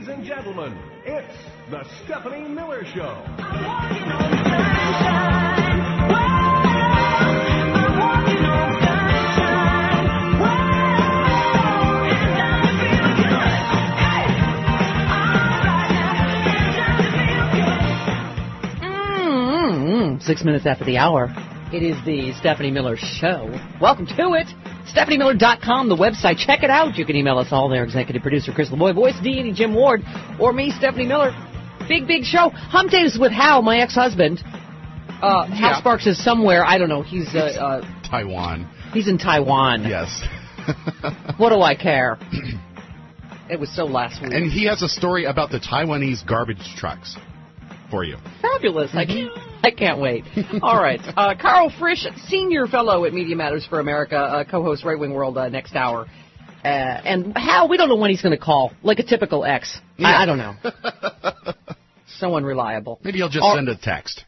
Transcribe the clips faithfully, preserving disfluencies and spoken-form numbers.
and gentlemen, it's the Stephanie Miller Show. I'm walking on sunshine. Whoa, I'm walking on sunshine. Whoa, and I feel good. Hey, all right now, it's time to feel good. Mm-hmm. Six minutes after the hour, it is the Stephanie Miller Show. Welcome to it. Stephanie Miller dot com, the website. Check it out. You can email us all there. Executive producer Chris LeBoy, voice deity Jim Ward, or me, Stephanie Miller. Big, big show. Hump Days with Hal, my ex-husband. Uh, Hal Yeah. Sparks is somewhere. I don't know. He's uh, uh, Taiwan. he's in Taiwan. Yes. What do I care? It was so last week. And he has a story about the Taiwanese garbage trucks for you. Fabulous. I can't, I can't wait. All right. Uh, Carl Frisch, Senior Fellow at Media Matters for America, uh, co-host Right Wing World uh, next hour. Uh, and Hal, we don't know when he's going to call, like a typical ex. Yeah. I, I don't know. So unreliable. Maybe he'll just All- send a text.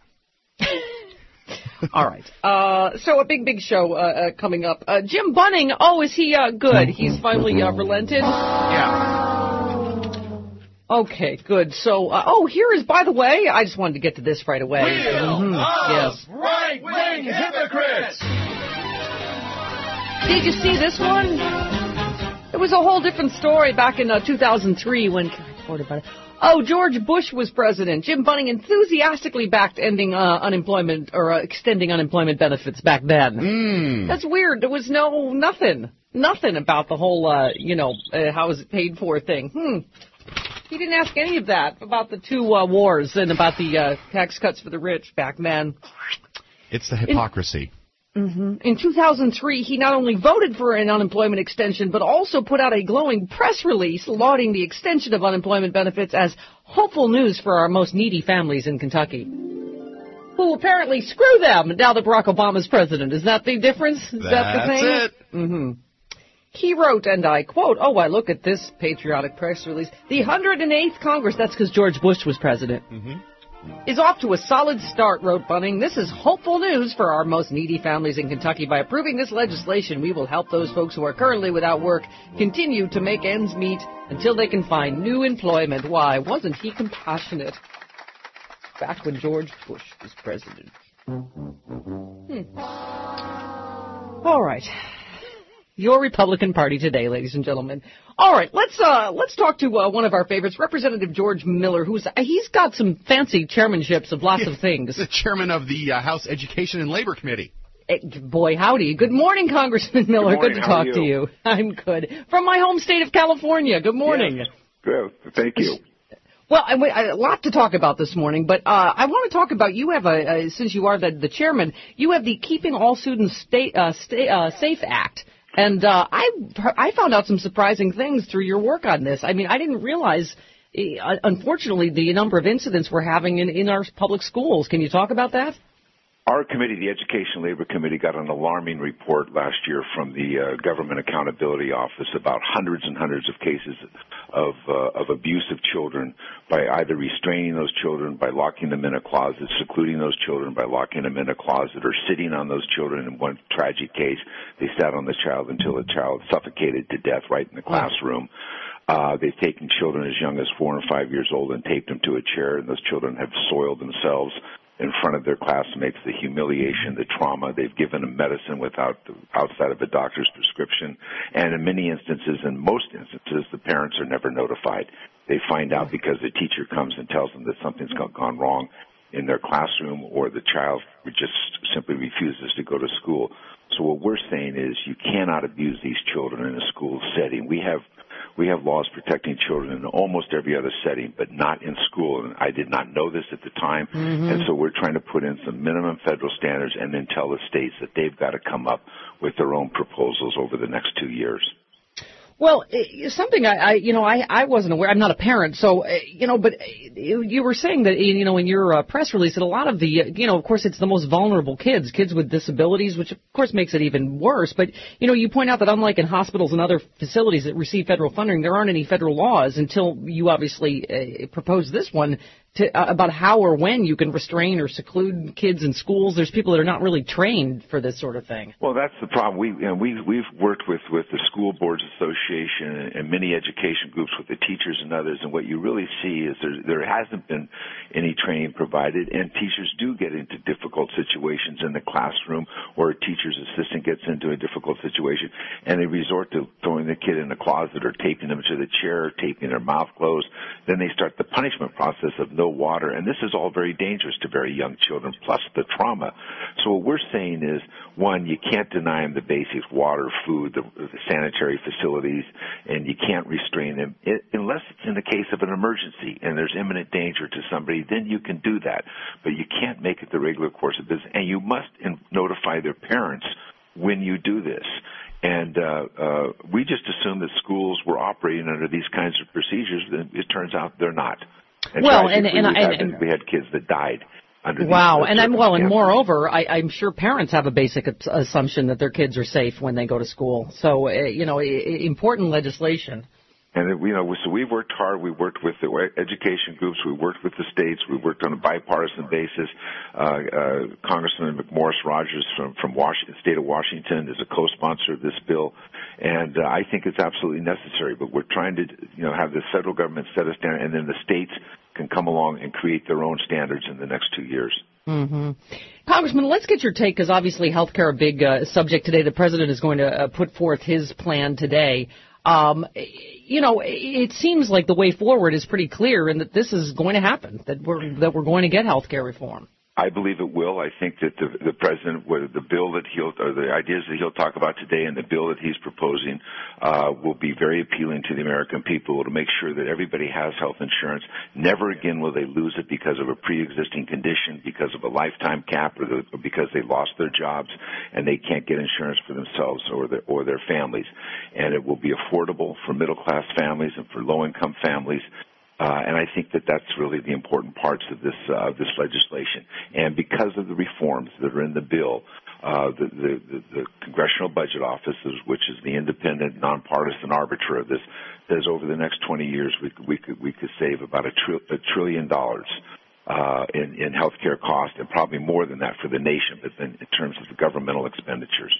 All right. Uh, so a big, big show uh, uh, coming up. Uh, Jim Bunning, oh, is he uh, good? He's finally uh, relented? Yeah. Okay, good. So, uh, oh, here is, by the way, I just wanted to get to this right away. Mhm, yes. Right-wing hypocrites! Did you see this one? It was a whole different story back in uh, two thousand three when... Can I report about it? Oh, George Bush was president. Jim Bunning enthusiastically backed ending uh, unemployment or uh, extending unemployment benefits back then. Mm. That's weird. There was no nothing, nothing about the whole, uh, you know, uh, how is it paid for thing. Hmm. He didn't ask any of that about the two uh, wars and about the uh, tax cuts for the rich back then. It's the hypocrisy. Mm-hmm. In two thousand three, he not only voted for an unemployment extension, but also put out a glowing press release lauding the extension of unemployment benefits as hopeful news for our most needy families in Kentucky, who apparently screw them now that Barack Obama's president. Is that the difference? Is that the thing? That's it. Mm-hmm. He wrote, and I quote, oh, I look at this patriotic press release. The one hundred eighth Congress, that's because George Bush was president, Mm-hmm. is off to a solid start, wrote Bunning. This is hopeful news for our most needy families in Kentucky. By approving this legislation, we will help those folks who are currently without work continue to make ends meet until they can find new employment. Why, wasn't he compassionate back when George Bush was president? Hmm. All right. Your Republican Party today, ladies and gentlemen. All right, let's uh, let's talk to uh, one of our favorites, Representative George Miller, who's he's got some fancy chairmanships of lots of things. The chairman of the uh, House Education and Labor Committee. Eh, boy, howdy. Good morning, Congressman Miller. Good morning. Good to How talk are to you? you. I'm good. From my home state of California. Good morning. Yes. Good. Thank you. Well, I, I, a lot to talk about this morning, but uh, I want to talk about, you have a, a since you are the, the chairman, you have the Keeping All Students State, uh, Stay, uh, Safe Act. And uh, I I found out some surprising things through your work on this. I mean, I didn't realize, uh, unfortunately, the number of incidents we're having in, in our public schools. Can you talk about that? Our committee, the Education Labor Committee, got an alarming report last year from the uh, Government Accountability Office about hundreds and hundreds of cases of uh, of abuse of children by either restraining those children, by locking them in a closet, secluding those children by locking them in a closet, or sitting on those children. In one tragic case, they sat on the child until the child suffocated to death right in the classroom. Uh, they've taken children as young as four and five years old and taped them to a chair, and those children have soiled themselves in front of their classmates, the humiliation, the trauma. They've given them medicine without outside of a doctor's prescription. And in many instances, in most instances, the parents are never notified. They find out because the teacher comes and tells them that something's gone wrong in their classroom, or the child just simply refuses to go to school. So what we're saying is you cannot abuse these children in a school setting. We have We have laws protecting children in almost every other setting, but not in school. And I did not know this at the time. Mm-hmm. And so we're trying to put in some minimum federal standards and then tell the states that they've got to come up with their own proposals over the next two years. Well, something I, I you know, I, I wasn't aware. I'm not a parent, so, you know, but you were saying that, you know, in your uh, press release that a lot of the, you know, of course, it's the most vulnerable kids, kids with disabilities, which of course makes it even worse. But, you know, you point out that unlike in hospitals and other facilities that receive federal funding, there aren't any federal laws until you obviously uh, propose this one to, uh, about how or when you can restrain or seclude kids in schools. There's people that are not really trained for this sort of thing. Well, that's the problem. We, you know, we, we've worked with, with the School Boards Association and, and many education groups with the teachers and others, and what you really see is there, there hasn't been any training provided, and teachers do get into difficult situations in the classroom, or a teacher's assistant gets into a difficult situation, and they resort to throwing the kid in the closet or taping them to the chair, or taping their mouth closed. Then they start the punishment process of no water, and this is all very dangerous to very young children, plus the trauma. So what we're saying is, one, you can't deny them the basics, water, food, the, the sanitary facilities, and you can't restrain them it, unless it's in the case of an emergency and there's imminent danger to somebody, then you can do that. But you can't make it the regular course of business, and you must in, notify their parents when you do this. And uh, uh, we just assumed that schools were operating under these kinds of procedures, and it turns out they're not. And well, and, and, we, and, had, and we had kids that died under wow, these and I'm, well, and circumstances. moreover, I, I'm sure parents have a basic assumption that their kids are safe when they go to school. So, uh, you know, I- important legislation. And, you know, so we worked hard. We worked with the education groups. We worked with the states. We worked on a bipartisan basis. Uh, uh, Congressman McMorris Rogers from, from Washington, state of Washington is a co-sponsor of this bill. And uh, I think it's absolutely necessary. But we're trying to, you know, have the federal government set us down, and then the states can come along and create their own standards in the next two years. Mm-hmm. Congressman, let's get your take, because obviously health care, a big uh, subject today. The president is going to uh, put forth his plan today. Um, you know, it seems like the way forward is pretty clear, and that this is going to happen, that we're that we're going to get health care reform. I believe it will. I think that the, the president, the bill that he'll, or the ideas that he'll talk about today, and the bill that he's proposing, uh, will be very appealing to the American people to make sure that everybody has health insurance. Never again will they lose it because of a pre-existing condition, because of a lifetime cap, or, the, or because they lost their jobs and they can't get insurance for themselves or their, or their families. And it will be affordable for middle-class families and for low-income families. Uh, and I think that that's really the important parts of this uh, this legislation. And because of the reforms that are in the bill, uh, the, the, the, the Congressional Budget Office, which is the independent, nonpartisan arbiter of this, says over the next twenty years we, we could we could save about a, tri- a trillion dollars uh, in, in health care costs, and probably more than that for the nation, but in, in terms of the governmental expenditures.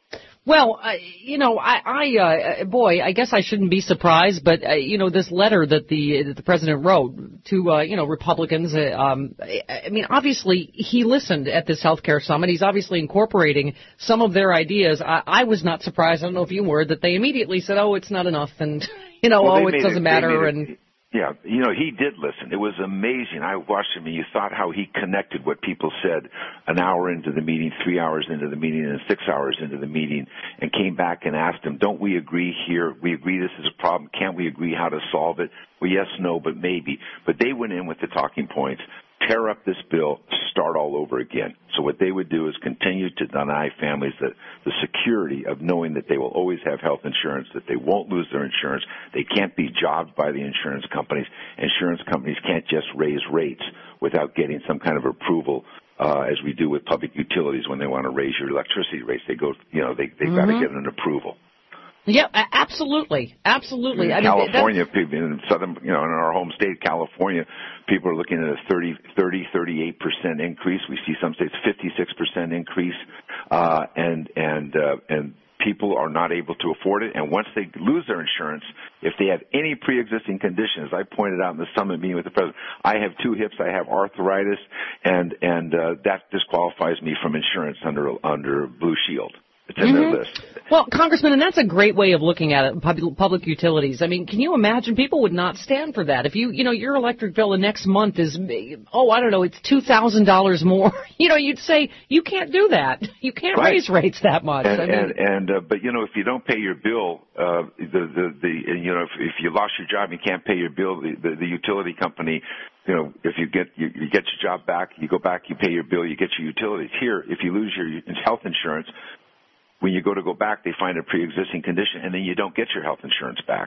Well, uh, you know, I, I uh, boy, I guess I shouldn't be surprised, but uh, you know, this letter that the that the president wrote to uh, you know Republicans, uh, um, I mean, obviously he listened at this healthcare summit. He's obviously incorporating some of their ideas. I, I was not surprised. I don't know if you were, that they immediately said, "Oh, it's not enough," and you know, well, "Oh, it doesn't it, matter." It, and yeah, you know, he did listen. It was amazing. I watched him, and you thought how he connected what people said an hour into the meeting, three hours into the meeting, and six hours into the meeting, and came back and asked him, don't we agree here? We agree this is a problem. Can't we agree how to solve it? Well, yes, no, but maybe. But they went in with the talking points, tear up this bill, start all over again. So what they would do is continue to deny families the, the security of knowing that they will always have health insurance, that they won't lose their insurance, they can't be jobbed by the insurance companies. Insurance companies can't just raise rates without getting some kind of approval, uh, as we do with public utilities when they want to raise your electricity rates. They go, you know, they, they've mm-hmm. got to get an approval. Yeah, absolutely, absolutely. In I mean, California, people in southern, you know, in our home state, California, people are looking at a thirty, thirty, thirty-eight percent increase. We see some states fifty-six percent increase, uh, and and uh, and people are not able to afford it. And once they lose their insurance, if they have any pre-existing conditions, I pointed out in the summit meeting with the president, I have two hips, I have arthritis, and and uh, that disqualifies me from insurance under under Blue Shield. It's in mm-hmm. their list. Well, Congressman, and that's a great way of looking at it, public, public utilities. I mean, can you imagine? People would not stand for that. If you, you know, your electric bill the next month is, oh, I don't know, it's two thousand dollars more. You know, you'd say, you can't do that. You can't right. raise rates that much. And, I mean, and, and uh, but, you know, if you don't pay your bill, uh, the, the, the, and, you know, if, if you lost your job and you can't pay your bill, the, the, the utility company, you know, if you get you, you get your job back, you go back, you pay your bill, you get your utilities. Here, if you lose your health insurance, when you go to go back, they find a pre-existing condition, and then you don't get your health insurance back.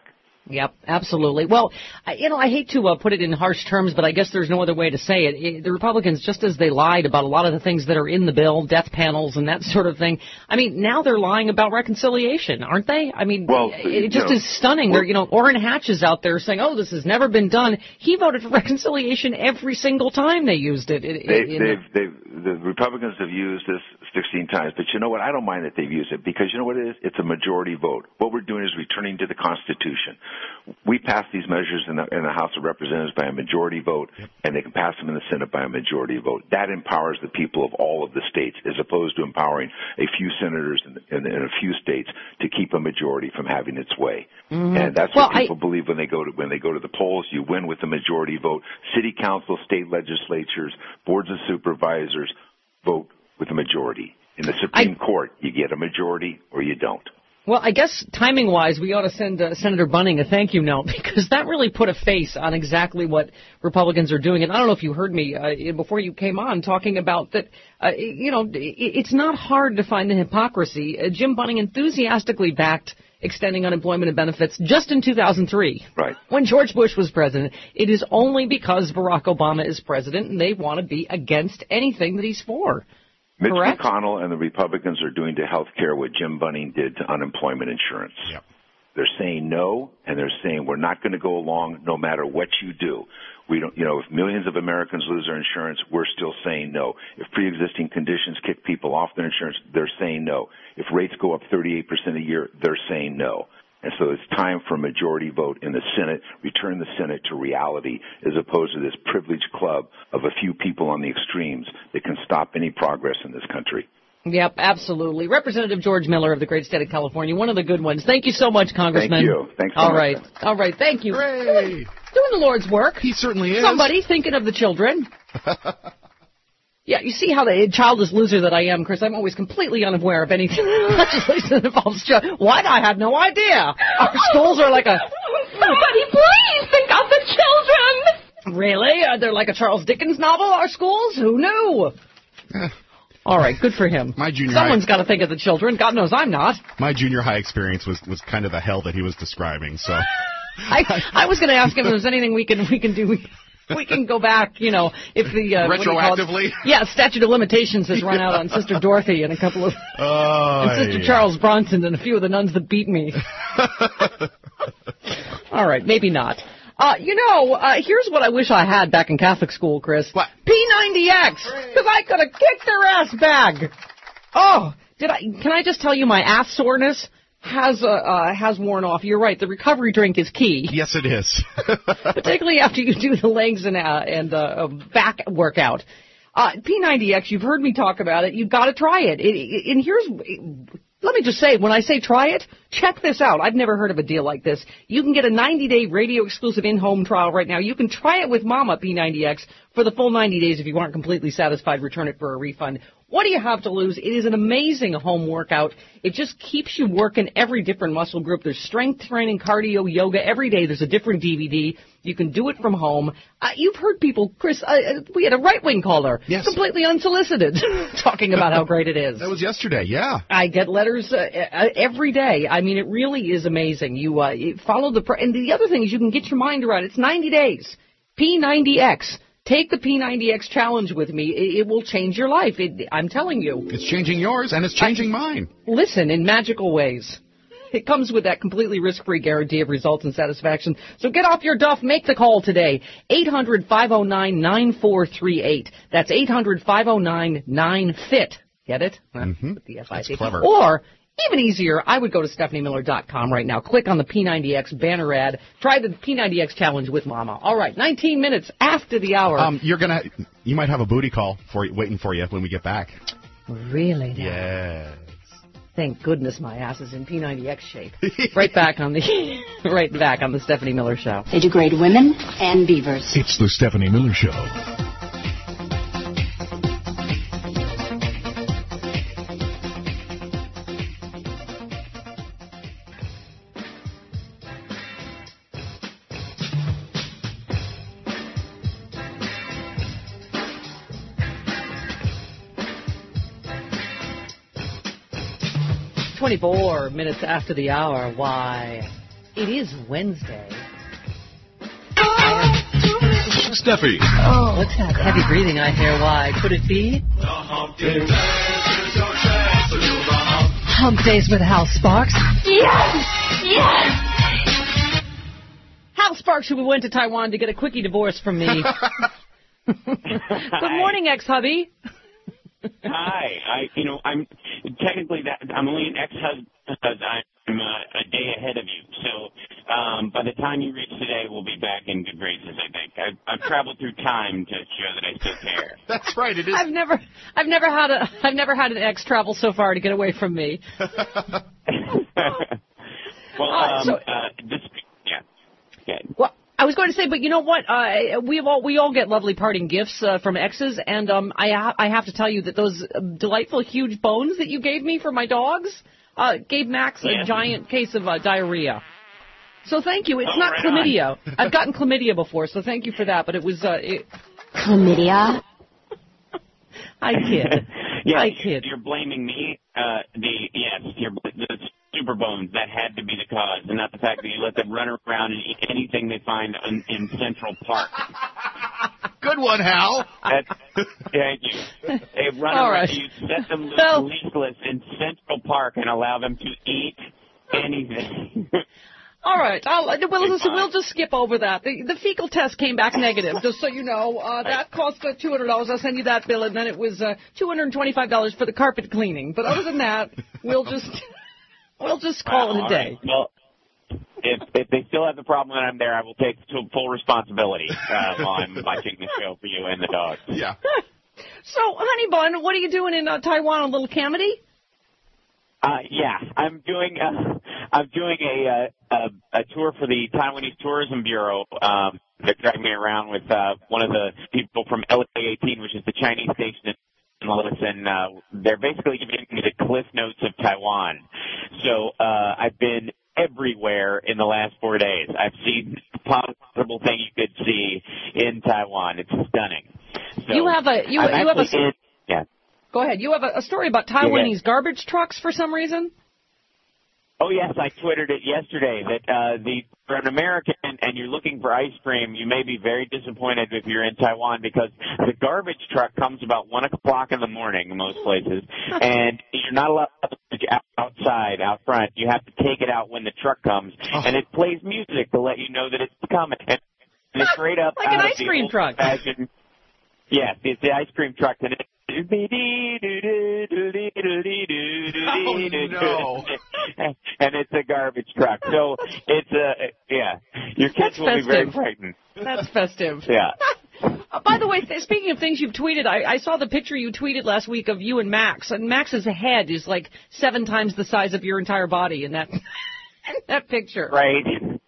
Yep, absolutely. Well, I, you know, I hate to uh, put it in harsh terms, but I guess there's no other way to say it. it. The Republicans, just as they lied about a lot of the things that are in the bill, death panels and that sort of thing, I mean, now they're lying about reconciliation, aren't they? I mean, well, it, it just you know, is stunning. They're, you know, Orrin Hatch is out there saying, oh, this has never been done. He voted for reconciliation every single time they used it. it they, in they've, they've, the Republicans have used this sixteen times, but you know what? I don't mind that they've used it because you know what it is? It's a majority vote. What we're doing is returning to the Constitution. We pass these measures in the, in the House of Representatives by a majority vote, and they can pass them in the Senate by a majority vote. That empowers the people of all of the states, as opposed to empowering a few senators in, in, in a few states to keep a majority from having its way. Mm-hmm. And that's well, what people I... believe when they go to when they go to the polls. You win with the majority vote. City council, state legislatures, boards of supervisors vote with a majority. In the Supreme I... Court, you get a majority or you don't. Well, I guess timing-wise, we ought to send uh, Senator Bunning a thank you note because that really put a face on exactly what Republicans are doing. And I don't know if you heard me uh, before you came on talking about that, uh, you know, it's not hard to find the hypocrisy. Uh, Jim Bunning enthusiastically backed extending unemployment and benefits just in two thousand three. Right. When George Bush was president. It is only because Barack Obama is president and they want to be against anything that he's for. Mitch Correct? McConnell and the Republicans are doing to health care what Jim Bunning did to unemployment insurance. Yep. They're saying no, and they're saying we're not going to go along no matter what you do. We don't, you know, if millions of Americans lose their insurance, we're still saying no. If pre-existing conditions kick people off their insurance, they're saying no. If rates go up thirty-eight percent a year, they're saying no. And so it's time for a majority vote in the Senate, return the Senate to reality as opposed to this privileged club of a few people on the extremes that can stop any progress in this country. Yep, absolutely. Representative George Miller of the great state of California, one of the good ones. Thank you so much, Congressman. Thank you. Thanks so All much. right. All right. Thank you. Hooray. Doing, doing the Lord's work. He certainly is. Somebody thinking of the children. Yeah, you see how the childless loser that I am, Chris. I'm always completely unaware of anything legislation that involves children. What? I had no idea. Our schools are like a... Somebody please think of the children! Really? Uh, they're like a Charles Dickens novel, our schools? Who knew? Eh. All right, good for him. My junior Someone's high, got to think of the children. God knows I'm not. My junior high experience was, was kind of the hell that he was describing, so... I, I was going to ask him if there's anything we can we can do... We, We can go back, you know, if the... Uh, retroactively? Yeah, statute of limitations has run out on Sister Dorothy and a couple of... Oh, and Sister yeah. Charles Bronson and a few of the nuns that beat me. All right, maybe not. Uh, you know, uh, here's what I wish I had back in Catholic school, Chris. What? P ninety X, because I could have kicked their ass back. Oh, did I? Can I just tell you my ass soreness has uh, uh, has worn off. You're right. The recovery drink is key. Yes, it is. Particularly after you do the legs and, uh, and uh, back workout. Uh, P ninety X, you've heard me talk about it. You've got to try it. it, it and here's, let me just say, when I say try it, check this out. I've never heard of a deal like this. You can get a ninety-day radio-exclusive in-home trial right now. You can try it with Mama P ninety X for the full ninety days. If you aren't completely satisfied, return it for a refund. What do you have to lose? It is an amazing home workout. It just keeps you working every different muscle group. There's strength training, cardio, yoga. Every day there's a different D V D. You can do it from home. Uh, you've heard people, Chris, uh, we had a right-wing caller, yes. completely unsolicited, talking about how great it is. That was yesterday, yeah. I get letters uh, uh, every day. I mean, it really is amazing. You, uh, you follow the... Pr- and the other thing is you can get your mind around it. It's ninety days. P ninety X. Take the P ninety X challenge with me. It, it will change your life. It, I'm telling you. It's changing yours, and it's changing I, mine. Listen, in magical ways. It comes with that completely risk-free guarantee of results and satisfaction. So get off your duff. Make the call today. eight hundred, five oh nine, nine four three eight. That's eight hundred, five oh nine, nine fit. Get it? Mm-hmm. With the F I T. That's clever. Or... even easier, I would go to Stephanie Miller dot com right now. Click on the P ninety X banner ad. Try the P ninety X challenge with Mama. All right, nineteen minutes after the hour. Um, you're gonna, you might have a booty call for you, waiting for you when we get back. Really? Now? Yes. Thank goodness my ass is in P ninety X shape. Right back on the, right back on the Stephanie Miller Show. They degrade women and beavers. It's the Stephanie Miller Show. twenty-four minutes after the hour. Why? It is Wednesday. Steffi. Oh, what's that heavy breathing I hear? Why? Could it be? Hump Days with Hal Sparks. Yes! Yes! Hal Sparks, who went to Taiwan to get a quickie divorce from me. Good morning, ex-hubby. Hi. I, you know, I'm technically that I'm only an ex-husband because I'm uh, a day ahead of you. So um, by the time you reach today, we'll be back in good graces. I think I've, I've traveled through time to show that I still care. That's right. It is. I've never, I've never had a, I've never had an ex travel so far to get away from me. well, Uh, um, so- uh, this, yeah. Okay. Well, I was going to say, but you know what? Uh, we all we all get lovely parting gifts uh, from exes, and um, I ha- I have to tell you that those uh, delightful huge bones that you gave me for my dogs uh, gave Max Yeah. a giant case of uh, diarrhea. So thank you. It's Oh, not right chlamydia. I've gotten chlamydia before, so thank you for that. But it was uh, it, Chlamydia. I kid. Yeah, I kid. You're blaming me. Uh, the yes, you're the super bones. That had to be the cause, and not the fact that you let them run around and eat anything they find in, in Central Park. Good one, Hal. That's, thank you. They run All around. right. You set them loose, Well- leashless in Central Park and allow them to eat anything. All right. I'll, well, listen, fine. we'll just skip over that. The, the fecal test came back negative, just so you know. Uh, that cost uh, two hundred dollars. I'll send you that bill, and then it was uh, two hundred twenty-five dollars for the carpet cleaning. But other than that, we'll just we'll just call Wow, it a all day. right. Well, if if they still have the problem when I'm there, I will take to- full responsibility uh, while I'm watching the show for you and the dogs. Yeah. So, honey bun, what are you doing in uh, Taiwan? A little comedy? Uh, yeah, I'm doing uh, I'm doing a, uh, a a tour for the Taiwanese Tourism Bureau. Um, they're driving me around with uh, one of the people from L A eighteen, which is the Chinese station in Los, and uh, they're basically giving me the cliff notes of Taiwan. So uh, I've been everywhere in the last four days. I've seen the possible thing you could see in Taiwan. It's stunning. So You have a you, I'm you have a actually in, yeah. go ahead. You have a, a story about Taiwanese garbage trucks for some reason. Oh yes, I twittered it yesterday that uh, the for an American and you're looking for ice cream, you may be very disappointed if you're in Taiwan because the garbage truck comes about one o'clock in the morning in most places, and you're not allowed to put it outside out front. You have to take it out when the truck comes, and it plays music to let you know that it's coming. And it's straight up Like out an of ice the cream truck. old-fashioned- Yes, it's the ice cream truck, and it. Oh, no. And it's a garbage truck. So it's a, yeah, your kids That's will be very festive. frightened. That's festive. Yeah. Uh, by the way, th- speaking of things you've tweeted, I, I saw the picture you tweeted last week of you and Max, and Max's head is like seven times the size of your entire body in that in that picture. Right.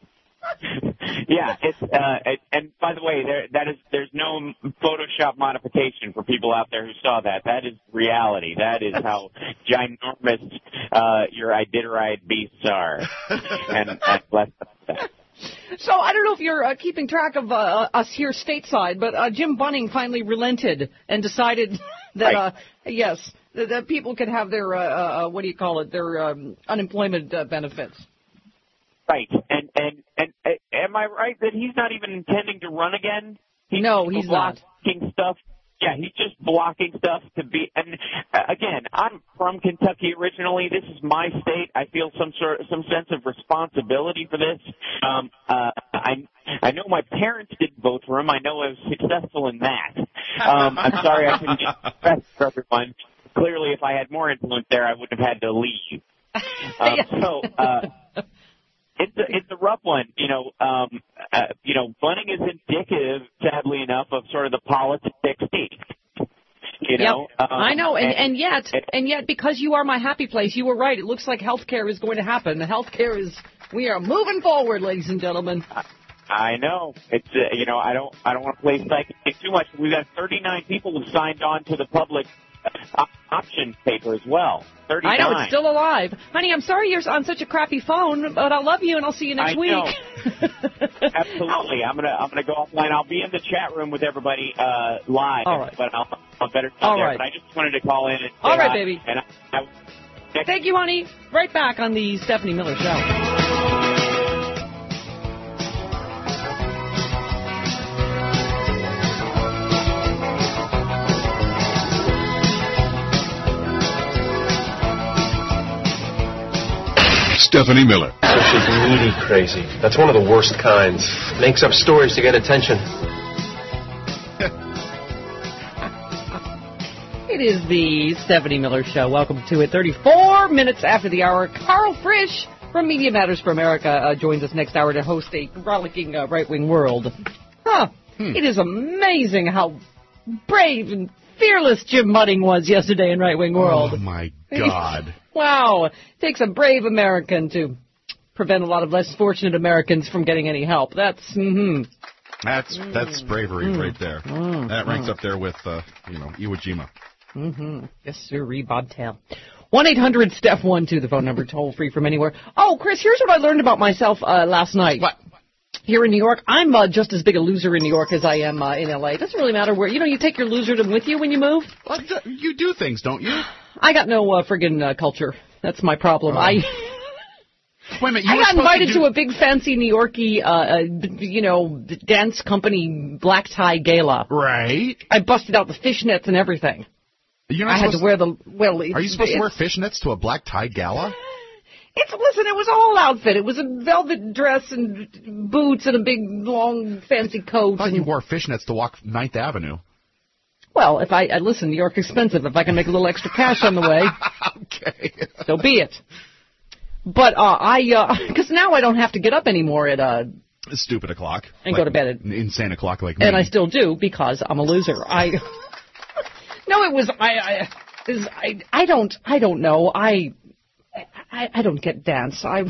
Yeah, it's uh, it, and by the way, there that is there's no Photoshop modification for people out there who saw that. That is reality. That is how ginormous uh, your Iditarod beasts are, and, and less than that. So I don't know if you're uh, keeping track of uh, us here stateside, but uh, Jim Bunning finally relented and decided that Right. uh, yes, that, that people can have their uh, uh, what do you call it, their um, unemployment uh, benefits. Right, and and and uh, am I right that he's not even intending to run again? He's No, he's not. blocking stuff. Yeah, he's just blocking stuff to be. And uh, again, I'm from Kentucky originally. This is my state. I feel some sort, some sense of responsibility for this. Um, uh, I I know my parents didn't vote for him. I know I was successful in that. Um, I'm sorry I couldn't get the best for everyone. Clearly, if I had more influence there, I wouldn't have had to leave. Um, so. Uh, It's a, it's a rough one, you know. Um, uh, you know, Bunning is indicative, sadly enough, of sort of the politics state. You know, Yep. um, I know, and, and, and yet, and yet, because you are my happy place, you were right. It looks like health care is going to happen. The health care is, we are moving forward, ladies and gentlemen. I know it's uh, you know I don't I don't want to play psychic too much. We've got thirty-nine people who signed on to the public uh, option paper as well. thirty-nine. I know, it's still alive. Honey, I'm sorry you're on such a crappy phone, but I love you and I'll see you next I week. know. Absolutely. I'm gonna I'm gonna go offline. I'll be in the chat room with everybody uh, live, All right. but I'll I'll better stop All there. right. But I just wanted to call in and say All right, hi, baby. And I, I, Thank you, honey. Right back on the Stephanie Miller Show. Stephanie Miller. So she's needy crazy. That's one of the worst kinds. Makes up stories to get attention. It is the Stephanie Miller Show. Welcome to it. thirty-four minutes after the hour. Carl Frisch from Media Matters for America uh, joins us next hour to host a rollicking uh, right-wing world. Huh. Hmm. It is amazing how brave and fearless Jim Bunning was yesterday in Right-Wing World. Oh, my God. Wow. It takes a brave American to prevent a lot of less fortunate Americans from getting any help. That's, mm-hmm. That's, that's bravery mm. right there. Mm. That ranks up there with, uh, you know, Iwo Jima. Mm-hmm. Yes, sir, Bobtail. one eight hundred Steph one two, the phone number, toll free from anywhere. Oh, Chris, here's what I learned about myself uh, last night. What? Here in New York, I'm uh, just as big a loser in New York as I am uh, in L A. It doesn't really matter where. You know, you take your loserdom with you when you move. Well, you do things, don't you? I got no uh, friggin' uh, culture. That's my problem. Um, I Wait a minute, you I were got invited to, do... to a big fancy New Yorkie, uh, uh, you know, dance company black tie gala. Right. I busted out the fishnets and everything. You're not I had to wear the, well... Are you supposed to wear fishnets to a black tie gala? It's, listen, it was a whole outfit. It was a velvet dress and boots and a big, long, fancy coat. I thought and, you wore fishnets to walk Ninth Avenue. Well, if I, I, listen, New York's expensive. If I can make a little extra cash on the way, okay, so be it. But, uh, I, uh, because now I don't have to get up anymore at, uh... stupid o'clock. And like, go to bed at... insane o'clock like me. And I still do, because I'm a loser. I... No, it was, I, I, is, I, I don't, I don't know. I, I, I don't get dance. I,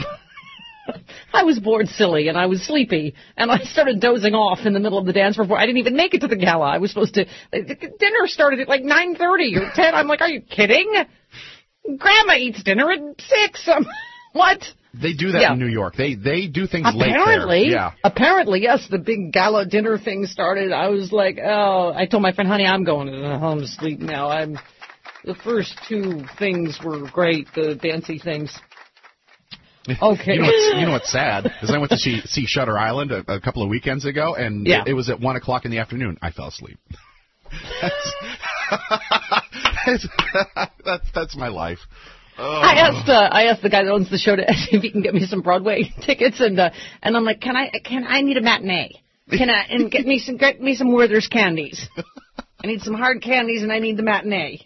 I was bored silly and I was sleepy and I started dozing off in the middle of the dance before I didn't even make it to the gala. I was supposed to, dinner started at like nine thirty or ten. I'm like, are you kidding? Grandma eats dinner at six. Um, what? They do that yeah. in New York. They they do things apparently, late there. Yeah. Apparently, yes, the big gala dinner thing started. I was like, oh, I told my friend, honey, I'm going to home to sleep now. I'm. The first two things were great, the fancy things. Okay. you, know what's, you know what's sad is I went to see, see Shutter Island a, a couple of weekends ago, and yeah. it, it was at one o'clock in the afternoon. I fell asleep. that's, that's that's my life. Oh. I asked uh, I asked the guy that owns the show to if he can get me some Broadway tickets, and uh, and I'm like, can I can I need a matinee? Can I and get me some get me some Werther's candies? I need some hard candies, and I need the matinee.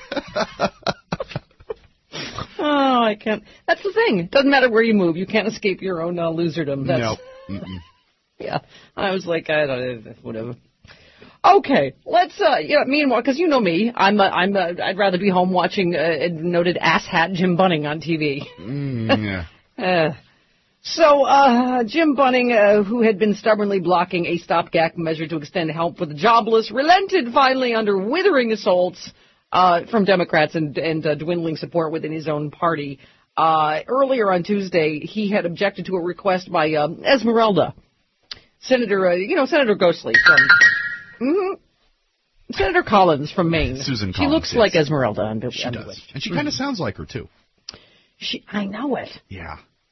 Oh, I can't. That's the thing. It doesn't matter where you move, you can't escape your own uh, loserdom. That's, no. Yeah, I was like, I don't know, whatever. Okay, let's, uh, yeah, meanwhile, because you know me, I'm, uh, I'm, uh, I'd rather be home watching uh, noted asshat Jim Bunning on T V. Mm, yeah. uh, so, uh, Jim Bunning, uh, who had been stubbornly blocking a stopgap measure to extend help for the jobless, relented finally under withering assaults uh, from Democrats and, and uh, dwindling support within his own party. Uh, earlier on Tuesday, he had objected to a request by uh, Esmeralda, Senator, uh, you know, Senator Ghostly from... Mm-hmm. Senator Collins from Maine. Susan Collins. She looks yes. like Esmeralda. On, she on does. And she kind of mm-hmm. sounds like her, too. She, I know it. Yeah.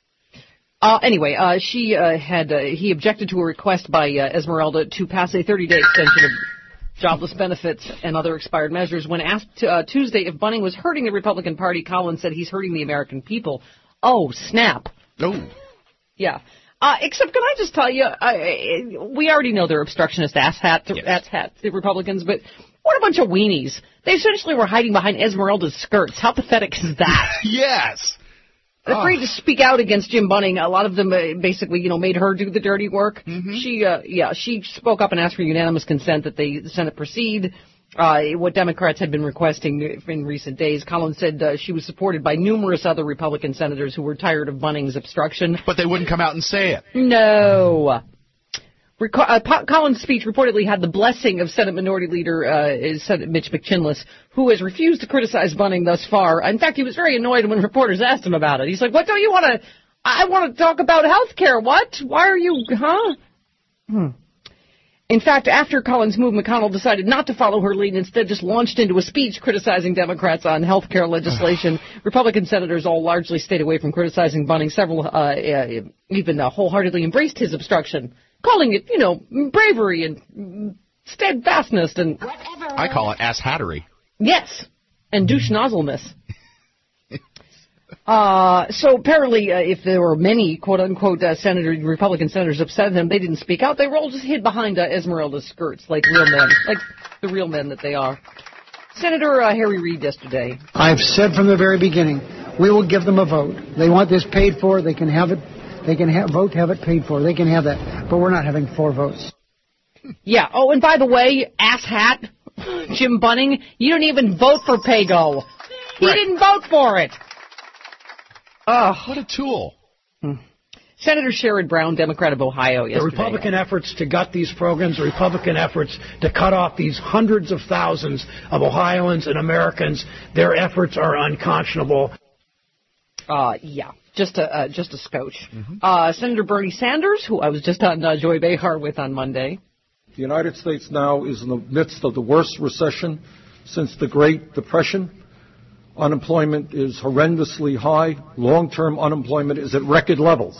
Uh, anyway, uh, she uh, had, uh, he objected to a request by uh, Esmeralda to pass a thirty-day extension of jobless benefits and other expired measures. When asked uh, Tuesday if Bunning was hurting the Republican Party, Collins said he's hurting the American people. Oh, snap. Oh. Yeah. Uh, except, can I just tell you, I, we already know they're obstructionist asshat, yes. asshat, the Republicans, but what a bunch of weenies. They essentially were hiding behind Esmeralda's skirts. How pathetic is that? Yes. They're afraid oh. to speak out against Jim Bunning. A lot of them uh, basically, you know, made her do the dirty work. Mm-hmm. She, uh, yeah, she spoke up and asked for unanimous consent that they, the Senate proceed. Uh, what Democrats had been requesting in recent days. Collins said uh, she was supported by numerous other Republican senators who were tired of Bunning's obstruction. But they wouldn't come out and say it. No. Reco- uh, Collins' speech reportedly had the blessing of Senate Minority Leader uh, Senate Mitch McChinless, who has refused to criticize Bunning thus far. In fact, he was very annoyed when reporters asked him about it. He's like, what don't you want to... I want to talk about health care. What? Why are you... Huh? Hmm. In fact, after Collins' move, McConnell decided not to follow her lead and instead just launched into a speech criticizing Democrats on health care legislation. Republican senators all largely stayed away from criticizing Bunning. Several uh, uh, even uh, wholeheartedly embraced his obstruction, calling it, you know, bravery and steadfastness and... Whatever. I call it ass-hattery. Yes, and douche-nozzleness. Uh, so apparently, uh, if there were many quote-unquote uh, senator, Republican senators upset at him, they didn't speak out. They were all just hid behind uh, Esmeralda's skirts, like real men, like the real men that they are. Senator uh, Harry Reid yesterday. I've said from the very beginning, we will give them a vote. They want this paid for, they can have it. They can have, vote to have it paid for. They can have that. But we're not having four votes. Yeah. Oh, and by the way, asshat, Jim Bunning, you don't even vote for PAYGO. He right. didn't vote for it. Oh, what a tool. Hmm. Senator Sherrod Brown, Democrat of Ohio, yesterday. The Republican efforts to gut these programs, the Republican efforts to cut off these hundreds of thousands of Ohioans and Americans, their efforts are unconscionable. Uh, yeah, just a uh, just a scotch. Mm-hmm. Uh, Senator Bernie Sanders, who I was just on uh, Joy Behar with on Monday. The United States now is in the midst of the worst recession since the Great Depression. Unemployment is horrendously high. Long-term unemployment is at record levels.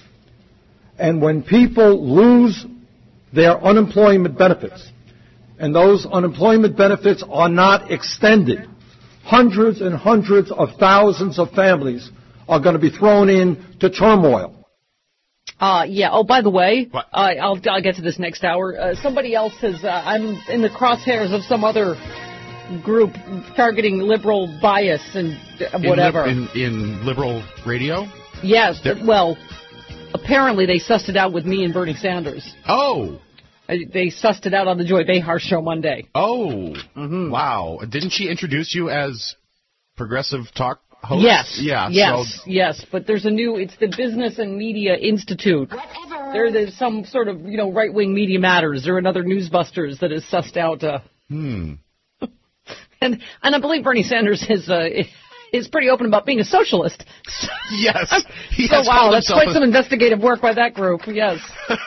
And when people lose their unemployment benefits, and those unemployment benefits are not extended, hundreds and hundreds of thousands of families are going to be thrown into turmoil. Uh, yeah. Oh, by the way, uh, I'll, I'll get to this next hour. Uh, somebody else has, uh, I'm in the crosshairs of some other group targeting liberal bias and whatever. In, li- in, in liberal radio? Yes. They're- well, apparently they sussed it out with me and Bernie Sanders. Oh. They sussed it out on the Joy Behar show Monday. Oh. Mm-hmm. Wow. Didn't she introduce you as progressive talk host? Yes. Yeah. Yes. So- yes. But there's a new, it's the Business and Media Institute. Whatever. There, there's some sort of, you know, right-wing Media Matters or another Newsbusters that has sussed out. Uh, hmm. And and I believe Bernie Sanders is uh, is pretty open about being a socialist. Yes. He so has wow, that's quite a... some investigative work by that group. Yes.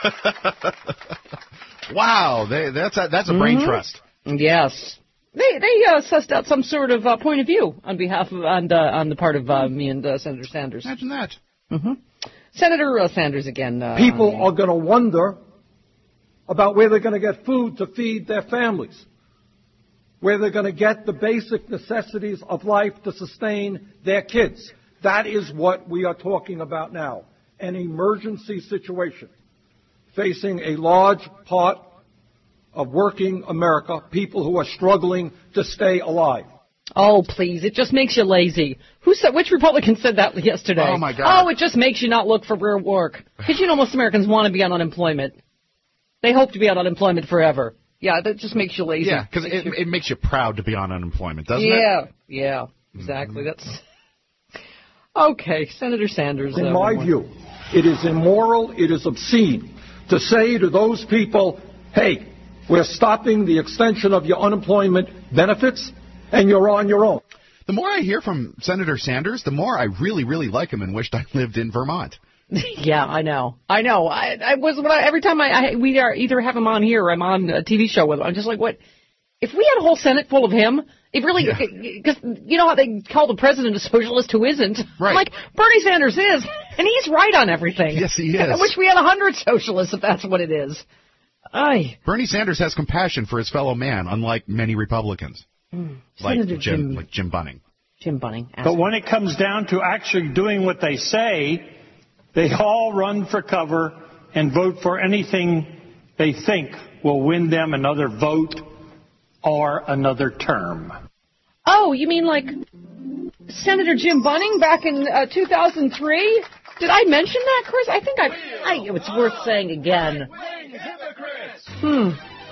Wow, they, that's a, that's a brain mm-hmm. trust. Yes. They they uh, sussed out some sort of uh, point of view on behalf of on, uh, on the part of uh, me and uh, Senator Sanders. Imagine that. Mm-hmm. Senator uh, Sanders again. Uh, People are going to wonder about where they're going to get food to feed their families, where they're going to get the basic necessities of life to sustain their kids. That is what we are talking about now, an emergency situation facing a large part of working America, people who are struggling to stay alive. Oh, please, it just makes you lazy. Who said, which Republican said that yesterday? Oh, my God. Oh, it just makes you not look for real work. Because, you know, most Americans want to be on unemployment. They hope to be on unemployment forever. Yeah, that just makes you lazy. Yeah, because it, it makes you proud to be on unemployment, doesn't yeah, it? Yeah, yeah, exactly. Mm-hmm. That's okay, Senator Sanders. In uh, my one. view, it is immoral, it is obscene to say to those people, hey, we're stopping the extension of your unemployment benefits, and you're on your own. The more I hear from Senator Sanders, the more I really, really like him and wished I lived in Vermont. Yeah, I know. I know. I, I was when I, every time I, I we are either have him on here or I'm on a T V show with him. I'm just like, what? If we had a whole Senate full of him, it really because yeah. you know how they call the president a socialist who isn't. Right. I'm like Bernie Sanders is, and he's right on everything. Yes, he is. I wish we had a hundred socialists if that's what it is. Aye. Bernie Sanders has compassion for his fellow man, unlike many Republicans, mm. like Senator Jim, Jim, like Jim Bunning. Jim Bunning. But when it comes down to actually doing what they say, they all run for cover and vote for anything they think will win them another vote or another term. Oh, you mean like Senator Jim Bunning back in uh, two thousand three? Did I mention that, Chris? I think I, I. It's worth saying again. Hmm.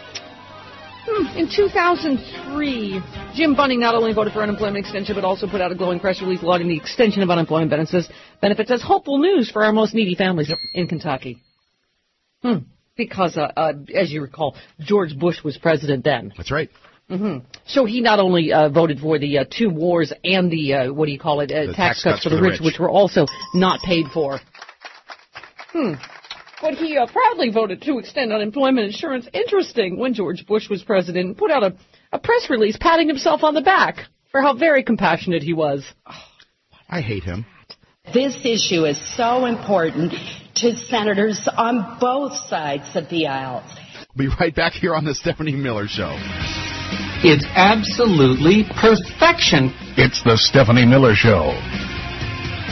Hmm. In two thousand three, Jim Bunning not only voted for unemployment extension, but also put out a glowing press release lauding the extension of unemployment benefits, benefits as hopeful news for our most needy families yep. in Kentucky. Hmm. Because, uh, uh, as you recall, George Bush was president then. That's right. Mm-hmm. So he not only uh, voted for the uh, two wars and the, uh, what do you call it, uh, tax, tax cuts, cuts for the, the rich, rich, which were also not paid for. Hmm. But he uh, proudly voted to extend unemployment insurance. Interesting, when George Bush was president, put out a, a press release patting himself on the back for how very compassionate he was. Oh, I hate him. This issue is so important to senators on both sides of the aisle. We'll be right back here on the Stephanie Miller Show. It's absolutely perfection. It's the Stephanie Miller Show.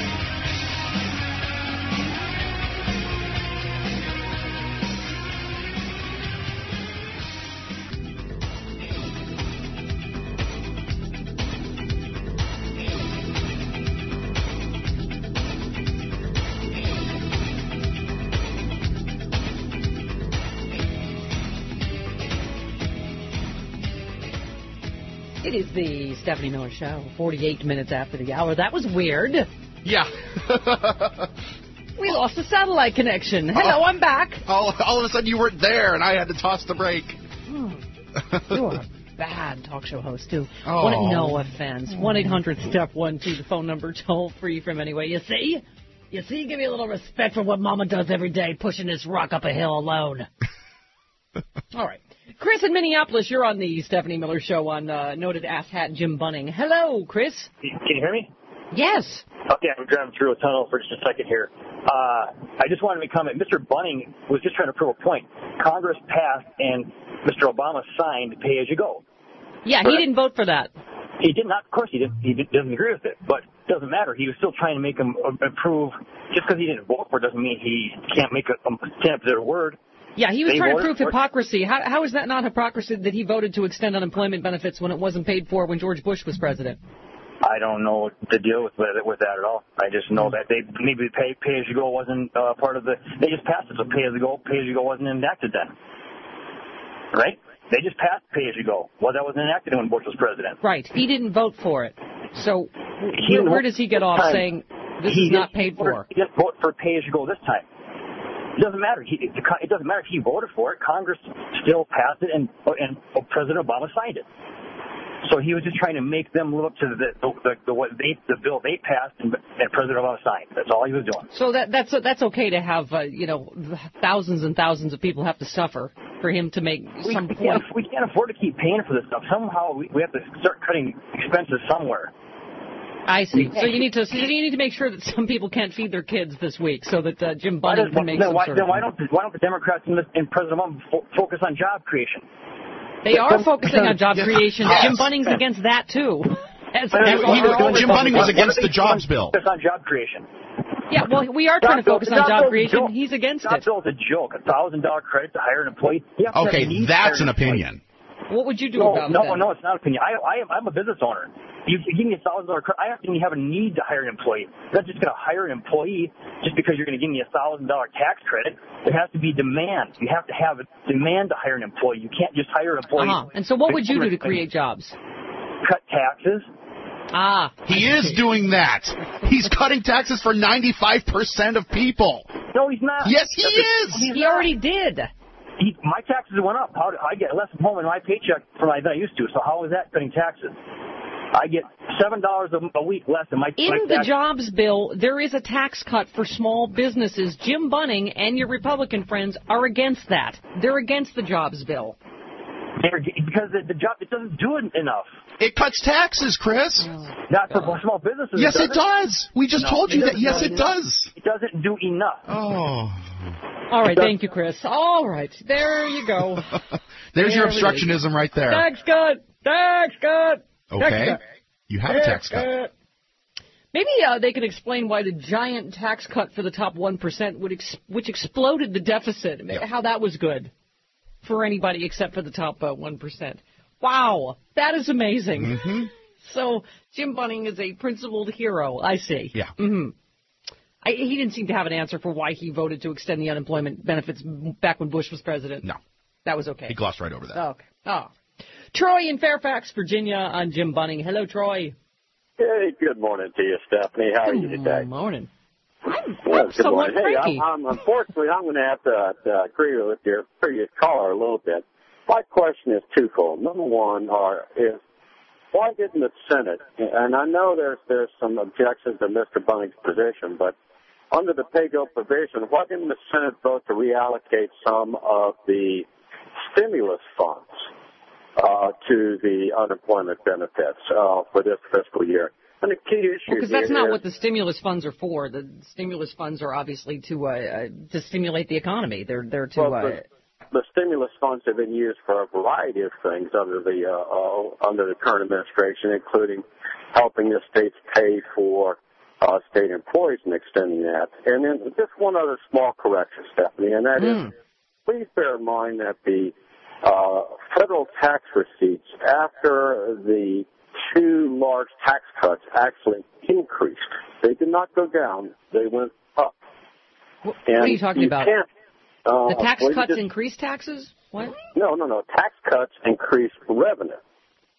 It is the Stephanie Miller Show, forty-eight minutes after the hour. That was weird. Yeah. We lost a satellite connection. Hello, oh, I'm back. All, all of a sudden you weren't there, and I had to toss the break. Oh, you are a bad talk show host, too. Oh. One, no offense. one eight hundred step one two, the phone number, toll free from anyway. You see? You see? Give me a little respect for what Mama does every day, pushing this rock up a hill alone. All right. Chris in Minneapolis, you're on the Stephanie Miller Show on uh, noted asshat Jim Bunning. Hello, Chris. Can you hear me? Yes. Okay, I'm driving through a tunnel for just a second here. Uh, I just wanted to comment. Mister Bunning was just trying to prove a point. Congress passed and Mister Obama signed pay as you go. Yeah, he didn't vote for that. He did not. Of course, he didn't. He doesn't agree with it, but it doesn't matter. He was still trying to make him approve. Just because he didn't vote for it doesn't mean he can't make a stand up to their word. Yeah, he was they trying to prove for hypocrisy. How, how is that not hypocrisy that he voted to extend unemployment benefits when it wasn't paid for when George Bush was president? I don't know what to deal with with that at all. I just know that they maybe pay pay as you go wasn't uh, part of the. They just passed it, so pay as you go pay as you go wasn't enacted then, right? They just passed pay as you go. Well, that wasn't enacted when Bush was president. Right. He didn't vote for it. So where, where does he get off time. saying this he is not paid for? He didn't vote for pay as you go this time. It doesn't matter. He, it doesn't matter if he voted for it. Congress still passed it, and and President Obama signed it. So he was just trying to make them live up to the the, the, the what they the bill they passed and, and President Obama signed. That's all he was doing. So that that's that's okay to have uh, you know thousands and thousands of people have to suffer for him to make we, some we point. Can't, we can't afford to keep paying for this stuff. Somehow we, we have to start cutting expenses somewhere. I see. So you need to so you need to make sure that some people can't feed their kids this week, so that uh, Jim Bunning can make then some why, sort then of. why don't why don't the Democrats and, the, and President Obama fo- focus on job creation? They are focusing on job yes. creation. Yes. Jim Bunning's against that too. As, But as he, all, he, all Jim Bunning was against the jobs bill. Focus on job creation. Yeah, well, we are trying to focus on job creation. He's against job it. bill is a joke. A thousand dollar credit to hire an employee. Okay, that's an opinion. What would you do no, about no, that? No, no, it's not an opinion. I, I am, I'm a business owner. You, you give me a thousand dollar credit. I have to have a need to hire an employee. I'm not just going to hire an employee just because you're going to give me a thousand dollar tax credit. There has to be demand. You have to have a demand to hire an employee. You can't just hire an employee. Uh-huh. And so, what would you do to create jobs? Cut taxes. Ah. He is doing that. He's cutting taxes for ninety-five percent of people. No, he's not. Yes, he is. He's he not. already did. He, my taxes went up. How do, I get less from home in my paycheck from than I used to. So how is that cutting taxes? I get seven dollars a week less in my. In my the tax. jobs bill, there is a tax cut for small businesses. Jim Bunning and your Republican friends are against that. They're against the jobs bill. They're, because the, the job it doesn't do it enough. It cuts taxes, Chris. Not for small businesses. Yes, it, it does. We just no, told you that. doesn't. Yes, it does. It doesn't do enough. Oh. All right, thank you, Chris. All right, there you go. There's there your obstructionism right there. Tax cut! Tax cut! Okay. Tax cut. You have a tax cut. Maybe uh, they can explain why the giant tax cut for the top one percent, would ex- which exploded the deficit, Yep. how that was good for anybody except for the top uh, one percent. Wow, that is amazing. Mm-hmm. So Jim Bunning is a principled hero, I see. Yeah. Mm-hmm. I, he didn't seem to have an answer for why he voted to extend the unemployment benefits back when Bush was president. No. That was okay. He glossed right over that. Okay. Oh. Troy in Fairfax, Virginia on Jim Bunning. Hello, Troy. Hey, good morning to you, Stephanie. How are you today? Good morning. I'm, well, I'm somewhat morning. Hey, cranky. I'm, I'm, unfortunately, I'm going to have to uh, agree with your previous caller a little bit. My question is twofold. Number one are, is why didn't the Senate, and I know there's there's some objections to Mister Bunning's position, but under the pay-go provision, why didn't the Senate vote to reallocate some of the stimulus funds uh, to the unemployment benefits uh, for this fiscal year? And the key issue Because well, that's here not is, what the stimulus funds are for. The stimulus funds are obviously to uh, uh, to stimulate the economy. They're they're to. well, Uh, the, the stimulus funds have been used for a variety of things under the uh, uh, under the current administration, including helping the states pay for uh, state employees and extending that. And then just one other small correction, Stephanie, and that mm. is, please bear in mind that the uh, federal tax receipts after the two large tax cuts actually increased. They did not go down. They went up. What, and what are you talking you about? Can't, uh, the tax well, cuts just, increased taxes? What? No, no, no. Tax cuts increased revenue.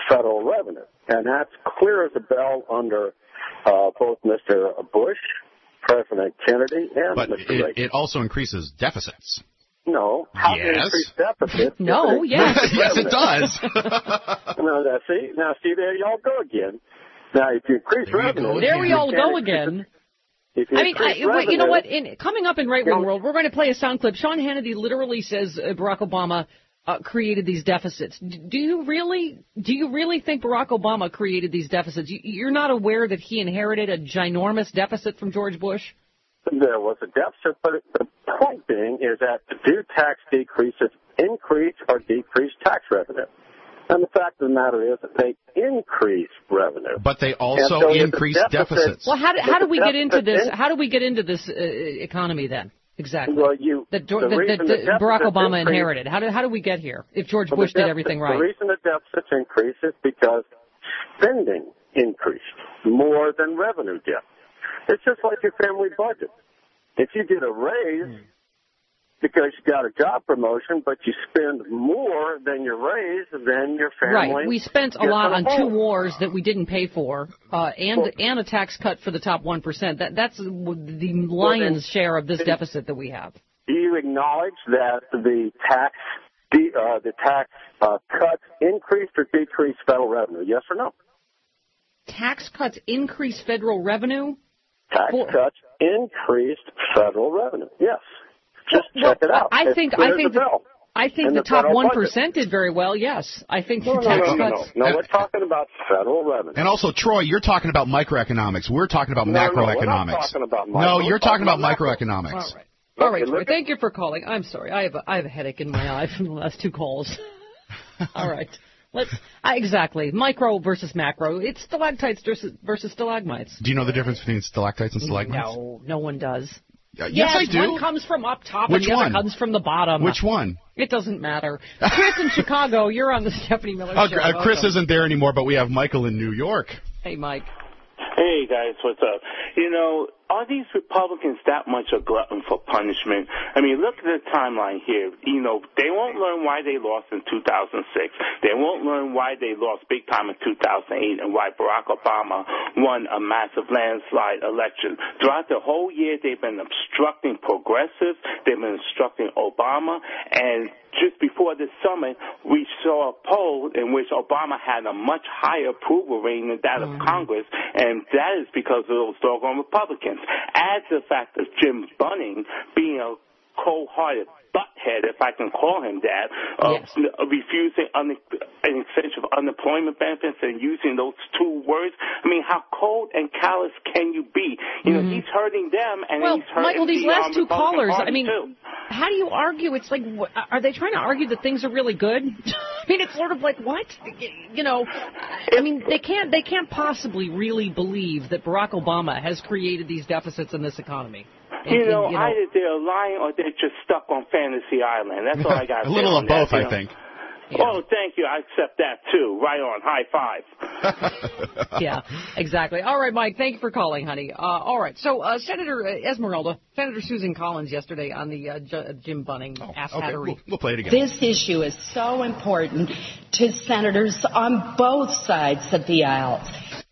federal revenue. And that's clear as a bell under uh, both Mister Bush, President Kennedy, and but Mister it, Reagan. it also increases deficits. No. How yes. do you increase deficits? No, yes. Yes, it does. no, now, see, now, see, there y'all go again. Now, if you increase there revenue... There we all go increase, again. If you I mean, I, revenue, wait, you know what? In, coming up in Right Wing World, we're going to play a sound clip. Sean Hannity literally says uh, Barack Obama uh, created these deficits. Do you really, do you really think Barack Obama created these deficits? You, you're not aware that he inherited a ginormous deficit from George Bush? There was a deficit, but the point being is that do tax decreases increase or decrease tax revenue? And the fact of the matter is that they increase revenue. But they also so increase deficit, deficits. Well, how do, how do we get into this? In, How do we get into this uh, economy then? Exactly. Well, you, that, the that, that, that that Barack Obama increase, inherited. How do how do we get here? If George well, Bush deficit, did everything right. The reason the deficits increase is because spending increased more than revenue did. It's just like your family budget. If you get a raise because you got a job promotion, but you spend more than your raise, then your family... Right. We spent a lot on two wars that we didn't pay for, uh, and well, and a tax cut for the top one percent. That, that's the lion's well, then, share of this then, deficit that we have. Do you acknowledge that the tax the, uh, the tax uh, cuts increased or decreased federal revenue? Yes or no? Tax cuts increase federal revenue? Tax for, cuts increased federal revenue. Yes. Just well, check it out. I it's think I think the, I think the, the top one budget. percent did very well. Yes, I think no, the no, tax no, no, cuts. No, no, no, we're talking about federal revenue. And also, Troy, you're talking about microeconomics. We're talking about no, macroeconomics. No, we're not talking about micro. No, you're talking, talking about, about microeconomics. microeconomics. All right. All right, Troy, thank you for calling. I'm sorry. I have a, I have a headache in my eye from the last two calls. All right. Let's uh, exactly micro versus macro. It's stalactites versus, versus stalagmites. Do you know the difference between stalactites and stalagmites? No, no one does. Uh, yes, yes, I do. One comes from up top Which and the one? other comes from the bottom. Which one? It doesn't matter. Chris in Chicago, you're on the Stephanie Miller oh, Show. Uh, Chris Welcome. isn't there anymore, but we have Michael in New York. Hey, Mike. Hey, guys, what's up? You know, are these Republicans that much a glutton for punishment? I mean, look at the timeline here. You know, they won't learn why they lost in two thousand six. They won't learn why they lost big time in two thousand eight and why Barack Obama won a massive landslide election. Throughout the whole year, they've been obstructing progressives. They've been obstructing Obama. And just before this summer, we saw a poll in which Obama had a much higher approval rating than that of Congress, and that is because of those doggone Republicans. Add to the fact of Jim Bunning being a cold-hearted butthead, if I can call him that, of yes. refusing un- an extension of unemployment benefits and using those two words. I mean, how cold and callous can you be? You mm-hmm. know, he's hurting them, and well, he's hurting Michael, these the last um, two Republican callers, Party I mean, too. How do you argue? It's like, are they trying to argue that things are really good? I mean, it's sort of like, what? You know, I mean, they can't, they can't possibly really believe that Barack Obama has created these deficits in this economy. You, and, know, and, you know, either they're lying or they're just stuck on fantasy island. That's all I got to say. A little of both, that, I know. think. Yeah. Oh, thank you. I accept that, too. Right on. High five. Yeah, exactly. All right, Mike, thank you for calling, honey. Uh, all right, so uh, Senator Esmeralda, Senator Susan Collins yesterday on the uh, J- Jim Bunning oh, ass okay. hattery. We'll, we'll play it again. This issue is so important to senators on both sides of the aisle.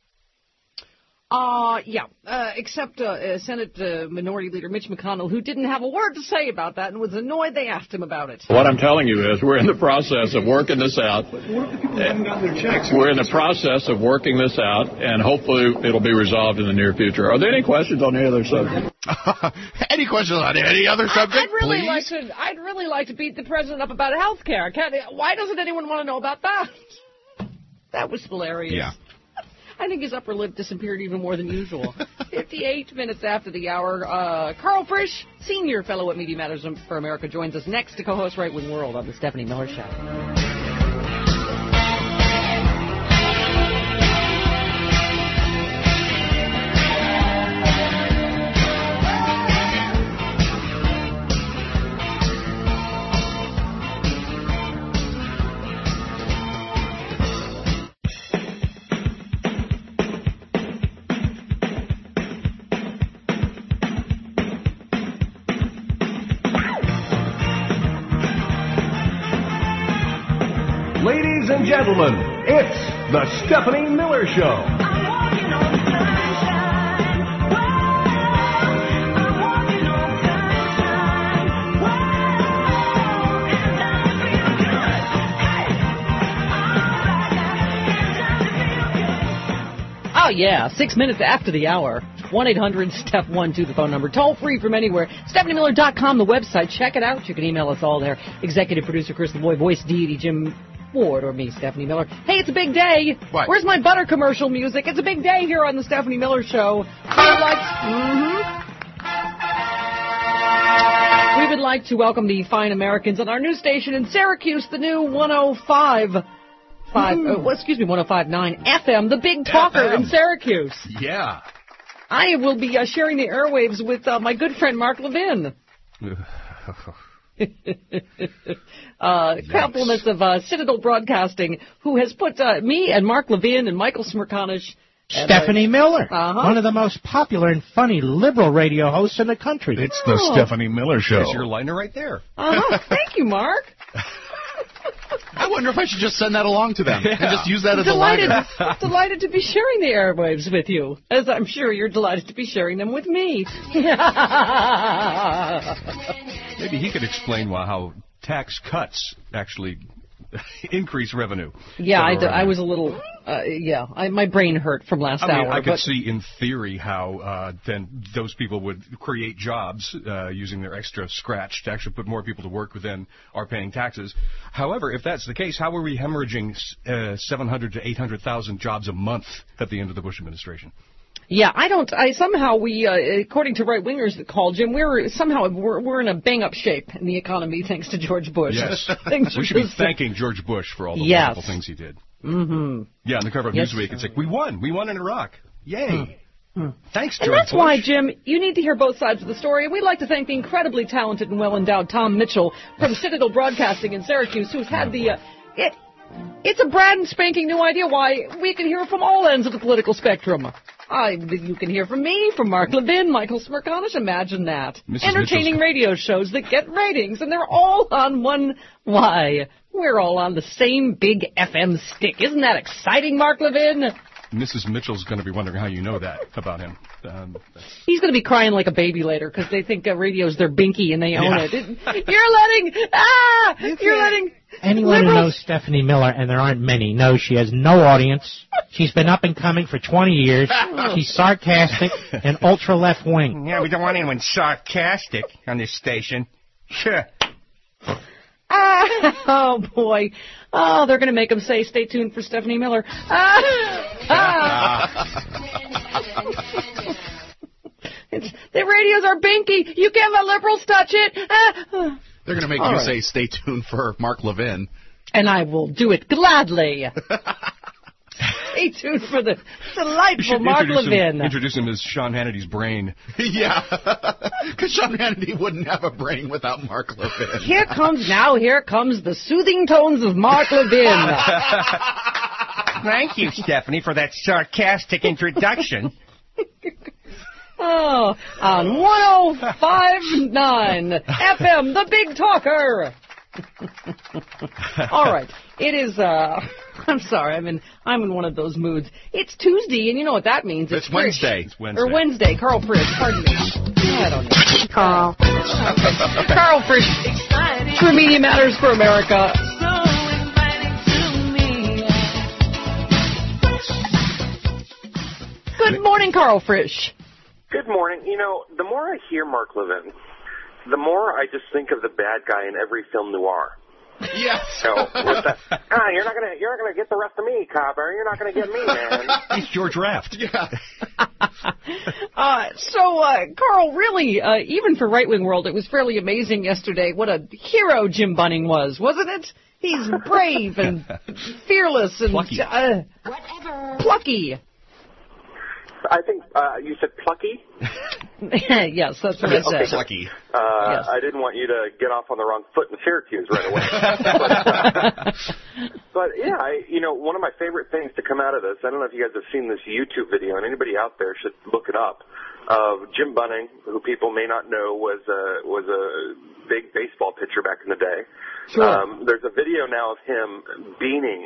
Uh, yeah, uh, except uh, uh, Senate uh, Minority Leader Mitch McConnell, who didn't have a word to say about that and was annoyed they asked him about it. What I'm telling you is we're in the process of working this out. But what if the people haven't gotten their checks? We're in the process of working this out, and hopefully it'll be resolved in the near future. Are there any questions on any other subject? Any questions on any other subject, I'd really please? like to. I'd really like to beat the president up about health care. Why doesn't anyone want to know about that? That was hilarious. Yeah. I think his upper lip disappeared even more than usual. fifty-eight minutes after the hour, uh, Carl Frisch, senior fellow at Media Matters for America, joins us next to co-host Right Wing World on the Stephanie Miller Show. Ladies and gentlemen, it's the Stephanie Miller Show. Oh, yeah, six minutes after the hour. one eight hundred step one two, the phone number. Toll free from anywhere. Stephanie Miller dot com, the website. Check it out. You can email us all there. Executive producer Chris LeBoy, voice deity Jim Ward, or me, Stephanie Miller. Hey, it's a big day. What? Where's my butter commercial music? It's a big day here on the Stephanie Miller Show. We would like, mm-hmm. we would like to welcome the fine Americans on our new station in Syracuse, the new one oh five. Five, uh, well, excuse me, one oh five point nine F M, the big talker F M in Syracuse. Yeah. I will be uh, sharing the airwaves with uh, my good friend Mark Levin. uh, compliments of uh, Citadel Broadcasting, who has put uh, me and Mark Levin and Michael Smerconish. Stephanie uh, Miller, uh-huh. one of the most popular and funny liberal radio hosts in the country. It's the oh. Stephanie Miller Show. There's your liner right there. Uh-huh. Thank you, Mark. I wonder if I should just send that along to them yeah. and just use that as delighted, a liner. Delighted to be sharing the airwaves with you, as I'm sure you're delighted to be sharing them with me. Maybe he could explain why, how tax cuts actually increase revenue. Yeah, I, d- I was a little, uh, yeah, I, my brain hurt from last I mean, hour. I could but... see in theory how uh, then those people would create jobs uh, using their extra scratch to actually put more people to work who then are paying taxes. However, if that's the case, how are we hemorrhaging uh, seven hundred to eight hundred thousand jobs a month at the end of the Bush administration? Yeah, I don't. I somehow we, uh, according to right wingers that call Jim, we're somehow we're, we're in a bang up shape in the economy thanks to George Bush. Yes, Things we should be thanking George Bush for all the yes. wonderful things he did. Mm-hmm. Yeah, on the cover of yes. Newsweek, it's like we won, we won in Iraq. Yay! Hmm. Thanks, George And that's Bush. why, Jim, you need to hear both sides of the story. And we'd like to thank the incredibly talented and well-endowed Tom Mitchell from Citadel Broadcasting in Syracuse, who's had the... Uh, it, it's a brand spanking new idea why we can hear from all ends of the political spectrum. I, you can hear from me, from Mark Levin, Michael Smerconish. Imagine that. Missus Entertaining Mitchell's... radio shows that get ratings, and they're all on one... Why? We're all on the same big F M stick. Isn't that exciting, Mark Levin? Missus Mitchell's going to be wondering how you know that about him. Um, He's going to be crying like a baby later because they think uh, radio's their binky and they own yeah. it. You're letting... Ah! You you're letting... Anyone liberals... who knows Stephanie Miller, and there aren't many, knows she has no audience. She's been up and coming for twenty years. She's sarcastic and ultra left wing. Yeah, we don't want anyone sarcastic on this station. Sure. Ah, oh, boy. Oh, they're going to make him say, stay tuned for Stephanie Miller. Ah, ah. It's, the radios are binky. You can't let liberals touch it. Ah. They're going to make All you right. say, stay tuned for Mark Levin. And I will do it gladly. Stay tuned for the delightful Mark introduce Levin. Him, introduce him as Sean Hannity's brain. Yeah, because Sean Hannity wouldn't have a brain without Mark Levin. Here comes now, here comes the soothing tones of Mark Levin. Thank you, Stephanie, for that sarcastic introduction. Oh, on one oh five point nine F M, the big talker. All right, it is, uh, I'm sorry, I'm in, I'm in one of those moods. It's Tuesday, and you know what that means. It's, it's Wednesday. It's Wednesday. Or Wednesday, Carl Frisch, pardon me. I don't know. Carl. Carl Frisch, True Media Matters for America. Good morning, Carl Frisch. Good morning. You know, the more I hear Mark Levin, the more I just think of the bad guy in every film noir. Yes. So, with the, ah, you're not gonna, you're not gonna get the rest of me, Cobber. You're not gonna get me, man. He's George Raft. Yeah. uh, so, uh, Carl, really, uh, even for Right Wing World, it was fairly amazing yesterday what a hero Jim Bunning was, wasn't it? He's brave and fearless and plucky. Uh, Whatever. plucky. I think uh, you said plucky. Yes, that's what I said. Okay. Lucky. Uh, Yes. I didn't want you to get off on the wrong foot in Syracuse right away. but, uh, but yeah, I, you know, one of my favorite things to come out of this, I don't know if you guys have seen this YouTube video, and anybody out there should look it up, of Jim Bunning, who people may not know was a, was a big baseball pitcher back in the day. Sure. Um, there's a video now of him beaning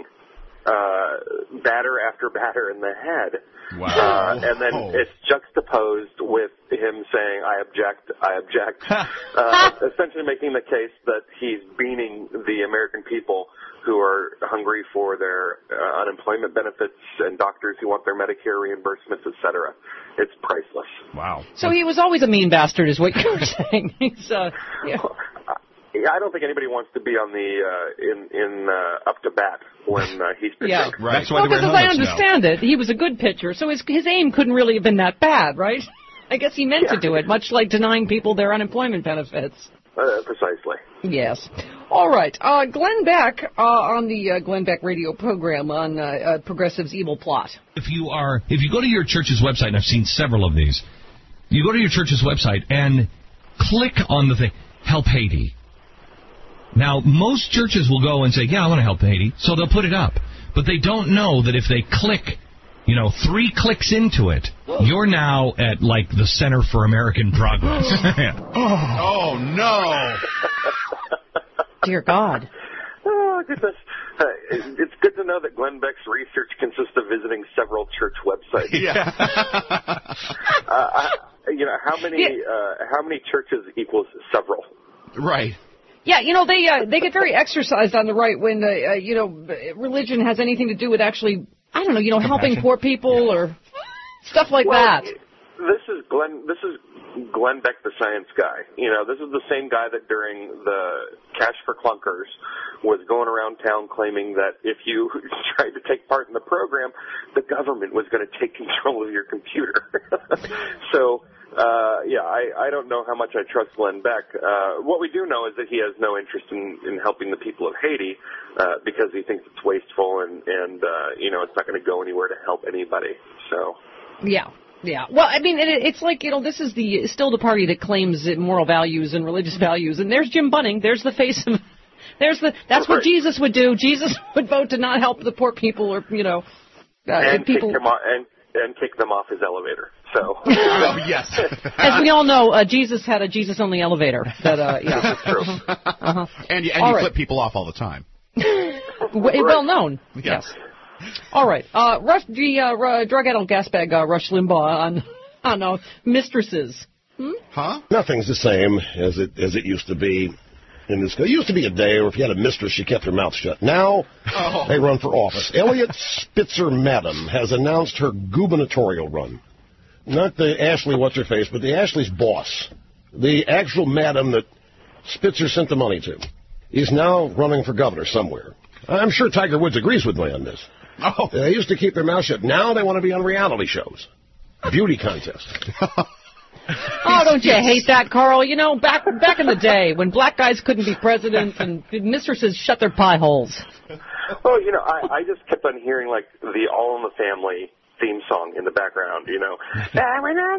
uh, batter after batter in the head. Wow. Uh, and then Oh. it's juxtaposed with him saying, I object, I object, uh, essentially making the case that he's beaning the American people who are hungry for their uh, unemployment benefits and doctors who want their Medicare reimbursements, et cetera. It's priceless. Wow. So he was always a mean bastard, is what you're saying. He's, uh, yeah. Yeah, I don't think anybody wants to be on the uh, in in uh, up to bat when uh, he's pitching. Yeah. Right. That's why Well, they wear because as I helmets now. understand it, he was a good pitcher, so his his aim couldn't really have been that bad, right? I guess he meant Yeah. to do it, much like denying people their unemployment benefits. Uh, precisely. Yes. All right. Uh, Glenn Beck uh, on the uh, Glenn Beck radio program on uh, uh, Progressive's Evil Plot. If you are, if you go to your church's website, and I've seen several of these, you go to your church's website and click on the thing, Help Haiti. Now, most churches will go and say, yeah, I want to help Haiti, so they'll put it up. But they don't know that if they click, you know, three clicks into it, you're now at, like, the Center for American Progress. Oh, no. Dear God. Oh, goodness. Uh, it's good to know that Glenn Beck's research consists of visiting several church websites. Yeah. uh, I, you know, how many uh, how many churches equals several? Right. Yeah, you know, they uh, they get very exercised on the right when, uh, uh, you know, religion has anything to do with actually, I don't know, you know, helping poor people or stuff like well, that. This is Glenn. This is Glenn Beck, the science guy. You know, this is the same guy that during the Cash for Clunkers was going around town claiming that if you tried to take part in the program, the government was going to take control of your computer. So, uh, yeah, I, I don't know how much I trust Glenn Beck. Uh, what we do know is that he has no interest in, in helping the people of Haiti uh, because he thinks it's wasteful and, and uh, you know, it's not going to go anywhere to help anybody. So. Yeah. Yeah. Well, I mean, it, it's like, you know, this is the still the party that claims moral values and religious values. And there's Jim Bunning. There's the face of, there's the, that's what Jesus would do. Jesus would vote to not help the poor people or, you know, uh, and people. Kick him off, and, and kick them off his elevator. So. Oh, yes. As we all know, uh, Jesus had a Jesus-only elevator. That, uh, yeah. That's true. Uh-huh. And, you- and All you right. flip people off all the time. W- Well known. Yeah. Yes. All right. Uh, Rush, the uh, r- drug-addled gasbag uh, Rush Limbaugh on on uh, mistresses. Hmm? Huh? Nothing's the same as it as it used to be. In this, it used to be a day where if you had a mistress, she kept her mouth shut. Now Oh. they run for office. Elliot Spitzer Madam has announced her gubernatorial run. Not the Ashley what's-her-face, but the Ashley's boss. The actual madam that Spitzer sent the money to is now running for governor somewhere. I'm sure Tiger Woods agrees with me on this. Oh. They used to keep their mouth shut. Now they want to be on reality shows. Beauty contests. Oh, don't you hate that, Carl? You know, back back in the day when black guys couldn't be president and mistresses shut their pie holes. Well, you know, I, I just kept on hearing, like, the All in the Family theme song in the background, you know. I went on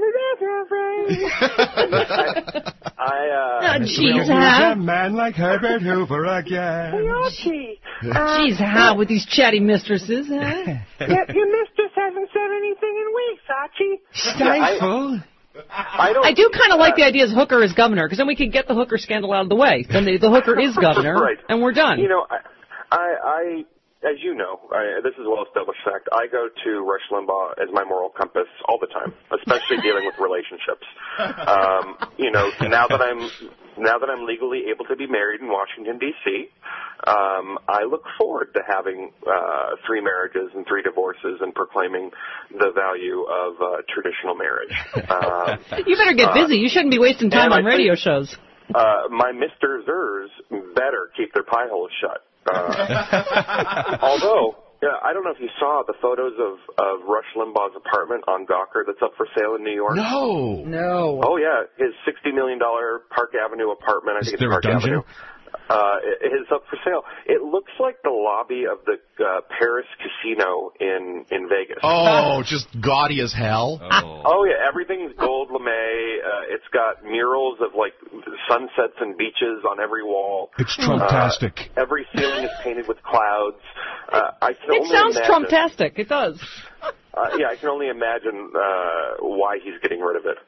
the I, I, uh... Jeez, huh? A man like Herbert Hoover again. Hey, Archie. Jeez, how with these chatty mistresses, huh? Your, your mistress hasn't said anything in weeks, Archie. Stifle. I, don't, I do kind of like the idea as Hooker as governor, because then we can get the Hooker scandal out of the way. Then the, the Hooker is governor, Right. and we're done. You know, I, I, I as you know, I, this is a well-established fact, I go to Rush Limbaugh as my moral compass all the time, especially dealing with relationships. Um, you know, now that I'm now that I'm legally able to be married in Washington, D C, um, I look forward to having uh, three marriages and three divorces and proclaiming the value of uh, traditional marriage. Um, You better get busy. You shouldn't be wasting time and on I radio think- shows. Uh, my Mister Zers better keep their pie holes shut. Uh, although, yeah, I don't know if you saw the photos of, of Rush Limbaugh's apartment on Gawker that's up for sale in New York. No. No. Oh, yeah. His sixty million dollars Park Avenue apartment. I Is think there it's a Park dungeon? Avenue. uh, is up for sale. It looks like the lobby of the uh, Paris casino in, in Vegas. Oh, just gaudy as hell. Oh, oh yeah, everything's gold lame. Uh, it's got murals of like sunsets and beaches on every wall. It's Trumptastic. Uh, every ceiling is painted with clouds. Uh, I can It only sounds imagine, Trumptastic. It does. Uh, yeah, I can only imagine uh, why he's getting rid of it.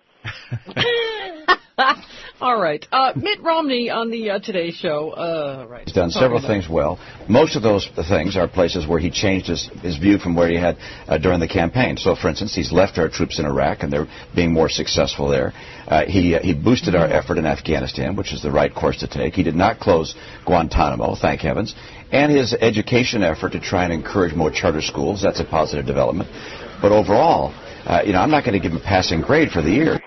All right. Uh, Mitt Romney on the uh, Today Show. Uh, right. He's done several things well. Most of those things are places where he changed his, his view from where he had uh, during the campaign. So, for instance, he's left our troops in Iraq, and they're being more successful there. Uh, he uh, he boosted our effort in Afghanistan, which is the right course to take. He did not close Guantanamo, thank heavens. And his education effort to try and encourage more charter schools, that's a positive development. But overall, uh, you know, I'm not going to give him a passing grade for the year.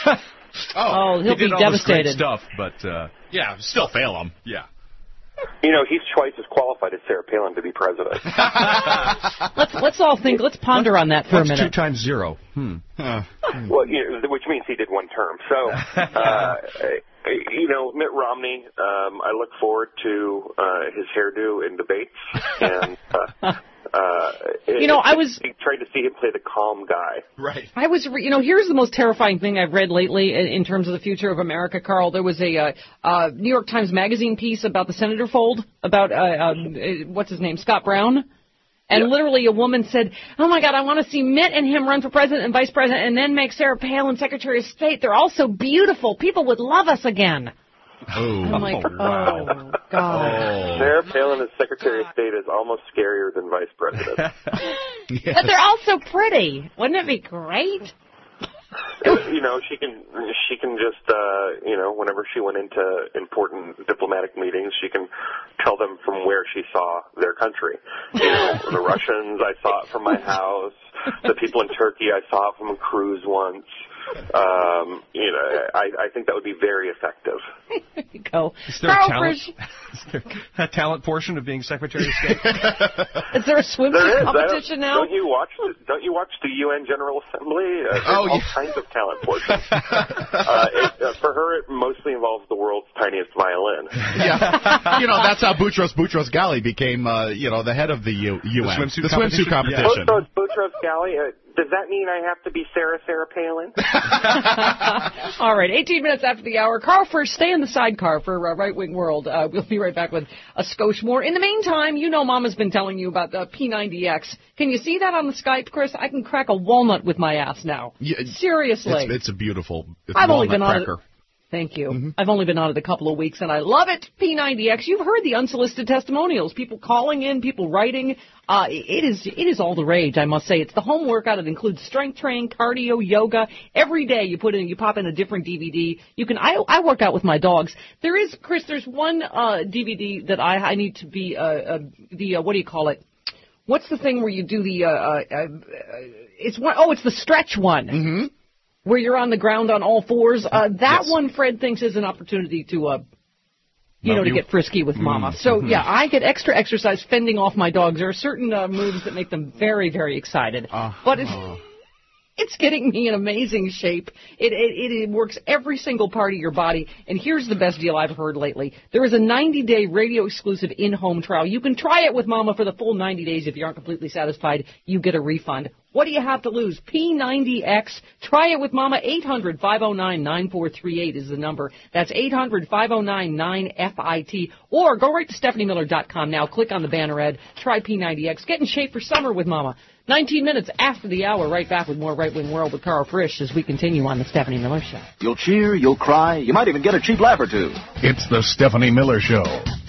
Oh, he'll he did be all devastated. This great stuff, but uh, yeah, still fail him. Yeah. You know, he's twice as qualified as Sarah Palin to be president. let's let's all think. Let's ponder on that for What's a minute. two times zero? Hmm. Uh, well, you know, which means he did one term. So, uh, you know, Mitt Romney, um, I look forward to uh, his hairdo in debates, and uh, uh, you know, I was trying to see him play the calm guy. Right. I was, re- you know, here's the most terrifying thing I've read lately in, in terms of the future of America, Carl. There was a uh, uh, New York Times Magazine piece about the Senator fold, about, uh, um, uh, what's his name, Scott Brown. And yeah. literally a woman said, oh, my God, I want to see Mitt and him run for president and vice president and then make Sarah Palin Secretary of State. They're all so beautiful. People would love us again. Oh, I'm like, wow. oh, God. Sarah Palin as Secretary of State is almost scarier than Vice President. Yes. But they're all so pretty. Wouldn't it be great? You know, she can she can just, uh, you know, whenever she went into important diplomatic meetings, she can tell them from where she saw their country. You know, the Russians, I saw it from my house. The people in Turkey, I saw it from a cruise once. Um, you know, I, I think that would be very effective. There you go. Is there a talent, is there a talent portion of being Secretary of State? Is there a swimsuit competition now? Don't you watch? Don't you watch the U N General Assembly? Uh, there's oh, all yeah. kinds of talent portions. uh, it, uh, for her, it mostly involves the world's tiniest violin. Yeah, you know, that's how Boutros Boutros Ghali became, uh, you know, the head of the U- UN. The swimsuit the competition. Swimsuit competition. Boutros Boutros Ghali. Uh, does that mean I have to be Sarah Sarah Palin? All right, eighteen minutes after the hour. Carl, first, stay in the sidecar for uh, Right Wing World. Uh, we'll be right back with a skosh more. In the meantime, you know Mama's been telling you about the P ninety X. Can you see that on the Skype, Chris? I can crack a walnut with my ass now. Yeah, Seriously. It's, it's a beautiful it's I've walnut only been cracker. on it. Thank you. Mm-hmm. I've only been on it a couple of weeks, and I love it. P ninety X. You've heard the unsolicited testimonials. People calling in, people writing. Uh, it is it is all the rage, I must say. It's the home workout. It includes strength training, cardio, yoga. Every day you put in, you pop in a different D V D. You can. I I work out with my dogs. There is, Chris. There's one uh, D V D that I I need to be uh, uh, the uh, what do you call it? What's the thing where you do the? Uh, uh, uh, it's one oh it's the stretch one. Mm-hmm. Where you're on the ground on all fours. Uh, that yes. one, Fred thinks, is an opportunity to, uh, you Love know, you. to get frisky with Mama. Mm-hmm. So, yeah, I get extra exercise fending off my dogs. There are certain uh, moves that make them very, very excited. Uh-huh. But it's, it's getting me in amazing shape. It, it, it works every single part of your body. And here's the best deal I've heard lately. There is a ninety-day radio-exclusive in-home trial. You can try it with Mama for the full ninety days. If you aren't completely satisfied, you get a refund. What do you have to lose? P ninety X. Try it with Mama. eight hundred, five oh nine, nine four three eight is the number. That's eight hundred, five oh nine, nine F I T. Or go right to Stephanie Miller dot com now. Click on the banner ad. Try P ninety X. Get in shape for summer with Mama. nineteen minutes after the hour. Right back with more Right Wing World with Carl Frisch as we continue on the Stephanie Miller Show. You'll cheer, you'll cry, you might even get a cheap laugh or two. It's the Stephanie Miller Show.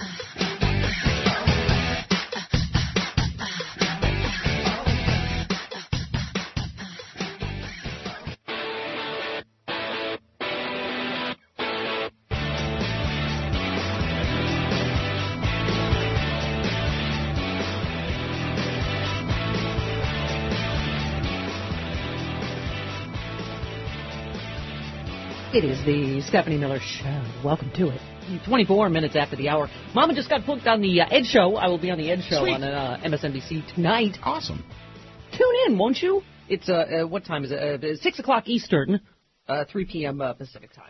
It is the Stephanie Miller Show. Welcome to it. twenty-four minutes after the hour. Mama just got booked on the uh, Ed Show. I will be on the Ed Show Sweet. on uh, M S N B C tonight. Awesome. Tune in, won't you? It's, uh, uh what time is it? Uh, six o'clock Eastern, uh, three p.m. Uh, Pacific time.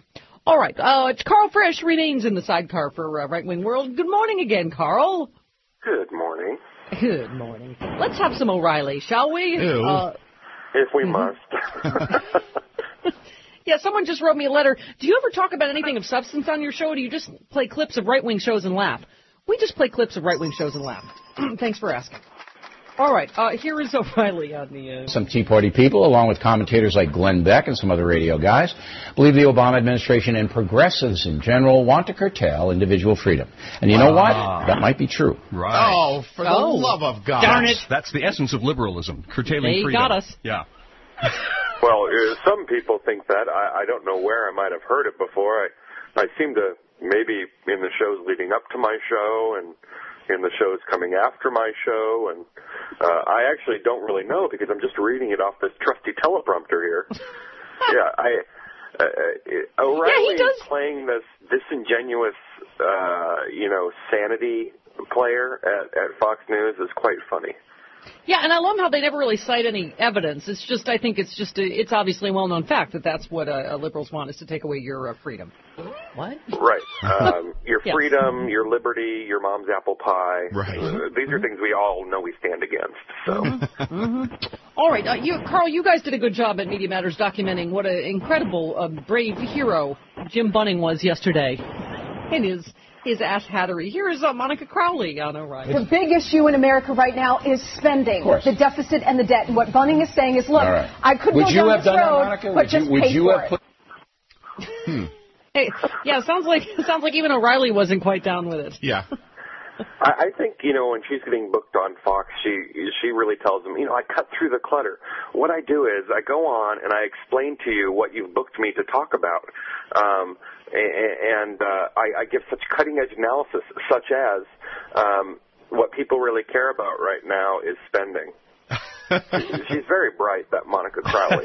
All right. Uh, it's Carl Frisch remains in the sidecar for uh, Right Wing World. Good morning again, Carl. Good morning. Good morning. Let's have some O'Reilly, shall we? Ew. Uh, if we mm-hmm. must. Yeah, someone just wrote me a letter. Do you ever talk about anything of substance on your show, or do you just play clips of right-wing shows and laugh? We just play clips of right-wing shows and laugh. Thanks for asking. All right, uh, here is O'Reilly on the... Uh... Some Tea Party people, along with commentators like Glenn Beck and some other radio guys, believe the Obama administration and progressives in general want to curtail individual freedom. And you know Ah. what? That might be true. Right. Oh, for the Oh. love of God. Darn it. That's the essence of liberalism, curtailing They freedom. got us. Yeah. Well, uh, some people think that. I, I don't know where I might have heard it before. I, I seem to maybe in the shows leading up to my show and in the shows coming after my show, and uh, I actually don't really know because I'm just reading it off this trusty teleprompter here. yeah, I uh, uh, O'Reilly yeah, is playing this disingenuous, uh, you know, sanity player at, at Fox News is quite funny. Yeah, and I love how they never really cite any evidence. It's just, I think it's just, a, it's obviously a well-known fact that that's what uh, liberals want, is to take away your uh, freedom. What? Right. Um, your Yes. freedom, your liberty, your mom's apple pie. Right. Uh, these are things we all know we stand against. So. Mm-hmm. All right, uh, you, Carl, you guys did a good job at Media Matters documenting what an incredible, uh, brave hero Jim Bunning was yesterday in his his ass hattery. Here is uh, Monica Crowley on O'Reilly. The big issue in America right now is spending, the deficit and the debt. And what Bunning is saying is, look, All right. I could Would go you down have this done that, road, Monica? but Would you- just would pay you for have it. put- Hmm. Hey, yeah, it sounds like it sounds like even O'Reilly wasn't quite down with it. Yeah. I, I think, you know, when she's getting booked on Fox, she she really tells them, you know, I cut through the clutter. What I do is I go on and I explain to you what you've booked me to talk about. Um, and uh, I, I give such cutting-edge analysis, such as um, what people really care about right now is spending. She's very bright, that Monica Crowley.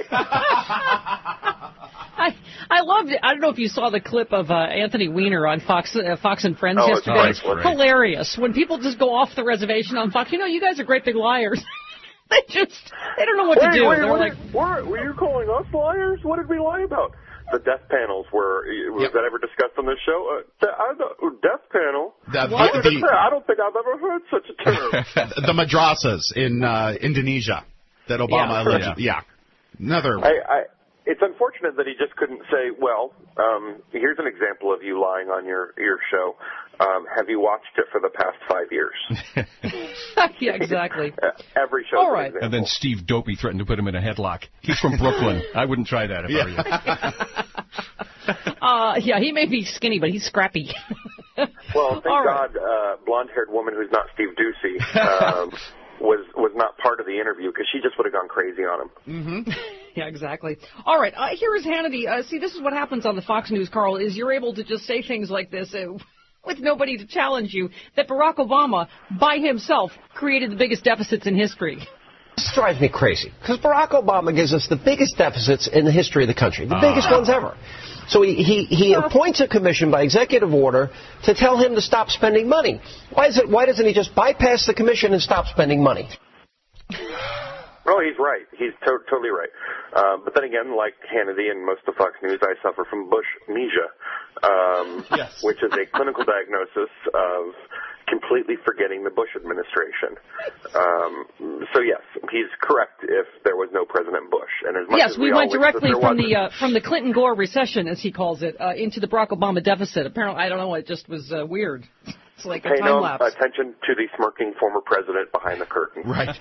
I I loved it. I don't know if you saw the clip of uh, Anthony Weiner on Fox uh, Fox and Friends Oh, it's yesterday. great. Great. Hilarious. When people just go off the reservation on Fox, you know, you guys are great big liars. they just they don't know what wait, to do. Wait, They're what like, did- were, were you calling us liars? What did we lie about? The death panels were, was Yep. that ever discussed on this show? Uh, the, I don't- death panel? The- What the- did it the- say? I don't think I've ever heard such a term. the madrasas in uh, Indonesia that Obama Yeah. alleged. Yeah. Another. I, I, it's unfortunate that he just couldn't say, well, um, here's an example of you lying on your, your show. Um, have you watched it for the past five years? yeah, exactly. Every show. All right. And then Steve Dopey threatened to put him in a headlock. He's from Brooklyn. I wouldn't try that if I were you. uh, yeah, he may be skinny, but he's scrappy. Well, thank All right. God, uh, blonde-haired woman who's not Steve Ducey um, was was not part of the interview because she just would have gone crazy on him. Mm-hmm. Yeah, exactly. All right, uh, here is Hannity. Uh, see, this is what happens on the Fox News, Carl, is you're able to just say things like this uh, with nobody to challenge you, that Barack Obama, by himself, created the biggest deficits in history. This drives me crazy, because Barack Obama gives us the biggest deficits in the history of the country, the Ah. biggest ones ever. So he, he, he appoints a commission by executive order to tell him to stop spending money. Why is it? Why doesn't he just bypass the commission and stop spending money? Oh, he's right. He's to- totally right. Uh, but then again, like Hannity and most of Fox News, I suffer from Bush-mnesia, um, yes. which is a clinical diagnosis of completely forgetting the Bush administration. Um, so yes, he's correct if there was no President Bush. And as much Yes, as we, we all went wish directly that there from the wasn't- uh, from the Clinton-Gore recession, as he calls it, uh, into the Barack Obama deficit. Apparently, I don't know, it just was uh, weird. It's like a Pay time no lapse. attention to the smirking former president behind the curtain. Right.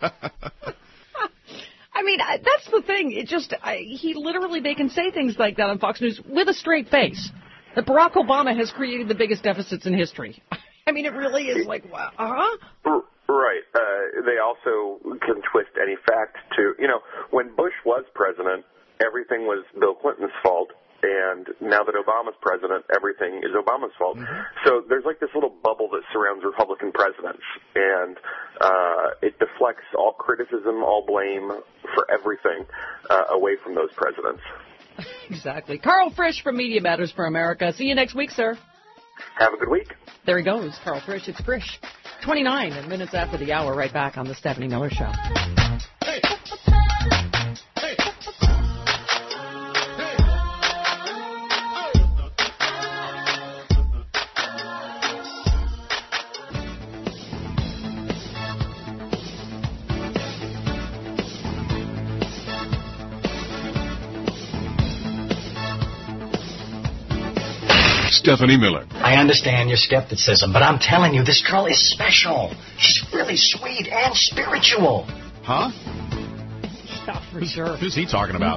I mean, I, that's the thing. It just, I, he literally, they can say things like that on Fox News with a straight face. That Barack Obama has created the biggest deficits in history. I mean, it really is like, wow, uh-huh. Right. Uh, they also can twist any fact to, you know, when Bush was president, everything was Bill Clinton's fault. And now that Obama's president, everything is Obama's fault. Mm-hmm. So there's like this little bubble that surrounds Republican presidents, and uh, it deflects all criticism, all blame for everything uh, away from those presidents. Exactly. Carl Frisch from Media Matters for America. See you next week, sir. Have a good week. There he goes, Carl Frisch. It's Frisch. twenty-nine minutes after the hour, right back on the Stephanie Miller Show. Stephanie Miller. I understand your skepticism, but I'm telling you, this girl is special. She's really sweet and spiritual. Huh? Yeah, for sure. Who's he talking about?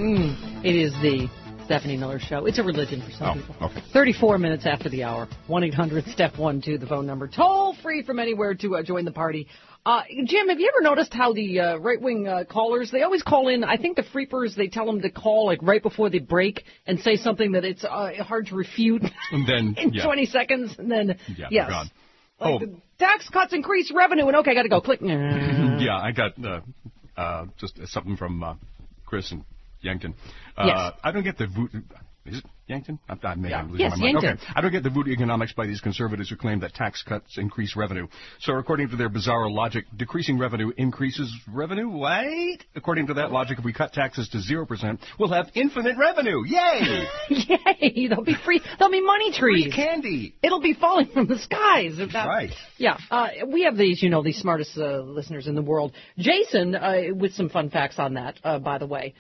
Mm, it is the Stephanie Miller Show. It's a religion for some oh, people. Okay. thirty-four minutes after the hour. one eight hundred step one two, the phone number. Toll free from anywhere to uh, join the party. Uh, Jim, have you ever noticed how the uh, right-wing uh, callers, they always call in, I think the freepers, they tell them to call like right before they break and say something that it's uh, hard to refute and then, in yeah. twenty seconds, and then, yeah, yes. Gone. Like oh. the tax cuts increase revenue, and okay, I got to go. Click. Yeah, I got uh, uh, just something from uh, Chris and Yankton. Uh, yes. I don't get the... Vo- Is it Yankton? I, I may yeah. have losing yes, my mind. Yankton. Okay. I don't get the voodoo economics by these conservatives who claim that tax cuts increase revenue. So according to their bizarre logic, decreasing revenue increases revenue? Wait. According to that logic, if we cut taxes to zero percent, we'll have infinite revenue. Yay! Yay! There'll be free, there'll be money trees. Free candy. It'll be falling from the skies. That's right. Yeah. Uh, we have these, you know, the smartest uh, listeners in the world. Jason, uh, with some fun facts on that, uh, by the way.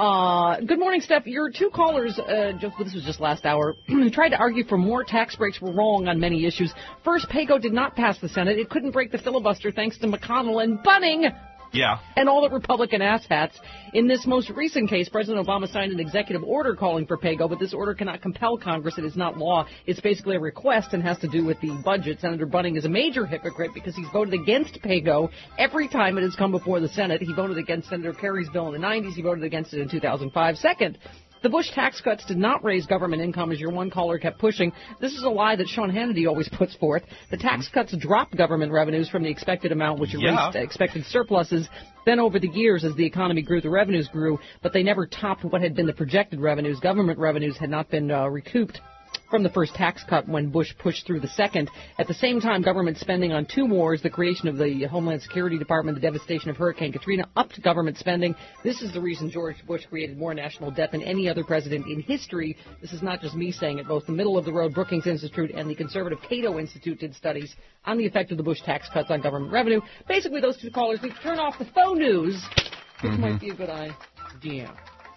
Uh, good morning, Steph. Your two callers, uh, just, this was just last hour, who tried to argue for more tax breaks were wrong on many issues. First, PAYGO did not pass the Senate. It couldn't break the filibuster thanks to McConnell and Bunning. Yeah. And all the Republican asshats. In this most recent case, President Obama signed an executive order calling for PAYGO, but this order cannot compel Congress. It is not law. It's basically a request and has to do with the budget. Senator Bunning is a major hypocrite because he's voted against PAYGO every time it has come before the Senate. He voted against Senator Kerry's bill in the nineties. He voted against it in two thousand five. Second, the Bush tax cuts did not raise government income, as your one caller kept pushing. This is a lie that Sean Hannity always puts forth. The tax cuts dropped government revenues from the expected amount, which erased yeah. expected surpluses. Then over the years, as the economy grew, the revenues grew, but they never topped what had been the projected revenues. Government revenues had not been uh, recouped from the first tax cut when Bush pushed through the second. At the same time, government spending on two wars, the creation of the Homeland Security Department, the devastation of Hurricane Katrina, upped government spending. This is the reason George Bush created more national debt than any other president in history. This is not just me saying it. Both the Middle of the Road Brookings Institute and the conservative Cato Institute did studies on the effect of the Bush tax cuts on government revenue. Basically, those two callers need to turn off the phone news, which mm-hmm. might be a good idea.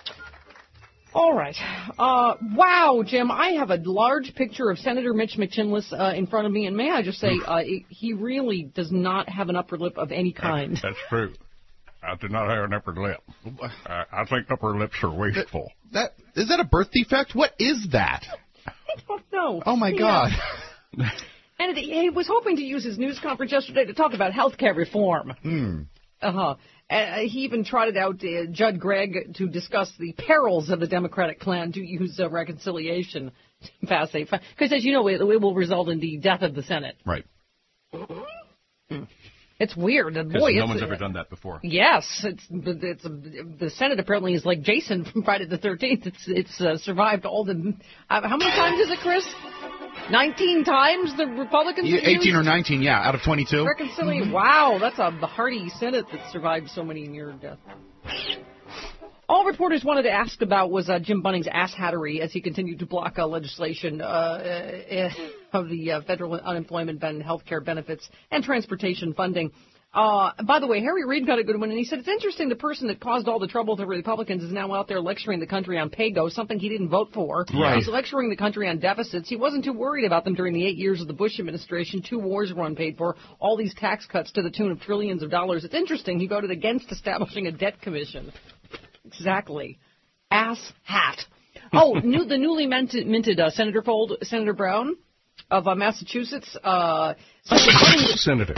All right. Uh, wow, Jim, I have a large picture of Senator Mitch McChinless uh, in front of me, and may I just say, uh, it, he really does not have an upper lip of any kind. That's true. I do not have an upper lip. Uh, I think upper lips are wasteful. That, that is that a birth defect? What is that? I don't know. Oh, my yeah. God. And he was hoping to use his news conference yesterday to talk about health care reform. Hmm. Uh-huh. Uh, he even trotted out uh, Judd Gregg to discuss the perils of the Democratic plan to use uh, reconciliation to pass a... Because, as you know, it, it will result in the death of the Senate. Right. It's weird. Boy, no it's, one's ever done that before. Yes. It's, it's the Senate apparently is like Jason from Friday the thirteenth. It's it's uh, survived all the... Uh, how many times is it, Chris? nineteen times the Republicans yeah, eighteen used? or nineteen, yeah, out of twenty-two. Reconciliation. Mm-hmm. Wow, that's a hearty Senate that survived so many near death. All reporters wanted to ask about was uh, Jim Bunning's asshattery as he continued to block uh, legislation uh, uh, of the uh, federal unemployment and health care benefits and transportation funding. Uh, by the way, Harry Reid got a good one, and he said, it's interesting the person that caused all the trouble to the Republicans is now out there lecturing the country on PAYGO, something he didn't vote for. Right. He's lecturing the country on deficits. He wasn't too worried about them during the eight years of the Bush administration. Two wars were unpaid for, all these tax cuts to the tune of trillions of dollars. It's interesting he voted against establishing a debt commission. Exactly. Ass hat. Oh, new, the newly minted, minted uh, Senator Fold, Senator Brown of uh, Massachusetts. Uh, Senator.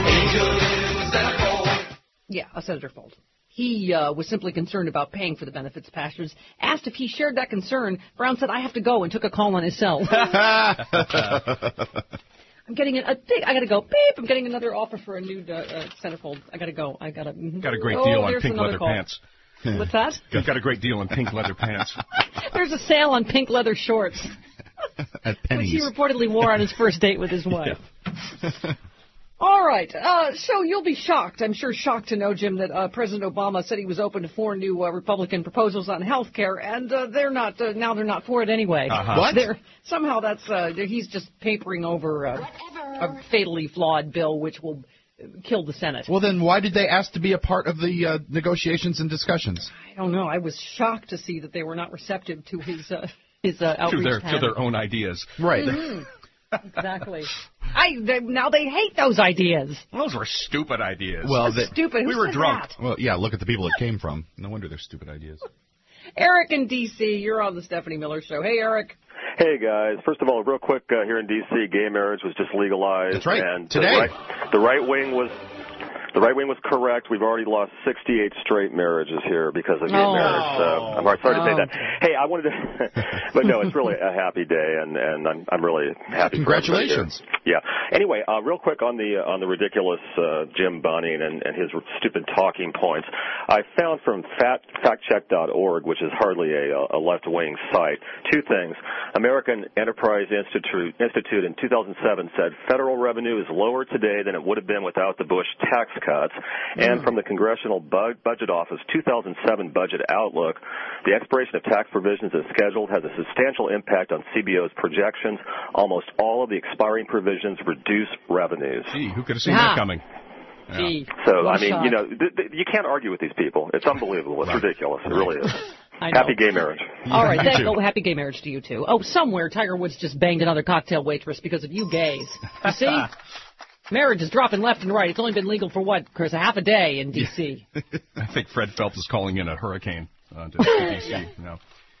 Yeah, a Senator Fold. He uh, was simply concerned about paying for the benefits pastors. Asked if he shared that concern, Brown said, I have to go, and took a call on his cell. I'm getting a, a I got to go. Beep. I'm getting another offer for a new uh, uh, Senator Fold. I got to go. I got to. Mm-hmm. Got a great oh, deal on pink leather call. pants. What's that? Got a great deal on pink leather pants. There's a sale on pink leather shorts. At Penny's. Which he reportedly wore on his first date with his wife. Yeah. All right. Uh, so you'll be shocked, I'm sure shocked to know, Jim, that uh, President Obama said he was open to four new uh, Republican proposals on health care, and uh, they're not, uh, now they're not for it anyway. Uh-huh. What? They're, somehow that's, uh, he's just papering over uh, a fatally flawed bill which will kill the Senate. Well, then why did they ask to be a part of the uh, negotiations and discussions? I don't know. I was shocked to see that they were not receptive to his... Uh, his uh, outreach to their panel. to their own ideas. Right. Mm-hmm. Exactly. I they, now they hate those ideas. Those were stupid ideas. Well, they, stupid. Who we were said drunk. that? Well, yeah. Look at the people it came from. No wonder they're stupid ideas. Eric in D C, you're on the Stephanie Miller Show. Hey, Eric. Hey, guys. First of all, real quick, uh, here in D C, gay marriage was just legalized. That's right. And Today. The right, the right wing was... The right wing was correct. We've already lost sixty-eight straight marriages here because of gay Oh. marriage. So I'm sorry to say Oh. that. Hey, I wanted to, but no, it's really a happy day, and and I'm I'm really happy. Congratulations. For everybody here. Yeah. Anyway, uh, real quick on the uh, on the ridiculous uh, Jim Bunning and, and his stupid talking points. I found from fact check dot org, which is hardly a, a left wing site, two things. American Enterprise Institute Institute in two thousand seven said federal revenue is lower today than it would have been without the Bush tax cuts. And from the Congressional Bu- Budget Office two thousand seven Budget Outlook, the expiration of tax provisions as scheduled has a substantial impact on C B O's projections. Almost all of the expiring provisions reduce revenues. Gee, who could have seen Ah. that coming? Gee. So, Well I mean, shot. you know, th- th- you can't argue with these people. It's unbelievable. It's ridiculous. It really is. I know. Happy gay marriage. All right, You thank, too. oh, happy gay marriage to you, too. Oh, somewhere Tiger Woods just banged another cocktail waitress because of you gays. You see? Marriage is dropping left and right. It's only been legal for what, Chris? A half a day in D C I think Fred Phelps is calling in a hurricane uh, to, to D C. No.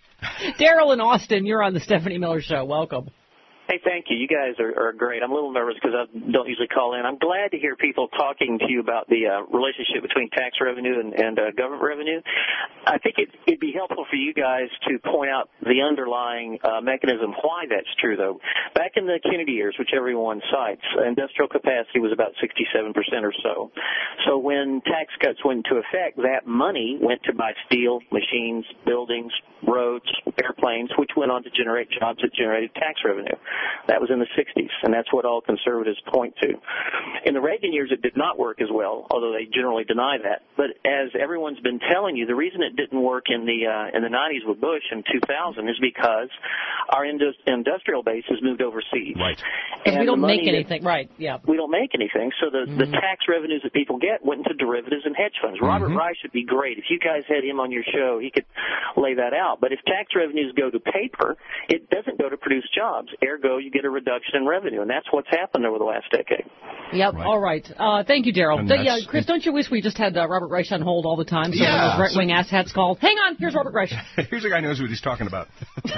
Daryl in Austin, you're on the Stephanie Miller Show. Welcome. Hey, thank you. You guys are, are great. I'm a little nervous because I don't usually call in. I'm glad to hear people talking to you about the uh, relationship between tax revenue and, and uh, government revenue. I think it, it'd be helpful for you guys to point out the underlying uh, mechanism why that's true, though. Back in the Kennedy years, which everyone cites, industrial capacity was about sixty-seven percent or so. So when tax cuts went into effect, that money went to buy steel, machines, buildings, roads, airplanes, which went on to generate jobs that generated tax revenue. That was in the sixties, and that's what all conservatives point to. In the Reagan years, it did not work as well, although they generally deny that. But as everyone's been telling you, the reason it didn't work in the uh, in the nineties with Bush in two thousand is because our indus- industrial base has moved overseas. Right. Because we don't make anything. That, right, yeah. We don't make anything, so the, mm-hmm. the tax revenues that people get went into derivatives and hedge funds. Robert Mm-hmm. Reich would be great. If you guys had him on your show, he could lay that out. But if tax revenues go to paper, it doesn't go to produce jobs. Ergo, you get a reduction in revenue, and that's what's happened over the last decade. Yep. Right. All right. Uh, thank you, Daryl. And Th- Yeah, that's- Chris, don't you wish we just had uh, Robert Reich on hold all the time? So Yeah. when those right-wing asshats called, hang on, here's Robert Reich. Here's a guy who knows what he's talking about.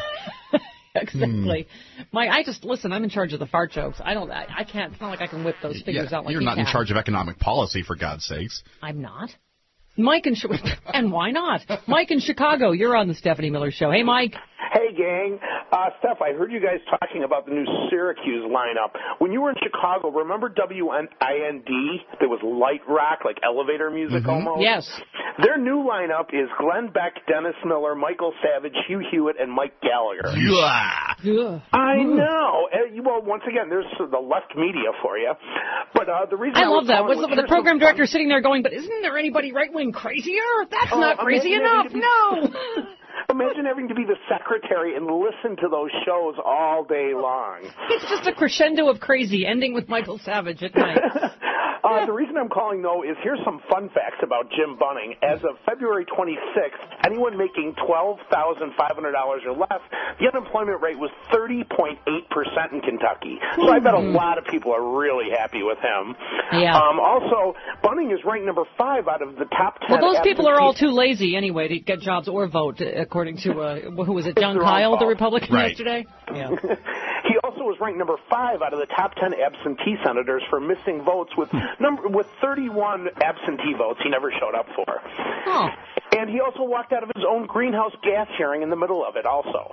Exactly. My, I just listen. I'm in charge of the fart jokes. I don't. I, I can't. It's not like I can whip those figures Yeah, out like you're you not can. in charge of economic policy, for God's sakes. I'm not. Mike in Chi- and why not? Mike in Chicago. You're on the Stephanie Miller Show. Hey, Mike. Hey, gang. Uh, Steph, I heard you guys talking about the new Syracuse lineup. When you were in Chicago, remember W I N D? There was light rock, like elevator music Mm-hmm. almost? Yes. Their new lineup is Glenn Beck, Dennis Miller, Michael Savage, Hugh Hewitt, and Mike Gallagher. Yeah. I know. Uh, you- well, once again, there's the left media for you. But uh, the reason I I, love was that. calling Was was the, the here's some program fun- director sitting there going, but isn't there anybody right-wing crazier? That's Oh, not crazy imagine enough. having to be- No. Imagine having to be the secretary and listen to those shows all day long. It's just a crescendo of crazy, ending with Michael Savage at night. Uh, the reason I'm calling, though, is here's some fun facts about Jim Bunning. As of February twenty-sixth, anyone making twelve thousand five hundred dollars or less, the unemployment rate was thirty point eight percent in Kentucky. So I bet a lot of people are really happy with him. Yeah. Um, also, Bunning is ranked number five out of the top ten. Well, those people are all absentee- too lazy anyway to get jobs or vote, according to, uh, who was it, John It's their own Kyle, the fault. Republican, Right. yesterday? Yeah. He also was ranked number five out of the top ten absentee senators for missing votes with number with thirty-one absentee votes he never showed up for. Oh. And he also walked out of his own greenhouse gas hearing in the middle of it also.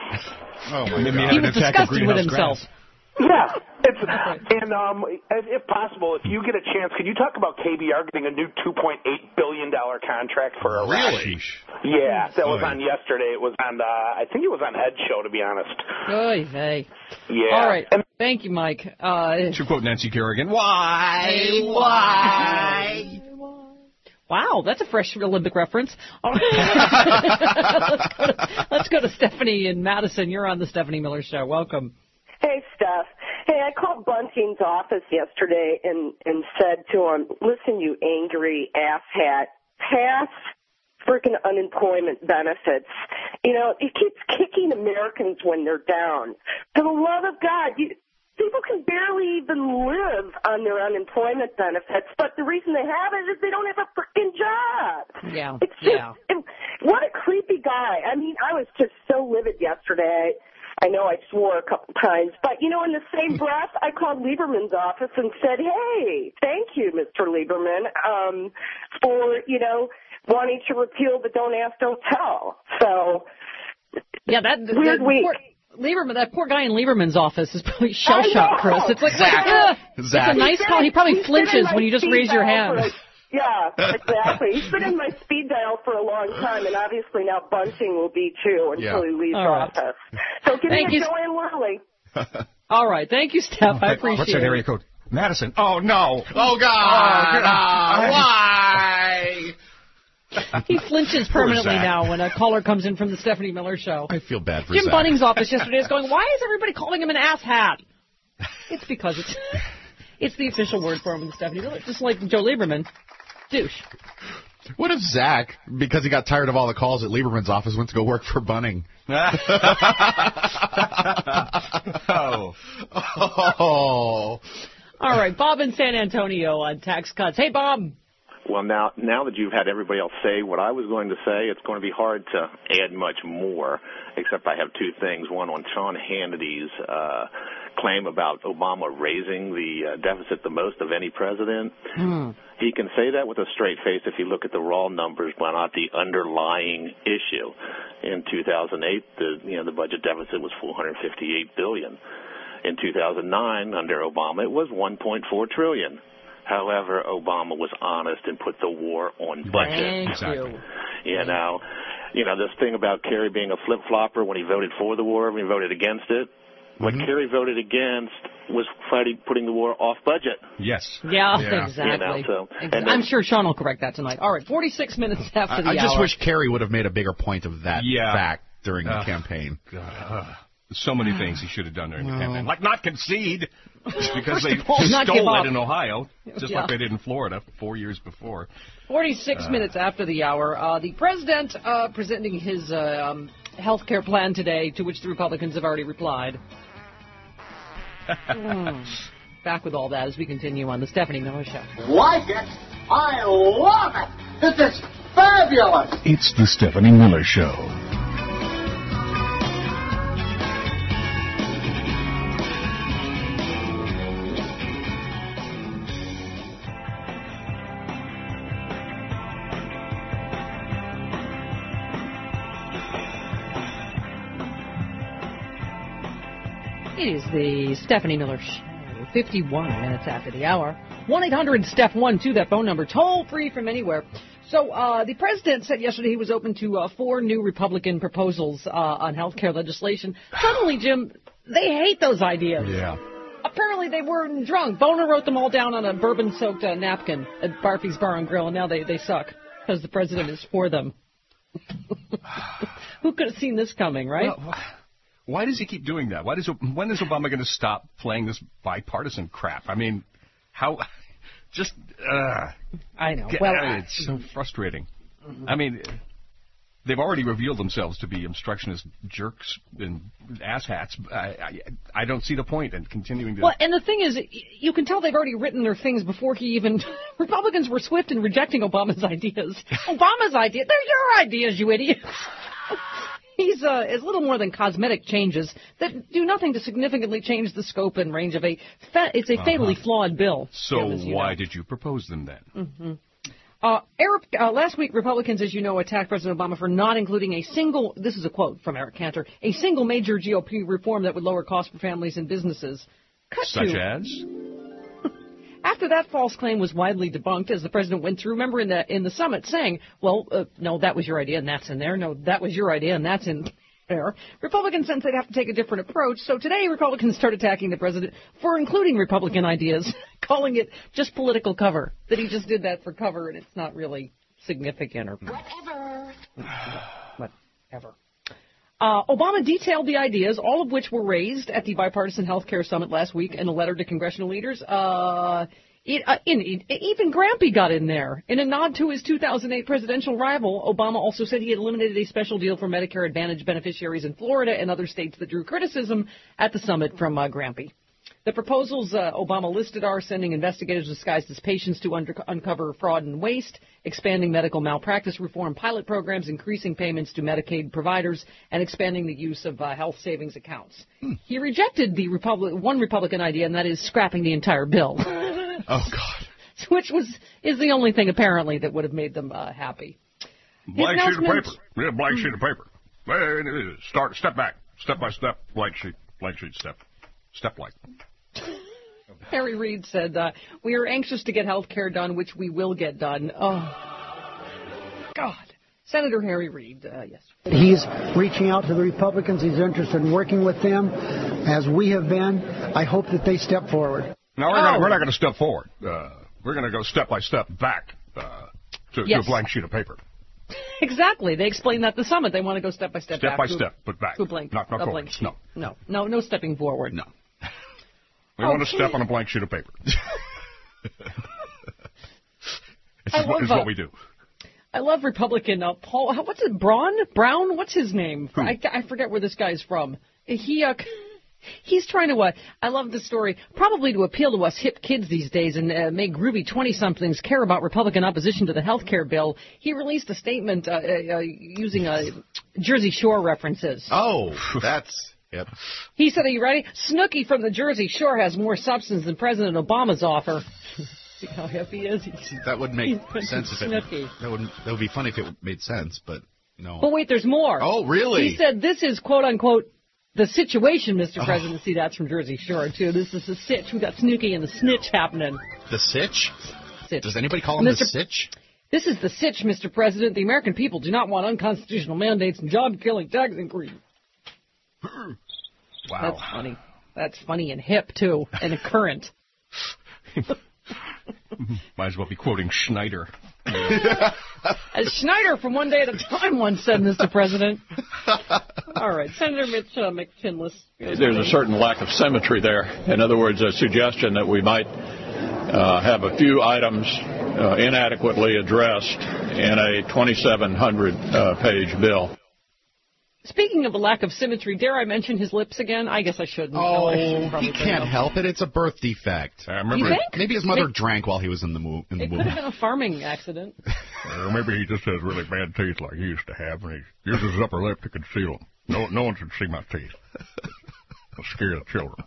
Oh, my Maybe God. had He an was attack of disgusted with greenhouse himself. grass. Yeah, it's and um, if, if possible, if you get a chance, could you talk about K B R getting a new two point eight billion dollar contract for Iraq? Really? Yeah, that was Oy. on yesterday. It was on, uh, I think it was on Ed's show, to be honest. Oy vey. Yeah. All right. Thank you, Mike. Uh, To quote Nancy Kerrigan, why, why? Wow, that's a fresh Olympic reference. All right. let's, go to, let's go to Stephanie in Madison. You're on the Stephanie Miller Show. Welcome. Hey, Steph. Hey, I called Bunting's office yesterday and, and said to him, listen, you angry asshat, pass freaking unemployment benefits. You know, it keeps kicking Americans when they're down. For the love of God, you, people can barely even live on their unemployment benefits, but the reason they have it is they don't have a freaking job. Yeah, it's just, yeah. It, what a creepy guy. I mean, I was just so livid yesterday. I know I swore a couple times, but, you know, in the same breath, I called Lieberman's office and said, hey, thank you, Mister Lieberman, um, for, you know, wanting to repeal the Don't Ask, Don't Tell. So, yeah, that weird that week. Poor, Lieberman, that poor guy in Lieberman's office is probably shell-shocked, Chris. It's like, Zach. uh, Zach. it's a nice call. He probably flinches when you just raise your hand. Yeah, exactly. He's been in my speed dial for a long time, and obviously now Bunting will be too until Yeah. he leaves All right. office. So give Thank me you. a Joanne Worley. All right. Thank you, Steph. I appreciate What's that it. area code? Madison. Oh, no. Oh, God. Oh, Uh, why? He flinches permanently Zach. now when a caller comes in from the Stephanie Miller Show. I feel bad for Jim Zach. Bunning's office yesterday is going, why is everybody calling him an ass hat? It's because it's it's the official word for him in the Stephanie Miller. Just like Joe Lieberman. Douche. What if Zach, because he got tired of all the calls at Lieberman's office, went to go work for Bunning? oh. Oh. All right, Bob in San Antonio on tax cuts. Hey, Bob. Well, now now that you've had everybody else say what I was going to say, it's going to be hard to add much more, except I have two things. One on Sean Hannity's uh, claim about Obama raising the uh, deficit the most of any president. Hmm. He can say that with a straight face if you look at the raw numbers, but not the underlying issue. In two thousand eight, the you know the budget deficit was four hundred fifty-eight billion dollars. In two thousand nine, under Obama, it was one point four trillion dollars. However, Obama was honest and put the war on budget. Thank you. You know, you know this thing about Kerry being a flip-flopper when he voted for the war, when he voted against it. What Mm-hmm. Kerry voted against was fighting, putting the war off budget. Yes. Yeah, Yeah. exactly. You know, so, and Ex- then- I'm sure Sean will correct that tonight. All right, forty-six minutes after the I, I just hour. wish Kerry would have made a bigger point of that Yeah. fact during the Uh, campaign. God. So many things he should have done during the campaign. Like not concede, just because they of all, not give stole up. it in Ohio, just Yeah. like they did in Florida four years before. forty-six Uh, minutes after the hour, uh, the president uh, presenting his uh, um, health care plan today, to which the Republicans have already replied. Hmm. Back with all that as we continue on the Stephanie Miller Show. Like it? I love it! This is fabulous! It's the Stephanie Miller Show. It is the Stephanie Miller Show, fifty-one minutes after the hour. one eight hundred steph one two, that phone number, toll free from anywhere. So uh, the president said yesterday he was open to uh, four new Republican proposals uh, on health care legislation. Suddenly, Jim, they hate those ideas. Yeah. Apparently they were drunk. Boner wrote them all down on a bourbon-soaked uh, napkin at Barfy's Bar and Grill, and now they, they suck because the president is for them. Who could have seen this coming, right? Well, why does he keep doing that? Why does when is Obama going to stop playing this bipartisan crap? I mean, how? Just uh, I know. Get, Well, it's so frustrating. I mean, they've already revealed themselves to be obstructionist jerks and asshats. I, I, I don't see the point in continuing to. Well, and the thing is, you can tell they've already written their things before he even. Republicans were swift in rejecting Obama's ideas. Obama's ideas, they're your ideas, you idiot. He's uh, is little more than cosmetic changes that do nothing to significantly change the scope and range of a. Fa- it's a fatally Uh-huh. flawed bill. So Jim, as you why know. did you propose them then? Mm-hmm. Uh, Eric, uh, last week, Republicans, as you know, attacked President Obama for not including a single, this is a quote from Eric Cantor, a single major G O P reform that would lower costs for families and businesses. Cut Such to, as? After that false claim was widely debunked as the president went through, remember in the in the summit saying, well, uh, no, that was your idea and that's in there. No, that was your idea and that's in there. Republicans said they'd have to take a different approach. So today, Republicans start attacking the president for including Republican ideas, calling it just political cover, that he just did that for cover and it's not really significant or Whatever. whatever. Uh, Obama detailed the ideas, all of which were raised at the bipartisan health care summit last week in a letter to congressional leaders. Uh, It, uh, in, it, even Grampy got in there. In a nod to his two thousand eight presidential rival, Obama also said he had eliminated a special deal for Medicare Advantage beneficiaries in Florida and other states that drew criticism at the summit from uh, Grampy. The proposals uh, Obama listed are sending investigators disguised as patients to under- uncover fraud and waste, expanding medical malpractice reform pilot programs, increasing payments to Medicaid providers, and expanding the use of uh, health savings accounts. Hmm. He rejected the Republic- one Republican idea, and that is scrapping the entire bill. Oh, God. Which was is the only thing, apparently, that would have made them uh, happy. Blank sheet of paper. Yeah, blank sheet of paper. Start, step back. Step by step. Blank sheet. Blank sheet step. Step like. Harry Reid said, uh, we are anxious to get health care done, which we will get done. Oh, God. Senator Harry Reid, uh, yes. He's reaching out to the Republicans. He's interested in working with them, as we have been. I hope that they step forward. No, we're, oh. gonna, we're not going to step forward. Uh, we're going to go step by step back uh, to, yes. to a blank sheet of paper. Exactly. They explained that at the summit. They want to go step by step, step back. by to, step, but back. To a blank, not not a forward. Blank sheet. No. No, no, no stepping forward. No. We oh, want to step on a blank sheet of paper. This is, what, is uh, what we do. I love Republican uh, Paul. What's it? Braun? Brown? What's his name? I, I forget where this guy's from. He uh, he's trying to. Uh, I love this story. Probably to appeal to us hip kids these days and uh, make groovy twenty-somethings care about Republican opposition to the health care bill. He released a statement uh, uh, using uh, Jersey Shore references. Oh, that's. Yep. He said, are you ready? Snooki from the Jersey Shore has more substance than President Obama's offer. See how hip he is? He's, that would make sense if it that would that would be funny if it made sense, but no. But wait, there's more. Oh, really? He said this is quote unquote the situation, Mister Oh. President. See, that's from Jersey Shore too. This is the sitch. We got Snooki and the snitch happening. The sitch? Sitch. Does anybody call him Mister the sitch? This is the sitch, Mister President. The American people do not want unconstitutional mandates and job-killing tax increase. Wow. That's funny. That's funny and hip, too, and current. Might as well be quoting Schneider. As Schneider from One Day at a Time once said, Mister President. All right, Senator Mitch uh, McChinless. There's a certain lack of symmetry there. In other words, a suggestion that we might uh, have a few items uh, inadequately addressed in a twenty-seven hundred uh, page bill. Speaking of a lack of symmetry, dare I mention his lips again? I guess I shouldn't. Oh, no, I shouldn't he can't help it. It's a birth defect. I remember you think? Maybe his mother Maybe, drank while he was in the womb. In the it womb. could have been a farming accident. Or maybe he just has really bad teeth like he used to have, and he uses his upper lip to conceal them. No, no one should see my teeth. I'll scare the children.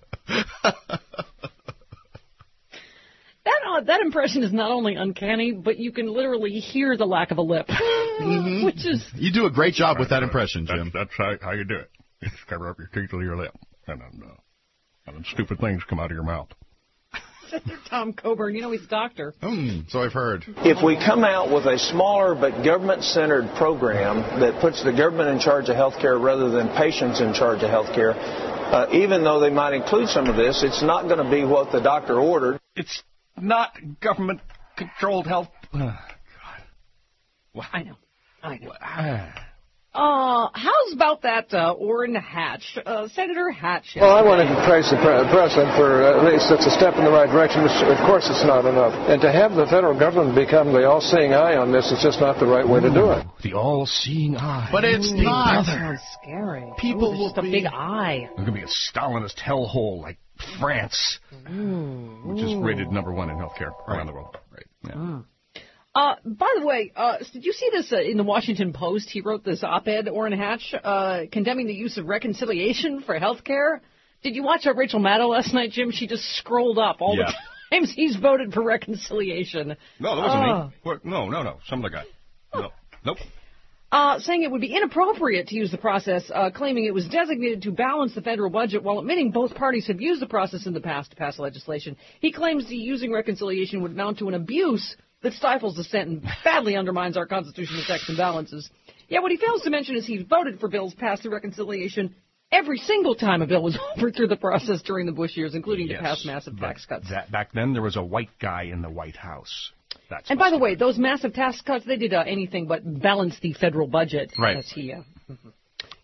That uh, that impression is not only uncanny, but you can literally hear the lack of a lip, mm-hmm. which is. You do a great job with that impression, Jim. That's, that's how, how you do it. You just cover up your teeth with your lip, and then, uh, and then stupid things come out of your mouth. Senator Tom Coburn, you know he's a doctor. Mm, so I've heard. If we come out with a smaller but government-centered program that puts the government in charge of health care rather than patients in charge of health care, uh, even though they might include some of this, it's not going to be what the doctor ordered. It's not government-controlled health. Oh, God. Well, I know. I know. Uh, how's about that uh, Orrin Hatch, uh, Senator Hatch? Well, I want to praise the pre- president for uh, at least it's a step in the right direction. Of course, it's not enough. And to have the federal government become the all-seeing eye on this is just not the right way to do it. The all-seeing eye. But it's Ooh, not. That sounds scary. People Ooh, will just a be... big eye. It's going to be a Stalinist hellhole like France, Ooh. which is rated number one in healthcare right. around the world. Right. Yeah. Mm. Uh, by the way, uh, did you see this uh, in the Washington Post? He wrote this op-ed, Orrin Hatch, uh, condemning the use of reconciliation for health care. Did you watch uh, Rachel Maddow last night, Jim? She just scrolled up all yeah. the times he's voted for reconciliation. No, that wasn't uh, me. What? No, no, no. Some other guy. No. Nope. Uh, saying it would be inappropriate to use the process, uh, claiming it was designated to balance the federal budget while admitting both parties have used the process in the past to pass legislation. He claims the using reconciliation would amount to an abuse that stifles dissent and badly undermines our constitutional checks and balances. Yet what he fails to mention is he voted for bills passed through reconciliation every single time a bill was offered through the process during the Bush years, including yes, to pass massive tax cuts. That, back then, there was a white guy in the White House. That's and by the way, those massive tax cuts, they did uh, anything but balance the federal budget. Right. As he, uh, mm-hmm.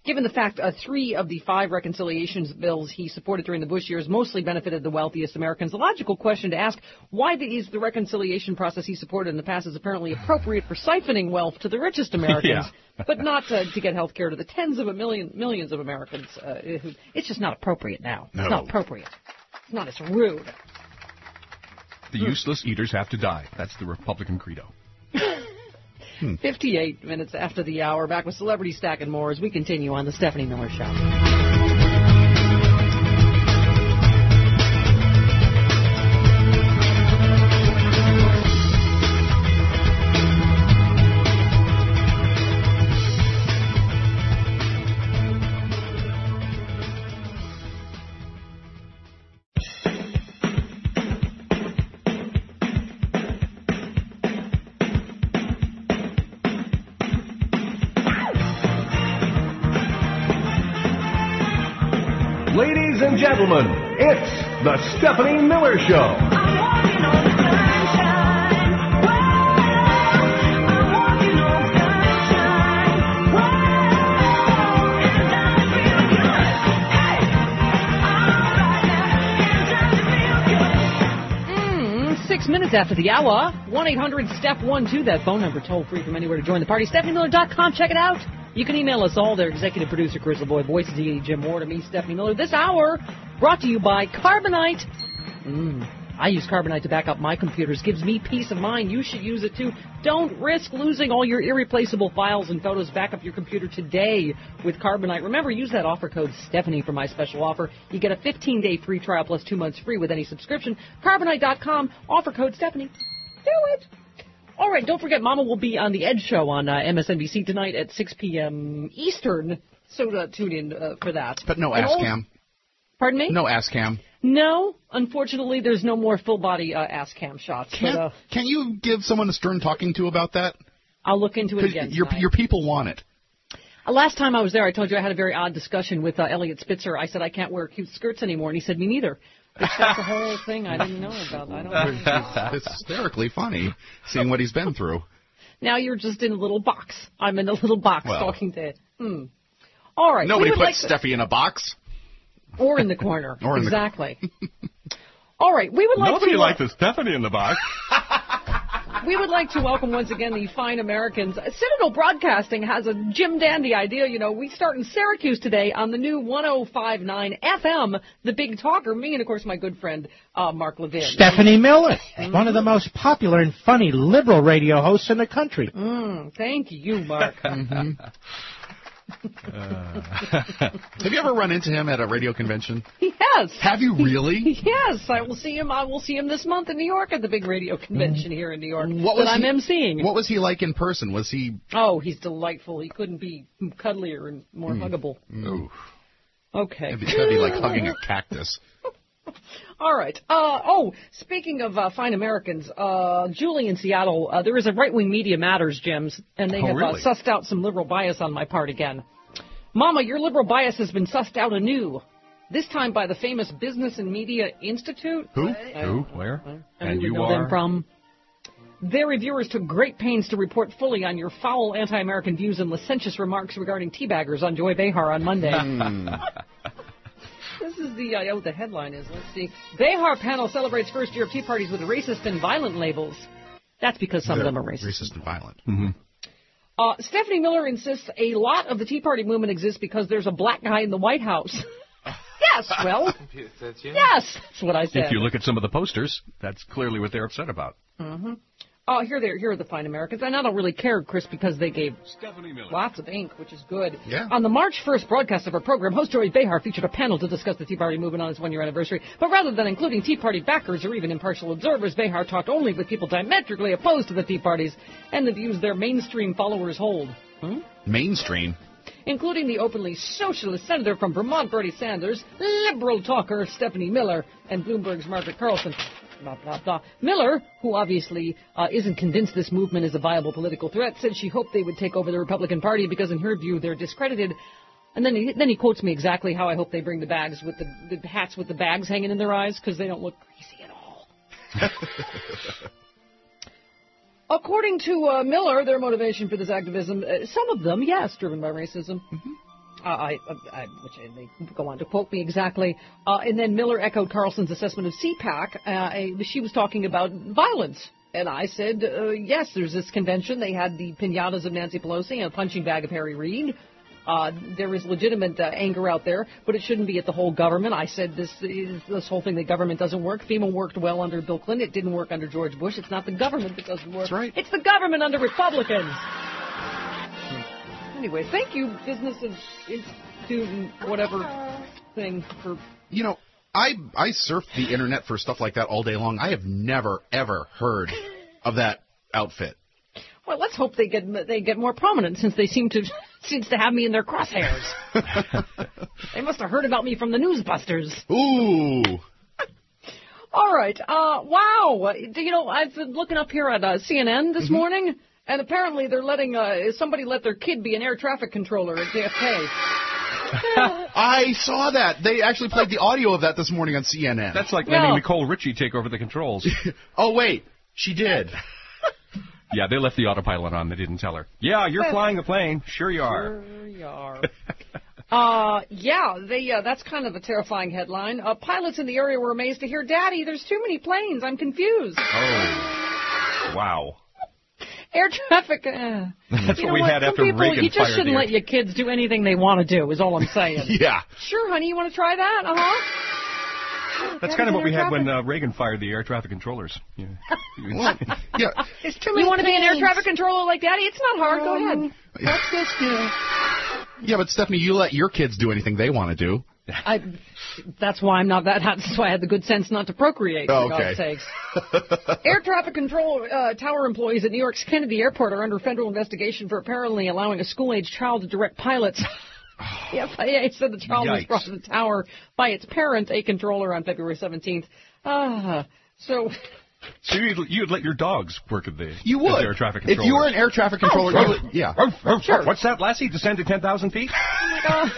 Given the fact uh, three of the five reconciliations bills he supported during the Bush years mostly benefited the wealthiest Americans, the logical question to ask why is the reconciliation process he supported in the past is apparently appropriate for siphoning wealth to the richest Americans, Yeah. but not uh, to get health care to the tens of a million millions of Americans. Uh, who, it's just not appropriate now. No. It's not appropriate. It's not. It's rude. The useless eaters have to die. That's the Republican credo. fifty-eight minutes after the hour, back with Celebrity Stack and more as we continue on the Stephanie Miller Show. Ladies and gentlemen, it's the Stephanie Miller Show. Six minutes after the hour, one eight hundred step one two, that phone number, toll free from anywhere to join the party. Stephanie Miller dot com, check it out. You can email us all there. Executive producer Chris LeBoy, voice D, Jim Ward, and me, Stephanie Miller. This hour brought to you by Carbonite. Mm, I use Carbonite to back up my computers. Gives me peace of mind. You should use it too. Don't risk losing all your irreplaceable files and photos. Back up your computer today with Carbonite. Remember, use that offer code Stephanie for my special offer. You get a fifteen-day free trial plus two months free with any subscription. Carbonite dot com, offer code Stephanie. Do it. All right, don't forget, Mama will be on the Ed Show on uh, M S N B C tonight at six p.m. Eastern, so uh, tune in uh, for that. But no And ass all- cam. Pardon me? No ass cam. No, unfortunately, there's no more full-body uh, ass cam shots. Can't, but, uh, can you give someone a stern talking to about that? I'll look into it 'Cause again Your, tonight. your people want it. Uh, last time I was there, I told you I had a very odd discussion with uh, Elliot Spitzer. I said I can't wear cute skirts anymore, and he said, me neither. Which, that's a whole thing I didn't know about. I don't know. It's hysterically funny seeing what he's been through. Now you're just in a little box. I'm in a little box Well. talking to it. Hmm. All right. Nobody we puts would like to- Steffi in a box. Or in the corner. Or in the- exactly. All right. We would like Nobody to... uh, liked the Stephanie in the box. We would like to welcome once again the fine Americans. Citadel Broadcasting has a Jim Dandy idea. You know, we start in Syracuse today on the new one oh five point nine F M, The Big Talker. Me and, of course, my good friend uh, Mark Levin. Stephanie Miller, one of the most popular and funny liberal radio hosts in the country. Mm, thank you, Mark. Mm-hmm. Uh, have you ever run into him at a radio convention? He has. Have you really? Yes, I will see him. I will see him this month in New York at the big radio convention here in New York What that was I'm he, emceeing. What was he like in person? Was he? Oh, he's delightful. He couldn't be cuddlier and more Mm. huggable. Ooh. Okay. That'd be, that'd be like hugging a cactus. All right. Uh, oh, speaking of uh, fine Americans, uh, Julie in Seattle, uh, there is a right-wing Media Matters, Gems, and they Oh, have really? uh, sussed out some liberal bias on my part again. Mama, your liberal bias has been sussed out anew. This time by the famous Business and Media Institute. Who? I- Who? Where? And, And you you would know them are? from. Their reviewers took great pains to report fully on your foul anti-American views and licentious remarks regarding teabaggers on Joy Behar on Monday. This is the, uh, what the headline is. Let's see. Behar panel celebrates first year of Tea Parties with racist and violent labels. That's because some They're of them are racist. Racist and violent. Mm-hmm. Uh, Stephanie Miller insists a lot of the Tea Party movement exists because there's a black guy in the White House. Yes, well, yes, that's what I said. If you look at some of the posters, that's clearly what they're upset about. Mm-hmm. Oh, here they here are the fine Americans. And I don't really care, Chris, because they gave Stephanie Miller. lots of ink, which is good. Yeah. On the March first broadcast of our program, host Joy Behar featured a panel to discuss the Tea Party movement on its one-year anniversary. But rather than including Tea Party backers or even impartial observers, Behar talked only with people diametrically opposed to the Tea Parties and the views their mainstream followers hold. Hmm? Mainstream. Including the openly socialist senator from Vermont, Bernie Sanders, liberal talker Stephanie Miller, and Bloomberg's Margaret Carlson. Blah, blah, blah. Miller, who obviously uh, isn't convinced this movement is a viable political threat, said she hoped they would take over the Republican Party because, in her view, they're discredited. And then he, then he quotes me exactly how I hope they bring the bags with the, the hats with the bags hanging in their eyes because they don't look crazy at all. According to uh, Miller, their motivation for this activism, uh, some of them, yes, driven by racism. Mm-hmm. Uh, I, I, which I, they go on to quote me exactly. Uh, and then Miller echoed Carlson's assessment of C PAC. Uh, I, she was talking about violence. And I said, uh, yes, there's this convention. They had the piñatas of Nancy Pelosi and a punching bag of Harry Reid. Uh, there is legitimate uh, anger out there, but it shouldn't be at the whole government. I said this this whole thing, the government doesn't work. FEMA worked well under Bill Clinton. It didn't work under George Bush. It's not the government that doesn't work. That's right. It's the government under Republicans. Anyway, thank you, Business Institute, whatever thing for... You know, I I surf the internet for stuff like that all day long. I have never, ever heard of that outfit. Well, let's hope they get they get more prominent since they seem to seems to have me in their crosshairs. They must have heard about me from the Newsbusters. Ooh. All right. Uh, wow. You know, I've been looking up here at uh, C N N this mm-hmm. morning, and apparently they're letting uh, somebody let their kid be an air traffic controller at J F K. I saw that. They actually played the audio of that this morning on C N N. That's like letting no. Nicole Richie take over the controls. Oh, wait. She did. Yeah, they left the autopilot on. They didn't tell her. Yeah, you're flying the plane. Sure you are. Sure you are. uh, yeah, they, uh, that's kind of a terrifying headline. Uh, pilots in the area were amazed to hear, Daddy, there's too many planes. I'm confused. Oh, wow. Air traffic. Uh, That's you what know we what? had Some after people, Reagan you just fired shouldn't the let your kids do anything they want to do, is all I'm saying. Yeah. Sure, honey, you want to try that? Uh-huh. That's kind of what we had when uh, Reagan fired the air traffic controllers. Yeah. Well, yeah. You want to be an air traffic controller like Daddy? It's not hard. Um, Go ahead. That's just, yeah. Yeah, but Stephanie, you let your kids do anything they want to do. I, that's why I'm not that. That's why I had the good sense not to procreate. For oh, okay. God's sakes. Air traffic control uh, tower employees at New York's Kennedy Airport are under federal investigation for apparently allowing a school-age child to direct pilots. The F A A said the child Yikes. was brought to the tower by its parent, a controller, on February seventeenth. Ah, so. So you'd, you'd let your dogs work at the, you would. At the air traffic controller. If you were an air traffic controller, oh, you would, yeah. Oh, oh, sure. What's that, Lassie? Descend to ten thousand feet? Oh, my God.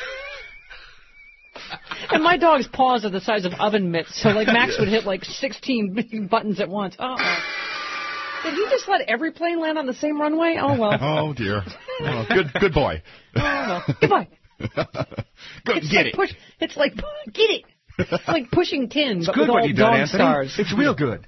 And my dog's paws are the size of oven mitts, so, like, Max would hit, like, sixteen buttons at once. Uh-oh. Did you just let every plane land on the same runway? Oh, well. Oh, dear. Oh, good good boy. Oh, well. Goodbye. Go it's get like it. Push, it's like, get it. It's like pushing tin, it's but good with what all you dog done, Anthony. stars. It's real good.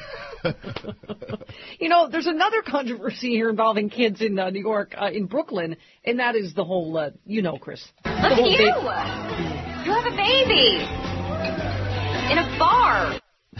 You know, there's another controversy here involving kids in uh, New York, uh, in Brooklyn, and that is the whole, uh, you know, Chris. Look, you. You have a baby. In a bar.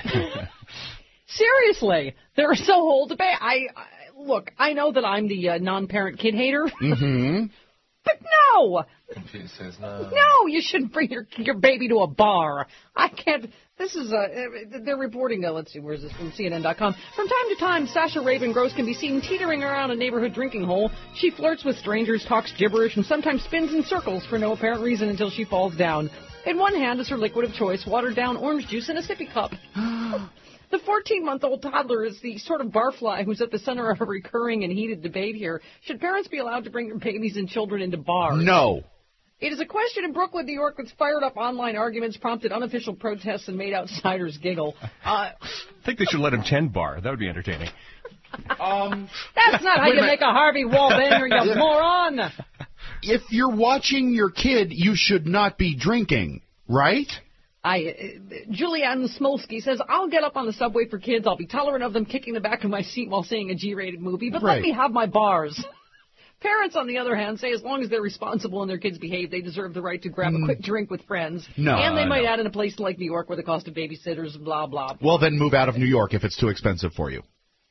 Seriously. There is a whole debate. I, I Look, I know that I'm the uh, non-parent kid hater. Mm-hmm. But no! She says no. No, you shouldn't bring your your baby to a bar. I can't. This is a. They're reporting. Uh, let's see, where's this from C N N dot com? From time to time, Sasha Raven Gross can be seen teetering around a neighborhood drinking hole. She flirts with strangers, talks gibberish, and sometimes spins in circles for no apparent reason until she falls down. In one hand is her liquid of choice, watered down orange juice in a sippy cup. The fourteen-month-old toddler is the sort of barfly who's at the center of a recurring and heated debate here. Should parents be allowed to bring their babies and children into bars? No. It is a question in Brooklyn, New York, that's fired up online arguments, prompted unofficial protests, and made outsiders giggle. Uh, I think they should let him tend bar. That would be entertaining. Um, That's not how you make a Harvey Wallbanger, you moron. If you're watching your kid, you should not be drinking, right? I, uh, Julianne Smolsky says, I'll get up on the subway for kids. I'll be tolerant of them kicking the back of my seat while seeing a G-rated movie, but right. let me have my bars. Parents, on the other hand, say as long as they're responsible and their kids behave, they deserve the right to grab Mm. a quick drink with friends. No, and they might no. add in a place like New York where the cost of babysitters, blah, blah, blah. Well, then move out of New York if it's too expensive for you.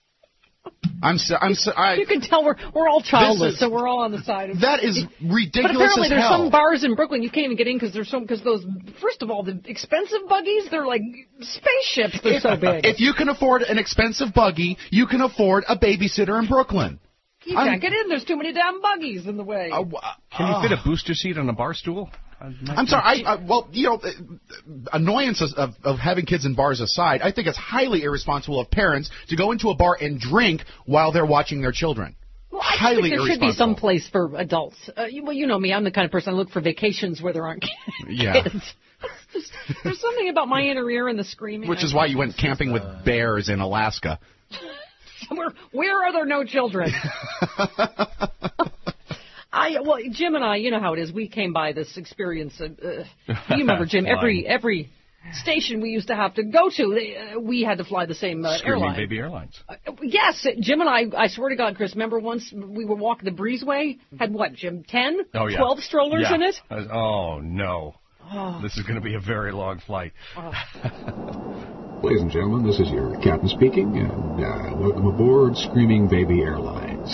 I'm so, I'm so, I, You can tell we're we're all childless, is, so we're all on the side of that is ridiculous. But apparently, as there's hell. some bars in Brooklyn you can't even get in because there's some because those. First of all, the expensive buggies, they're like spaceships. They're if, so big. If you can afford an expensive buggy, you can afford a babysitter in Brooklyn. You I'm, can't get in. There's too many damn buggies in the way. Uh, Can uh, you fit a booster seat on a bar stool? I'm sorry. I, I, well, you know, annoyances of, of having kids in bars aside, I think it's highly irresponsible of parents to go into a bar and drink while they're watching their children. Well, I highly think there should irresponsible. be some place for adults. Uh, you, well, you know me. I'm the kind of person I look for vacations where there aren't kids. Yeah. There's, there's something about my inner ear and the screaming. Which is why you went camping with bears in Alaska. Where, where are there no children? I well, Well, Jim and I, you know how it is. We came by this experience. Uh, uh, you remember, Jim? Every every station we used to have to go to, they, uh, we had to fly the same uh, Screaming airline. Baby Airlines. Uh, yes, Jim and I. I swear to God, Chris. Remember once we were walking the breezeway? Had what, Jim? Ten, oh, yeah. twelve strollers yeah. in it. Uh, oh no. Oh. This is going to be a very long flight. Oh. Ladies and gentlemen, this is your captain speaking, and uh, welcome aboard Screaming Baby Airlines.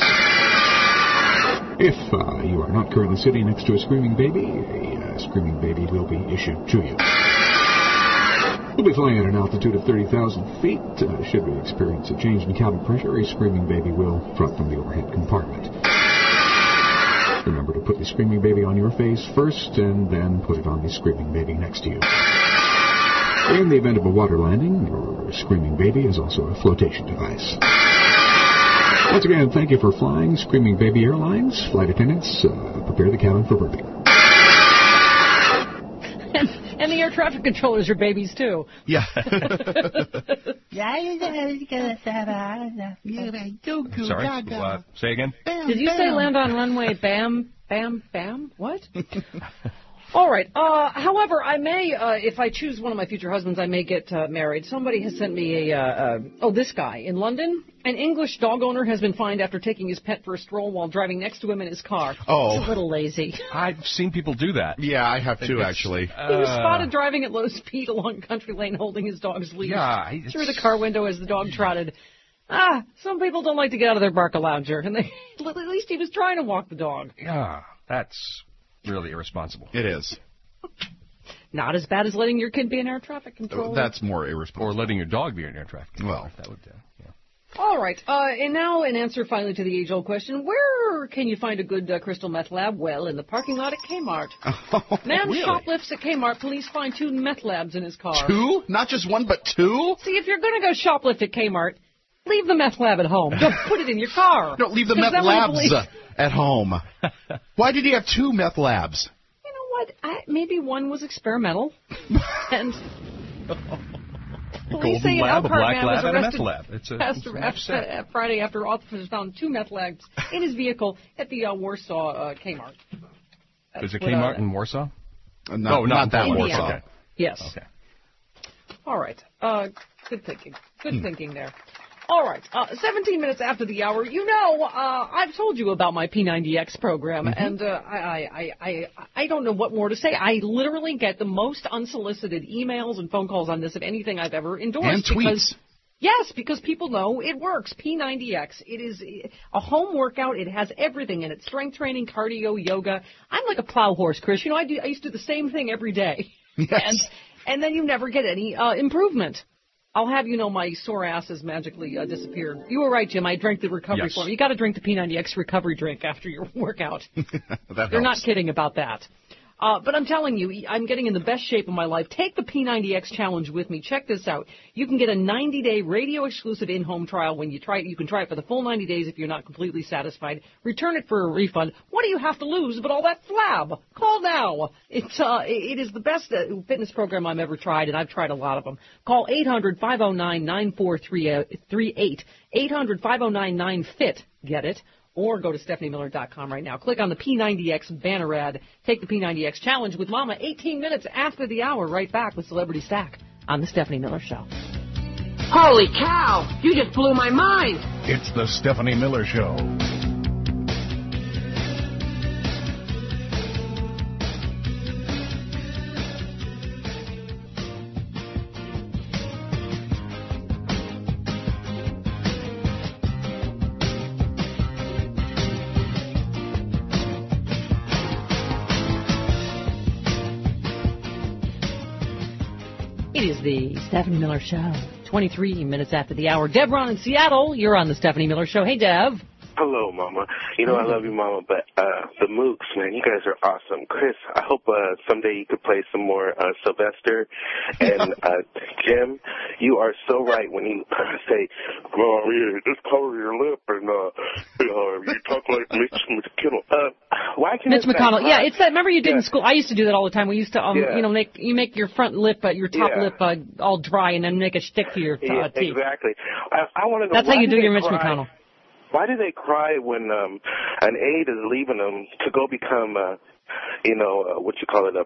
If uh, you are not currently sitting next to a screaming baby, a uh, screaming baby will be issued to you. We'll be flying at an altitude of thirty thousand feet. Uh, should we experience a change in cabin pressure, a screaming baby will drop from the overhead compartment. Remember to put the screaming baby on your face first, and then put it on the screaming baby next to you. In the event of a water landing, your screaming baby is also a flotation device. Once again, thank you for flying Screaming Baby Airlines. Flight attendants, uh, prepare the cabin for burping. And, and the air traffic controllers are babies, too. Yeah. Sorry? Uh, say again? Did you say land on runway bam, bam, bam? What? All right. Uh, however, I may, uh, if I choose one of my future husbands, I may get uh, married. Somebody has sent me a, uh, uh, oh, this guy. In London, an English dog owner has been fined after taking his pet for a stroll while driving next to him in his car. Oh. He's a little lazy. I've seen people do that. Yeah, I have too, It's, actually. Uh, He was spotted driving at low speed along country lane holding his dog's leash Yeah, it's- through the car window as the dog trotted. Ah, some people don't like to get out of their Barcalounger, and they, at least he was trying to walk the dog. Yeah, that's really irresponsible. It is. Not as bad as letting your kid be an air traffic controller. That's more irresponsible. Or letting your dog be an air traffic controller. Well, that would, uh, yeah. All right, uh, and now an answer finally to the age-old question: where can you find a good uh, crystal meth lab? Well, in the parking lot at Kmart. Man Really? shoplifts at Kmart. Police find two meth labs in his car. Two? Not just one, but two? See, if you're going to go shoplift at Kmart, leave the meth lab at home. Don't put it in your car. No, leave the 'Cause meth then when the labs police- uh, at home. Why did he have two meth labs? You know what? I, maybe one was experimental, and police say an lab, a Elkhart black man lab, was and a meth arrested lab. It's a, after, it's a after, uh, Friday after officers found two meth labs in his vehicle at the uh, Warsaw uh, Kmart. There's a That's what, Kmart uh, in Warsaw? Uh, not, oh, not that Indiana. Warsaw. Okay. Yes. Okay. All right. Uh, good thinking. Good thinking there. All right. Uh, seventeen minutes after the hour, you know, uh, I've told you about my P ninety X program, Mm-hmm. and uh, I, I, I, I don't know what more to say. I literally get the most unsolicited emails and phone calls on this of anything I've ever endorsed. And tweets. Because, yes, because people know it works. P ninety X. It is a home workout. It has everything in it: strength training, cardio, yoga. I'm like a plow horse, Chris. You know, I, do, I used to do the same thing every day, Yes. and and then you never get any uh, improvement. I'll have you know my sore ass has magically uh, disappeared. You were right, Jim. I drank the recovery Yes. form. You got to drink the P ninety X recovery drink after your workout. That They're not helps. kidding about that. Uh, but I'm telling you, I'm getting in the best shape of my life. Take the P ninety X challenge with me. Check this out. You can get a ninety-day radio-exclusive in-home trial. When you try it, you can try it for the full ninety days if you're not completely satisfied. Return it for a refund. What do you have to lose but all that flab? Call now. It's uh, it is the best uh, fitness program I've ever tried, and I've tried a lot of them. Call eight hundred, five oh nine, nine four three eight. eight hundred, five oh nine, nine fit. Get it? Or go to Stephanie Miller dot com right now. Click on the P ninety X banner ad. Take the P ninety X challenge with Mama. eighteen minutes after the hour. Right back with Celebrity Stack on the Stephanie Miller Show. Holy cow! You just blew my mind! It's the Stephanie Miller Show. It is the Stephanie Miller Show. twenty-three minutes after the hour. Debron in Seattle, you're on the Stephanie Miller Show. Hey, Dev. Hello, Mama. You know I love you, Mama, but uh the Mooks, man, you guys are awesome. Chris, I hope uh someday you could play some more uh Sylvester. And uh Jim, you are so right when you uh, say, well, yeah, just cover your lip and uh you know, you talk like Mitch McConnell. Uh, why can't Mitch that McConnell. Yeah, rhyme? it's that. Remember you did Yeah. in school? I used to do that all the time. We used to, um, Yeah. you know, make you make your front lip, uh, your top Yeah. lip, uh, all dry, and then make a stick to your uh, Yeah, teeth. exactly. I, I want to know That's why how you do they your Mitch cry? McConnell. why do they cry when um, an aide is leaving them to go become, uh, you know, uh, what you call it, a,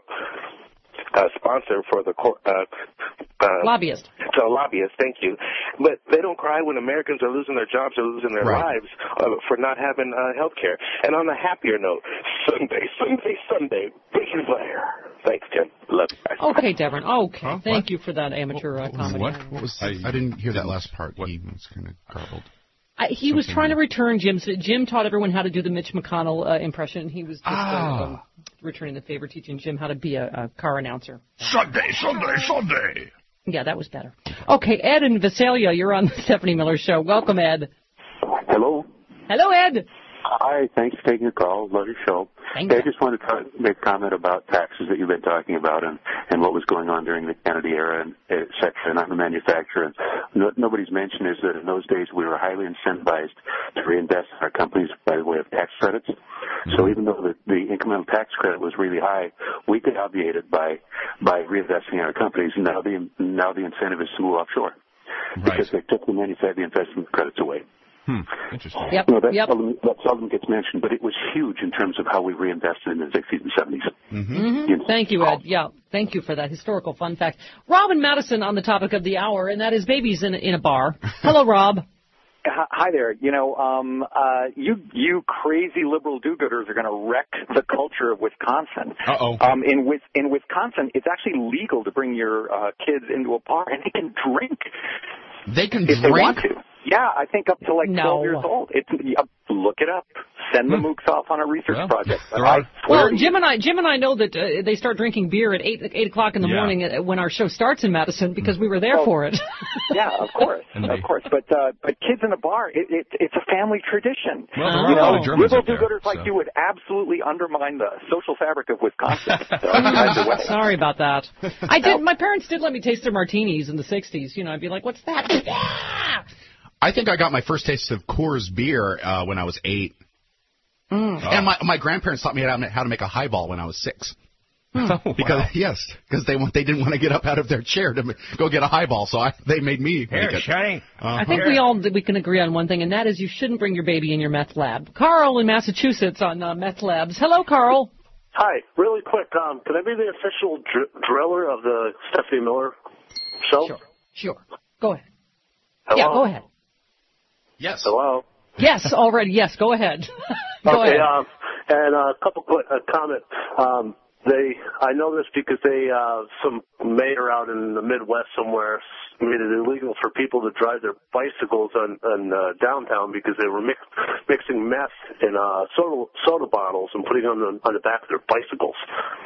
a sponsor for the cor- uh, uh, lobbyist? So lobbyist, thank you. But they don't cry when Americans are losing their jobs or losing their Right. lives uh, for not having uh, health care. And on a happier note, Sunday, Sunday, Sunday, Ricky Blair. Thanks, Jim. Love you guys. Okay, Devin. Okay, Huh? thank What? you for that amateur uh, comedy. What? What was? I, I didn't hear that last part. He was kind of garbled. I, he was trying to return Jim's. Jim taught everyone how to do the Mitch McConnell uh, impression. He was just Ah. uh, um, returning the favor, teaching Jim how to be a, a car announcer. Sunday, Sunday, Sunday. Yeah, that was better. Okay, Ed and Visalia, you're on the Stephanie Miller Show. Welcome, Ed. Hello. Hello, Ed. Hi, thanks for taking the call. Love your show. Thank hey, you. I just wanted to talk, make a comment about taxes that you've been talking about and, and what was going on during the Kennedy era, and et cetera, and on the manufacturer. And no, nobody's mentioned is that in those days we were highly incentivized to reinvest in our companies by way of tax credits. So even though the, the incremental tax credit was really high, we could obviate it by by reinvesting in our companies. And now the now the incentive is to move offshore because they took the manufacturing the investment credits away. Hmm. Interesting. Yep. No, that, yep. seldom, that seldom gets mentioned, but it was huge in terms of how we reinvested in the sixties and seventies. Mm-hmm. Thank you, Ed. Yeah, thank you for that historical fun fact. Robin Madison on the topic of the hour, and that is babies in a, in a bar. Hello, Rob. Hi there. You know, um, uh, you you crazy liberal do-gooders are going to wreck the culture of Wisconsin. Uh-oh. Um, in Wis- in Wisconsin, it's actually legal to bring your uh, kids into a bar, and they can drink. They can if drink? they want to. Yeah, I think up to like No. twelve years old. It's uh, look it up. Send the mooks off on a research Well, project. But there I are- swear Well, to Jim you, and I, Jim and I know that uh, they start drinking beer at eight eight o'clock in the Yeah. morning uh, when our show starts in Madison because we were there Oh. for it. yeah, of course, And of they- course. But uh, but kids in a bar, it, it, it's a family tradition. Well, there are you a lot know, of Germans liberal up there, do-gooders like so. you would absolutely undermine the social fabric of Wisconsin. So, either way. Sorry about that. I did. My parents did let me taste their martinis in the sixties. You know, I'd be like, "What's that?" Yeah. I think I got my first taste of Coors beer uh, when I was eight. Mm. And my my grandparents taught me how to, how to make a highball when I was six. Oh, Because wow. yes, because they want they didn't want to get up out of their chair to m- go get a highball, so I, they made me Here, make it. Shane. Uh-huh. I think we all we can agree on one thing, and that is you shouldn't bring your baby in your meth lab. Carl in Massachusetts on uh, meth labs. Hello, Carl. Hi, really quick. Um, can I be the official dr- driller of the Stephanie Miller show? Sure. Sure. Go ahead. Hello? Yeah, go ahead. Yes. Hello. Yes, already. Yes, go ahead. go okay. ahead. Um, and uh, a couple quick uh, comment. Um, they, I know this because they, uh, some mayor out in the Midwest somewhere made it illegal for people to drive their bicycles on, on uh, downtown because they were mix, mixing meth in uh, soda, soda bottles and putting them on, on the back of their bicycles.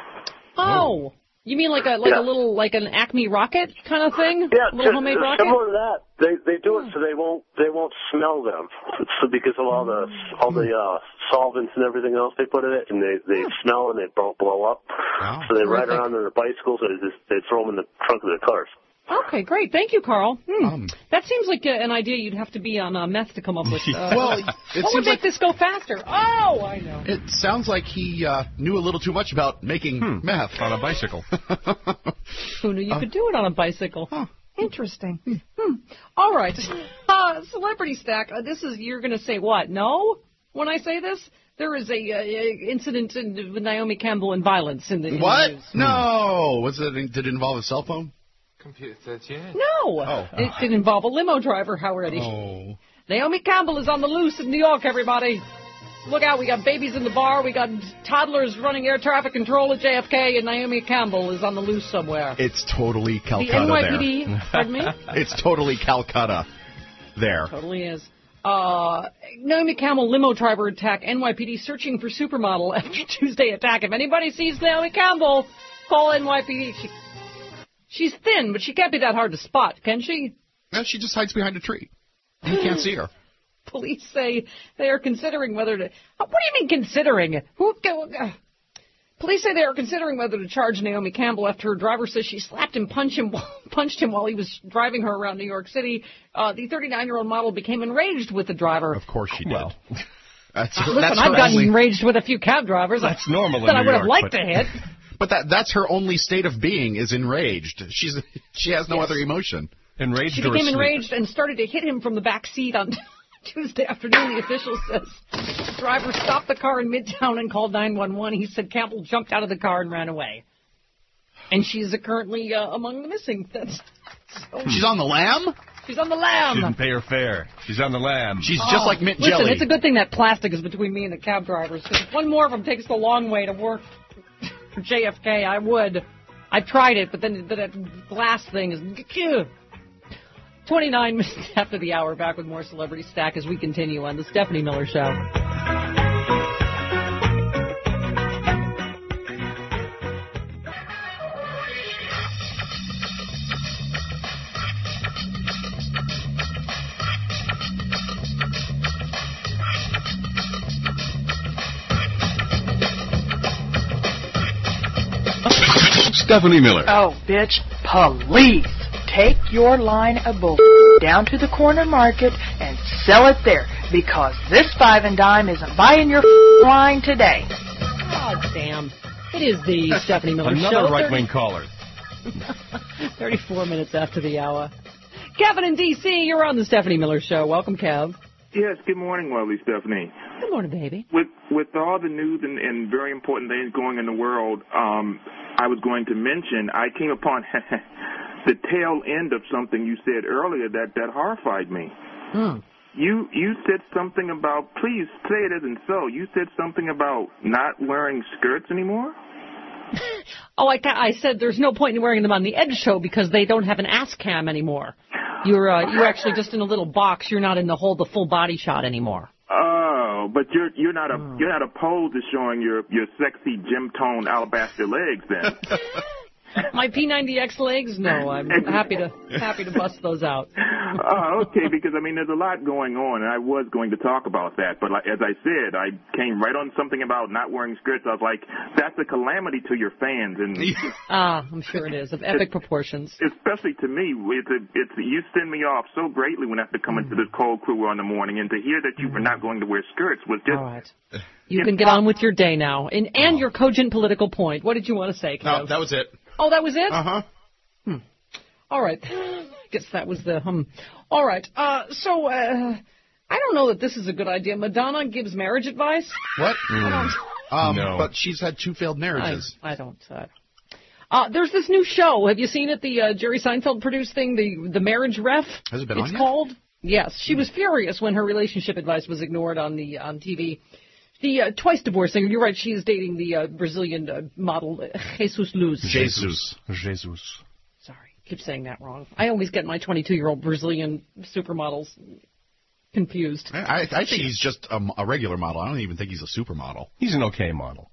Oh, you mean like a like Yeah. a little like an Acme rocket kind of thing? Yeah, little t- homemade rocket. similar to that. They they do it so they won't they won't smell them. So because of all the all the uh, solvents and everything else they put in it, and they they smell and they blow, blow up. Wow. So they ride Terrific. around on their bicycles and they just they throw them in the trunk of their cars. Okay, great. Thank you, Carl. Hmm. Um, that seems like uh, an idea you'd have to be on uh, meth to come up with. Uh, Well, it what seems would make like- this go faster? Oh, I know. It sounds like he uh, knew a little too much about making Hmm. meth On a bicycle. Who knew you Uh, could do it on a bicycle? huh. Interesting. Hmm. All right. Uh, celebrity stack. Uh, this is you're going to say what? No? When I say this, there is a, uh incident in, with Naomi Campbell and violence in the in What? The news. No. Was it? Did it involve a cell phone? Computer, yeah. No. Oh. It did involve a limo driver, Howard. Oh. Naomi Campbell is on the loose in New York, everybody. Look out, we got babies in the bar, we got toddlers running air traffic control at J F K, and Naomi Campbell is on the loose somewhere. It's totally The Calcutta N Y P D, there. pardon me? It's totally Calcutta there. Totally is. Uh, Naomi Campbell limo driver attack, N Y P D searching for supermodel after Tuesday attack. If anybody sees Naomi Campbell, call N Y P D. She, she's thin, but she can't be that hard to spot, can she? No, she just hides behind a tree. You can't see her. Police say they are considering whether to... What do you mean considering? Who? Uh, police say they are considering whether to charge Naomi Campbell after her driver says she slapped and punched him, punched him while he was driving her around New York City. Uh, the thirty-nine-year-old model became enraged with the driver. Of course she did. Well, That's Uh, her, Listen, that's I've her gotten only, enraged with a few cab drivers. That's normal in that I New would have York, liked but- to hit. But that that's her only state of being is enraged. She's she has no Yes. other emotion. enraged She or became asleep? enraged and started to hit him from the back seat on Tuesday afternoon, the official says the driver stopped the car in Midtown and called nine one one. He said Campbell jumped out of the car and ran away. And she's uh, currently uh, among the missing. That's so She's on the lam? She's on the lam. She didn't pay her fare. She's on the lam. She's Oh, just like mint listen, jelly. it's a good thing that plastic is between me and the cab drivers, because if one more of them takes the long way to work for J F K, I would. I tried it, but then that glass thing is... twenty-nine minutes after the hour, back with more Celebrity Stack as we continue on The Stephanie Miller Show. Stephanie Miller. Oh, bitch, police. Take your line of bull down to the corner market and sell it there, because this five and dime isn't buying your line today. Oh, damn. It is the Stephanie Miller Show. Another right-wing caller. thirty-four minutes after the hour. Kevin in D C, you're on the Stephanie Miller Show. Welcome, Kev. Yes, good morning, lovely Stephanie. Good morning, baby. With with all the news and, and very important things going in the world, um, I was going to mention, I came upon the tail end of something you said earlier that, that horrified me. Mm. You you said something about, please say it isn't so, you said something about not wearing skirts anymore? Oh, I, I said there's no point in wearing them on the Ed Show because they don't have an ass cam anymore. You're uh, you're actually just in a little box. You're not in the whole the full body shot anymore. Oh, but you're you're not a mm. you're not opposed to showing your your sexy gym tone alabaster legs then. My P ninety X legs? No, I'm happy to happy to bust those out. Oh, okay, because, I mean, there's a lot going on, and I was going to talk about that. But like, as I said, I came right on something about not wearing skirts. I was like, that's a calamity to your fans. And Ah, I'm sure it is, of epic proportions. Especially to me. It's, a, it's a, you send me off so greatly when I have to come into this cold crew in the morning, and to hear that you were not going to wear skirts was just... All right. You can get on with your day now. And, and your cogent political point. What did you want to say, Kev? No, that was it. Oh, that was it? Uh-huh. Hmm. All right. I guess that was the hum. All right. Uh, so, uh, I don't know that this is a good idea. Madonna gives marriage advice? What? Mm. Um, no. But she's had two failed marriages. I, I don't. Uh, uh, there's this new show. Have you seen it? The uh, Jerry Seinfeld produced thing, the the Marriage Ref? Has it been it's on yet? called? Yes. She was furious when her relationship advice was ignored on the on T V. The uh, twice divorced singer, you're right, she is dating the uh, Brazilian uh, model, uh, Jesus Luz. Jesus. Jesus. Sorry, I keep saying that wrong. I always get my twenty-two-year-old Brazilian supermodels confused. I, I think he's just a, a regular model. I don't even think he's a supermodel. He's an okay model.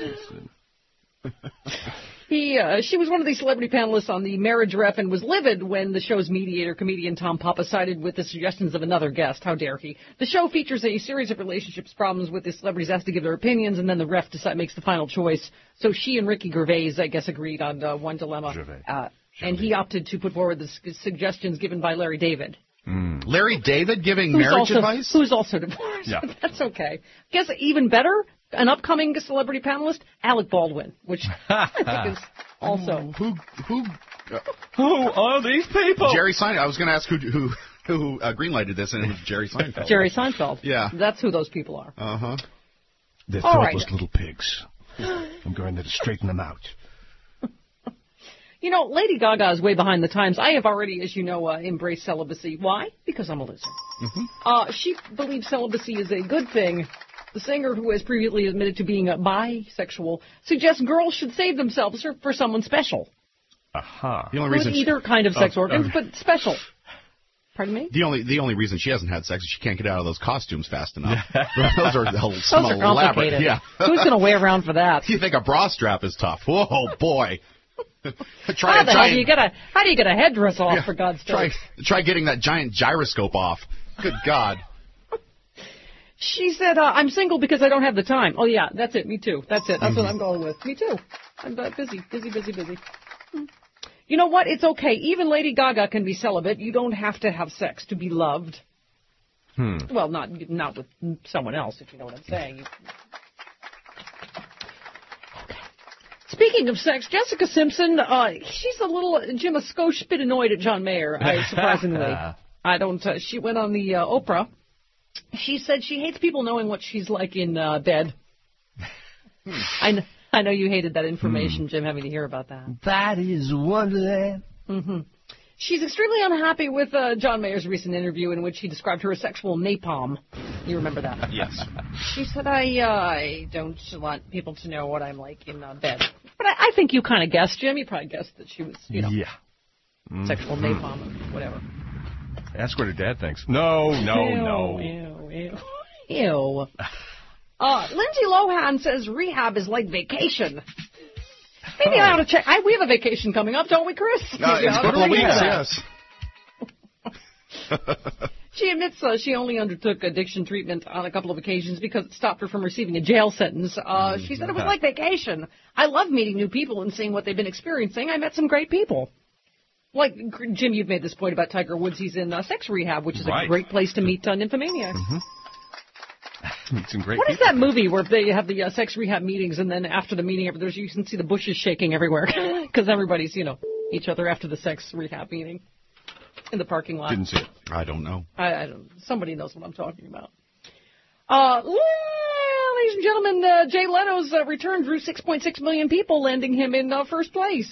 He, uh, she was one of the celebrity panelists on the Marriage Ref and was livid when the show's mediator, comedian Tom Papa, sided with the suggestions of another guest. How dare he? The show features a series of relationships problems with the celebrities asked to give their opinions, and then the ref decide, makes the final choice. So she and Ricky Gervais, I guess, agreed on uh, one dilemma, uh, and he opted to put forward the su- suggestions given by Larry David. Mm. Larry David giving who's marriage also, advice? Who's also divorced. Yeah. That's okay. Guess even better, an upcoming celebrity panelist, Alec Baldwin, which I think is also. Who who uh, who are these people? Jerry Seinfeld. I was going to ask who who who uh, greenlighted this, and it was Jerry Seinfeld. Jerry Seinfeld. Yeah. That's who those people are. Uh huh. They're All thoughtless right. little pigs. I'm going there to straighten them out. You know, Lady Gaga is way behind the times. I have already, as you know, uh, embraced celibacy. Why? Because I'm a loser. Mm-hmm. Uh, she believes celibacy is a good thing. The singer, who has previously admitted to being a bisexual, suggests girls should save themselves for, for someone special. Aha. The only With reason she- either kind of sex Oh, organs, okay. but special. Pardon me? The only the only reason she hasn't had sex is she can't get out of those costumes fast enough. Those are the whole Those some are elaborate. complicated. Yeah. Who's going to wait around for that? You think a bra strap is tough? Whoa, boy. try how the try hell do you get a how do you get a headdress off, Yeah, for God's try sake? try getting that giant gyroscope off. Good God. She said, uh, I'm single because I don't have the time. Oh, yeah, that's it. Me too. That's it. That's Mm-hmm. what I'm going with. Me too. I'm uh, busy, busy, busy, busy. Hmm. You know what? It's okay. Even Lady Gaga can be celibate. You don't have to have sex to be loved. Hmm. Well, not not with someone else, if you know what I'm saying. You... Okay. Speaking of sex, Jessica Simpson, uh, she's a little, Jim, a skosh bit annoyed at John Mayer, I, surprisingly. I don't, uh, she went on the uh, Oprah She said she hates people knowing what she's like in uh, bed. I, kn- I know you hated that information, Jim, having to hear about that. That is wonderland. Mm-hmm. She's extremely unhappy with uh, John Mayer's recent interview in which he described her as sexual napalm. You remember that? Yes. She said, I uh, I don't want people to know what I'm like in uh, bed. But I, I think you kind of guessed, Jim. You probably guessed that she was, you know, yeah. sexual Mm-hmm. napalm or whatever. Ask what her dad thinks. No, no, ew, no. Ew, ew, ew. Uh, Lindsay Lohan says rehab is like vacation. Maybe oh. I ought to check. I, we have a vacation coming up, don't we, Chris? Uh, in a couple of weeks, yes. She admits uh, she only undertook addiction treatment on a couple of occasions because it stopped her from receiving a jail sentence. Uh, she said it was like vacation. I love meeting new people and seeing what they've been experiencing. I met some great people. Like, Jim, you've made this point about Tiger Woods. He's in uh, sex rehab, which is right. a great place to meet uh, nymphomaniacs. Mm-hmm. Some great What is people. that movie where they have the uh, sex rehab meetings and then after the meeting, there's, you can see the bushes shaking everywhere because everybody's, you know, each other after the sex rehab meeting in the parking lot. Didn't see it. I don't know. I, I don't. Somebody knows what I'm talking about. Uh, well, ladies and gentlemen, uh, Jay Leno's uh, return drew six point six million people, landing him in uh, first place.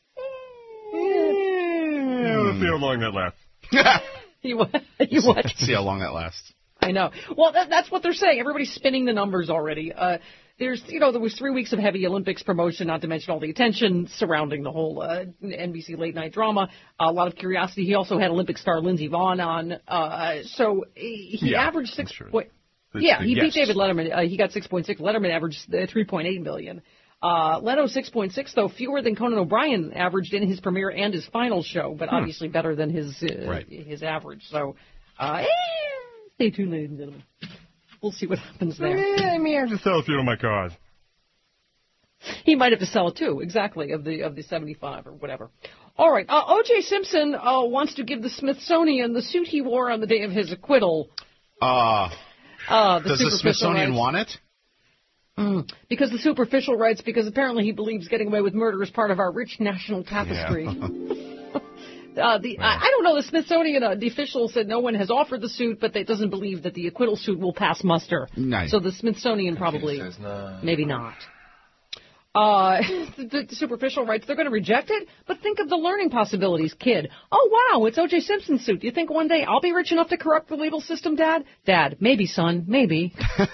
Yeah, let's see how long that lasts. you what? You what? See how long that lasts. I know. Well, that, that's what they're saying. Everybody's spinning the numbers already. Uh, there's, you know, there was three weeks of heavy Olympics promotion, not to mention all the attention surrounding the whole uh, N B C late night drama. A lot of curiosity. He also had Olympic star Lindsey Vonn on. Uh, so he yeah, averaged six. Sure. Point, yeah, he yes. beat David Letterman. Uh, he got six point six. Letterman averaged uh, three point eight million. Uh, Leno six point six, though, fewer than Conan O'Brien averaged in his premiere and his final show, but hmm. obviously better than his uh, right. his average. So uh, eh, stay tuned, ladies and gentlemen. We'll see what happens there. Yeah, I may have to sell a few of my cars. He might have to sell it too, exactly, of the of the seventy-five or whatever. All right, uh, O J. Simpson uh, wants to give the Smithsonian the suit he wore on the day of his acquittal. Uh, uh, the does the Smithsonian rights. want it? Mm, because the superficial rights, because apparently he believes getting away with murder is part of our rich national tapestry. Yeah. uh, the I, I don't know, the Smithsonian, uh, the official said no one has offered the suit, but it doesn't believe that the acquittal suit will pass muster. Nice. So the Smithsonian probably, no. maybe not. Uh, the, the superficial rights, they're going to reject it, but think of the learning possibilities, kid. Oh, wow, it's O J. Simpson's suit. Do you think one day I'll be rich enough to corrupt the legal system, Dad? Dad, maybe, son, maybe.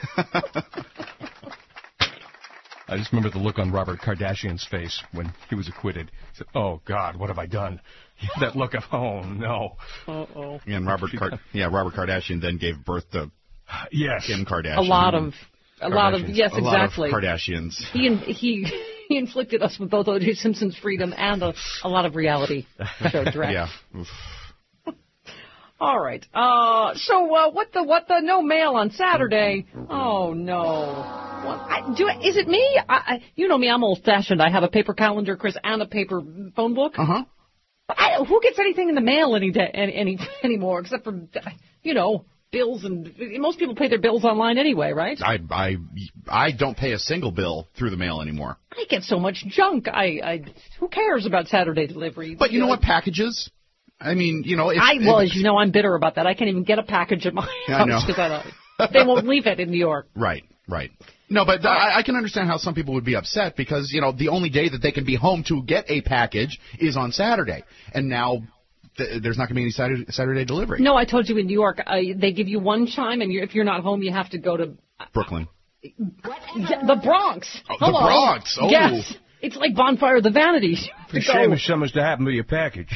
I just remember the look on Robert Kardashian's face when he was acquitted. He said, oh, God, what have I done? That look of, oh, no. Uh-oh. And Robert, Car- yeah, Robert Kardashian then gave birth to yes. Kim Kardashian. A lot of, a lot of, yes, a exactly. A lot of Kardashians. He, he, he inflicted us with both O J. Simpson's freedom and a, a lot of reality show direct. Yeah. Oof. All right. Uh, so uh, what the what the no mail on Saturday? Oh no. Well, I, do is it me? I, I, you know me. I'm old fashioned. I have a paper calendar, Chris, and a paper phone book. Uh huh. I, who gets anything in the mail any day any, any anymore except for you know bills, and most people pay their bills online anyway, right? I I I don't pay a single bill through the mail anymore. I get so much junk. I, I who cares about Saturday delivery? But you know what? Packages. I mean, you know, if, I well, if, as you know, I'm bitter about that. I can't even get a package at my house because I, I don't. They won't leave it in New York. Right, right. No, but I, I can understand how some people would be upset because you know the only day that they can be home to get a package is on Saturday, and now th- there's not going to be any Saturday, Saturday delivery. No, I told you in New York, uh, they give you one chime, and you're, if you're not home, you have to go to uh, Brooklyn. The Bronx. Oh, Hello. The Bronx. Oh. Yes. It's like Bonfire of the Vanities. It's a shame if something's to happen with your package.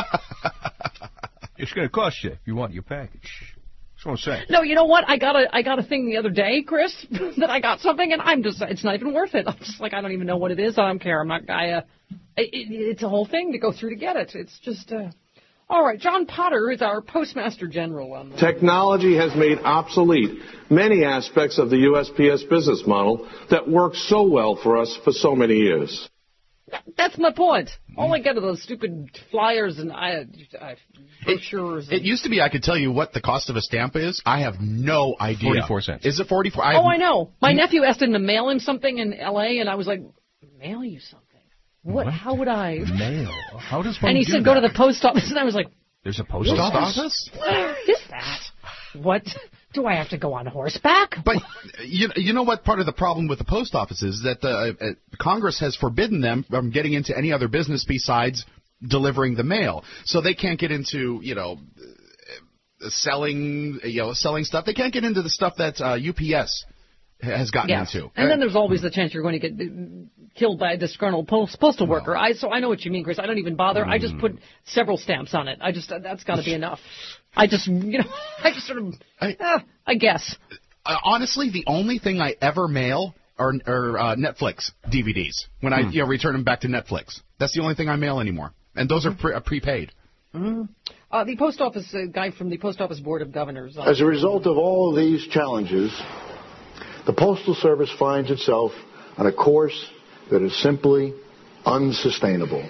It's going to cost you if you want your package. That's what I'm saying. No, you know what? I got a I got a thing the other day, Chris, that I got something, and I'm just it's not even worth it. I'm just like I don't even know what it is. I don't care. I'm not. I. Uh, it, it's a whole thing to go through to get it. It's just. Uh, all right, John Potter is our Postmaster General on this. Technology has made obsolete many aspects of the U S P S business model that worked so well for us for so many years. That's my point. All I get are those stupid flyers and I, I, brochures. It, it used to be I could tell you what the cost of a stamp is. I have no idea. Forty-four cents. Is it forty-four? I oh, I know. My nephew asked him to mail him something in L A, and I was like, mail you something? What? what? How would I? Mail? How does one And he do said, that? go to the post office, and I was like, there's a post post office? office? Where is that? What? Do I have to go on horseback? But you, you know what part of the problem with the post office is? That the, uh, Congress has forbidden them from getting into any other business besides delivering the mail. So they can't get into, you know, uh, selling, you know, selling stuff. They can't get into the stuff that uh, U P S has gotten yes. into. And then there's always the chance you're going to get killed by a disgruntled post- postal worker. I So I know what you mean, Chris. I don't even bother. Mm. I just put several stamps on it. I just that's got to be enough. I just, you know, I just sort of, I, uh, I guess. Uh, honestly, the only thing I ever mail are, are uh, Netflix D V Ds when I mm. you know, return them back to Netflix. That's the only thing I mail anymore. And those are pre- uh, prepaid. Mm-hmm. Uh, the post office uh, guy from the Post Office Board of Governors. Uh, As a result of all of these challenges, the Postal Service finds itself on a course that is simply unsustainable.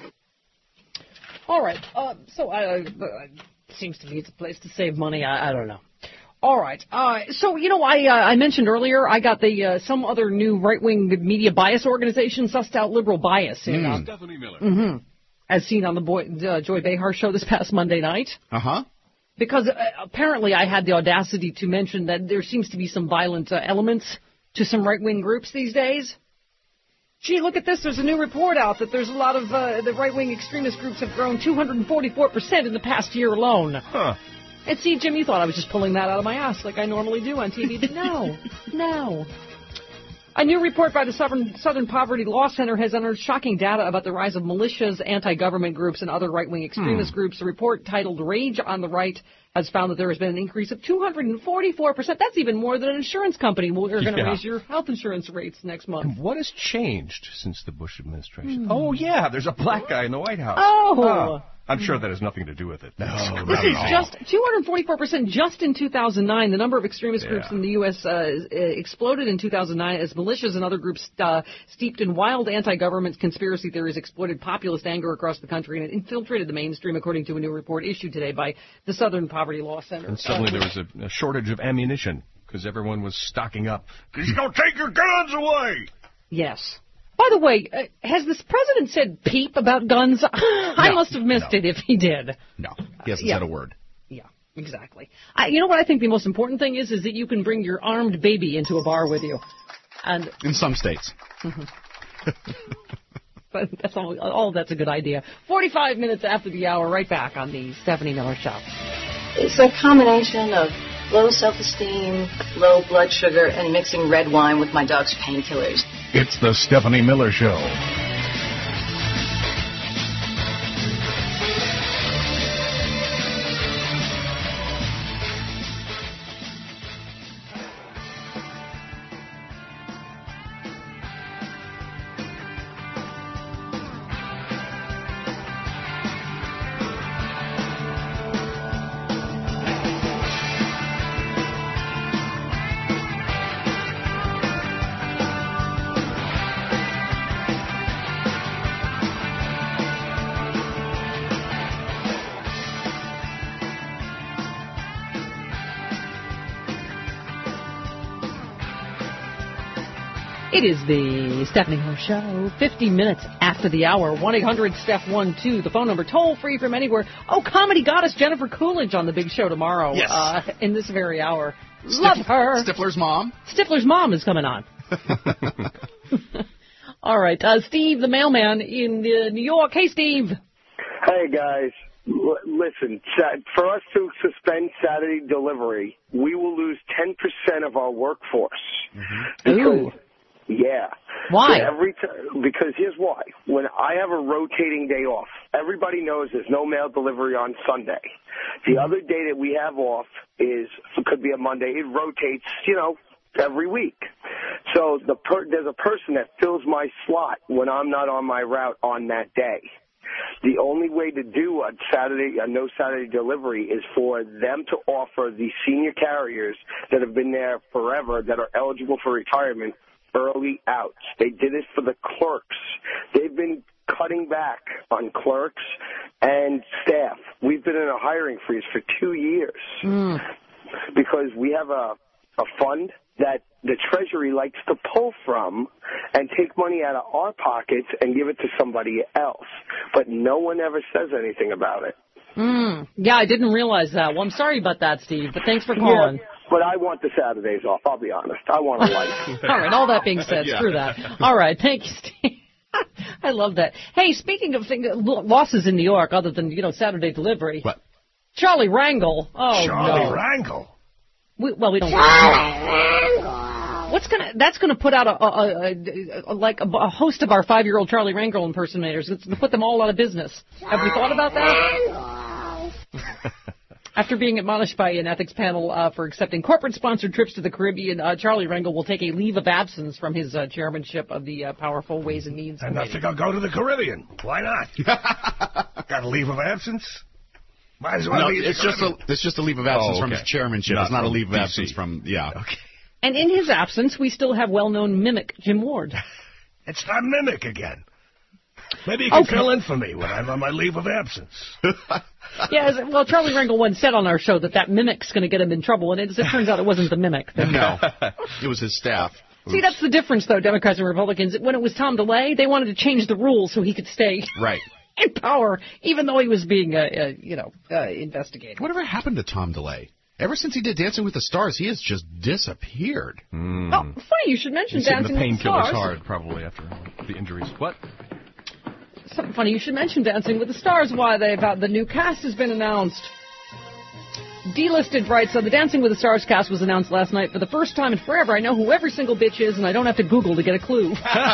All right. Uh, so uh, it seems to me it's a place to save money. I, I don't know. All right. Uh, so, you know, I uh, I mentioned earlier I got the uh, some other new right-wing media bias organization sussed out liberal bias. In, mm. uh, Stephanie Miller. Mm-hmm. As seen on the Boy, uh, Joy Behar show this past Monday night. Uh-huh. Because uh, apparently I had the audacity to mention that there seems to be some violent uh, elements to some right-wing groups these days. Gee, look at this. There's a new report out that there's a lot of uh, the right-wing extremist groups have grown two hundred forty-four percent in the past year alone. Huh. And see, Jim, you thought I was just pulling that out of my ass like I normally do on T V, but no, no. A new report by the Southern, Southern Poverty Law Center has unearthed shocking data about the rise of militias, anti-government groups, and other right-wing extremist hmm. groups. The report, titled Rage on the Right, has found that there has been an increase of two hundred forty-four percent. That's even more than an insurance company. Well, you're going to yeah. raise your health insurance rates next month. And what has changed since the Bush administration? Hmm. Oh, yeah, there's a black guy in the White House. Oh! oh. I'm sure that has nothing to do with it. No, this is just two hundred forty-four percent just in two thousand nine. The number of extremist yeah. groups in the U S uh, exploded in two thousand nine as militias and other groups uh, steeped in wild anti-government conspiracy theories exploited populist anger across the country, and it infiltrated the mainstream, according to a new report issued today by the Southern Poverty Law Center. And suddenly there was a, a shortage of ammunition because everyone was stocking up. He's going to take your guns away. Yes. By the way, uh, has this president said peep about guns? I no, must have missed no. it if he did. No, he hasn't uh, yeah. said a word. Yeah, exactly. I, you know what I think the most important thing is, is that you can bring your armed baby into a bar with you. And in some states. Mm-hmm. But that's all, all that's a good idea. forty-five minutes after the hour, right back on the Stephanie Miller Show. It's a combination of low self-esteem, low blood sugar, and mixing red wine with my dog's painkillers. It's the Stephanie Miller Show. It is the Stephanie Miller Show, fifty minutes after the hour, one eight hundred Steph one two, the phone number, toll free from anywhere. Oh, comedy goddess Jennifer Coolidge on the big show tomorrow. Yes. Uh, in this very hour. Stif- Love her. Stifler's mom. Stifler's mom is coming on. All right, uh, Steve, the mailman in uh, New York. Hey, Steve. Hey, guys. L- listen, for us to suspend Saturday delivery, we will lose ten percent of our workforce. Mm-hmm. Because, Ooh. Yeah. Why? So every t- because here's why. When I have a rotating day off, everybody knows there's no mail delivery on Sunday. The other day that we have off is could be a Monday. It rotates, you know, every week. So the per- there's a person that fills my slot when I'm not on my route on that day. The only way to do a Saturday, a no Saturday delivery is for them to offer the senior carriers that have been there forever, that are eligible for retirement, early outs. They did it for the clerks. They've been cutting back on clerks and staff. We've been in a hiring freeze for two years mm. because we have a, a fund that the Treasury likes to pull from and take money out of our pockets and give it to somebody else. But no one ever says anything about it. Mm. Yeah, I didn't realize that. Well, I'm sorry about that, Steve, but thanks for calling. Yeah. but I want the Saturdays off. I'll be honest. I want a life. All right, all that being said, Yeah. screw that. All right, thank you, Steve. I love that. Hey, speaking of thing, losses in New York, other than, you know, Saturday delivery. What? Charlie Wrangle. Oh, Charlie no. Wrangle. We, well, we don't. What's gonna? That's gonna put out a, a, a, a like a, a host of our five-year-old Charlie Wrangle impersonators. It's gonna put them all out of business. Have we thought about that? After being admonished by an ethics panel uh, for accepting corporate-sponsored trips to the Caribbean, uh, Charlie Wrangle will take a leave of absence from his uh, chairmanship of the uh, powerful Ways and Means And I Committee. think I'll go to the Caribbean. Why not? Got a leave of absence? Might as well No, be in the it's just a Caribbean. it's just a leave of absence Oh, from okay. his chairmanship. Not it's not a from leave of D C. absence from yeah. Okay. And in his absence, we still have well-known mimic Jim Ward. It's that mimic again. Maybe you can Okay. fill in for me when I'm on my leave of absence. Yeah, as- well, Charlie Wrangle once said on our show that that mimic's going to get him in trouble, and as it turns out, it wasn't the mimic. No, it was his staff. See, that's the difference, though, Democrats and Republicans. When it was Tom DeLay, they wanted to change the rules so he could stay Right. in power, even though he was being, uh, uh, you know, uh, investigated. Whatever happened to Tom DeLay? Ever since he did Dancing with the Stars, he has just disappeared. Mm. Oh, funny you should mention He's hitting the Dancing with the painkillers Stars. hard, probably, after the injuries. What? Something funny you should mention Dancing with the Stars. Why they've uh, the new cast has been announced. Delisted writes, so the Dancing with the Stars cast was announced last night. For the first time in forever, I know who every single bitch is, and I don't have to Google to get a clue.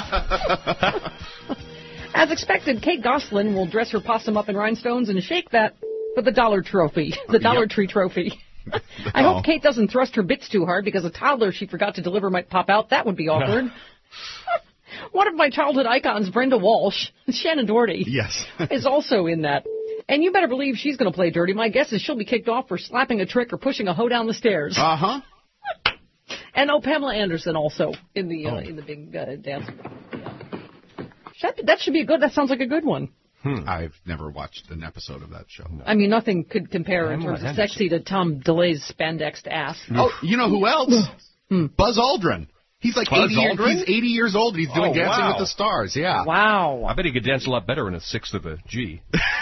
As expected, Kate Gosselin will dress her possum up in rhinestones and shake that for the Dollar Trophy, the Dollar Yep. Tree Trophy. I Oh. hope Kate doesn't thrust her bits too hard because a toddler she forgot to deliver might pop out. That would be awkward. One of my childhood icons, Brenda Walsh, Shannon Doherty, Yes. is also in that. And you better believe she's going to play dirty. My guess is she'll be kicked off for slapping a trick or pushing a hoe down the stairs. Uh huh. And oh, Pamela Anderson also in the uh, Oh. in the big uh, dance. That, that should be a good. That sounds like a good one. Hmm. I've never watched an episode of that show. I mean, nothing could compare in Pamela terms of Anderson. sexy to Tom DeLay's spandexed ass. Oh, you know who else? Buzz Aldrin. He's like Buzz eighty. year- Aldrin? He's eighty years old. And he's doing Oh, Dancing wow. with the Stars. Yeah. Wow. I bet he could dance a lot better in a sixth of a G.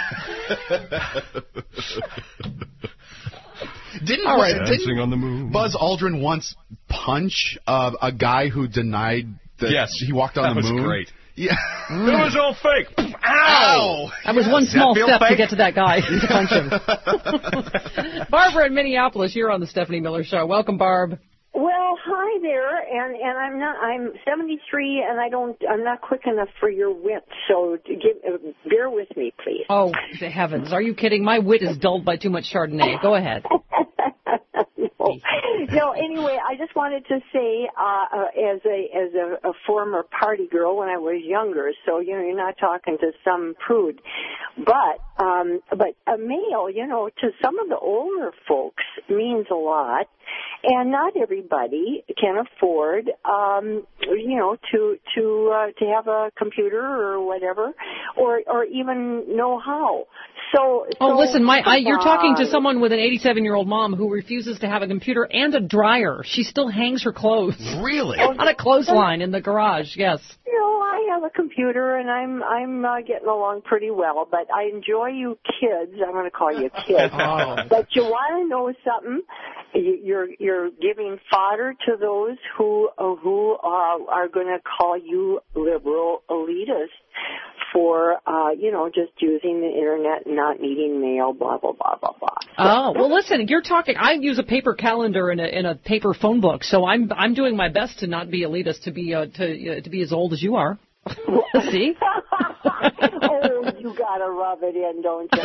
Didn't, All right. didn't Dancing on the moon. Buzz Aldrin once punch uh, a guy who denied that Yes. he walked on That the was moon? great. Yeah. It was all fake. Ow! That was one Does that small feel step to fake? get to that guy to punch him. Barbara in Minneapolis, you're on the Stephanie Miller Show. Welcome, Barb. Well, hi there, and and I'm not. I'm seventy-three, and I don't. I'm not quick enough for your wit, so to give, uh, bear with me, please. Oh, the heavens. Are you kidding? My wit is dulled by too much Chardonnay. Go ahead. no. no, anyway, I just wanted to say, uh, uh, as a as a, a former party girl when I was younger, so you know, you're not talking to some prude, but um, but a male, you know, to some of the older folks means a lot, and not everybody can afford, um, you know, to to uh, to have a computer or whatever, or or even know how. So, Oh, so listen, my I, you're talking to uh, someone with an eighty-seven-year-old mom who refuses to have a computer and a dryer. She still hangs her clothes. Really? On a clothesline in the garage, yes. You know, I have a computer and I'm I'm uh, getting along pretty well, but I enjoy you kids. I'm going to call you kids. Oh. But you want to know something? You- You're you're giving fodder to those who uh, who uh, are going to call you liberal elitists for uh, you know, just using the internet and not needing mail, blah blah blah blah blah. Oh, well, listen, you're talking, I use a paper calendar and a, and a paper phone book, so I'm I'm doing my best to not be elitist, to be uh, to uh, to be as old as you are. See? Oh, you gotta rub it in, don't you?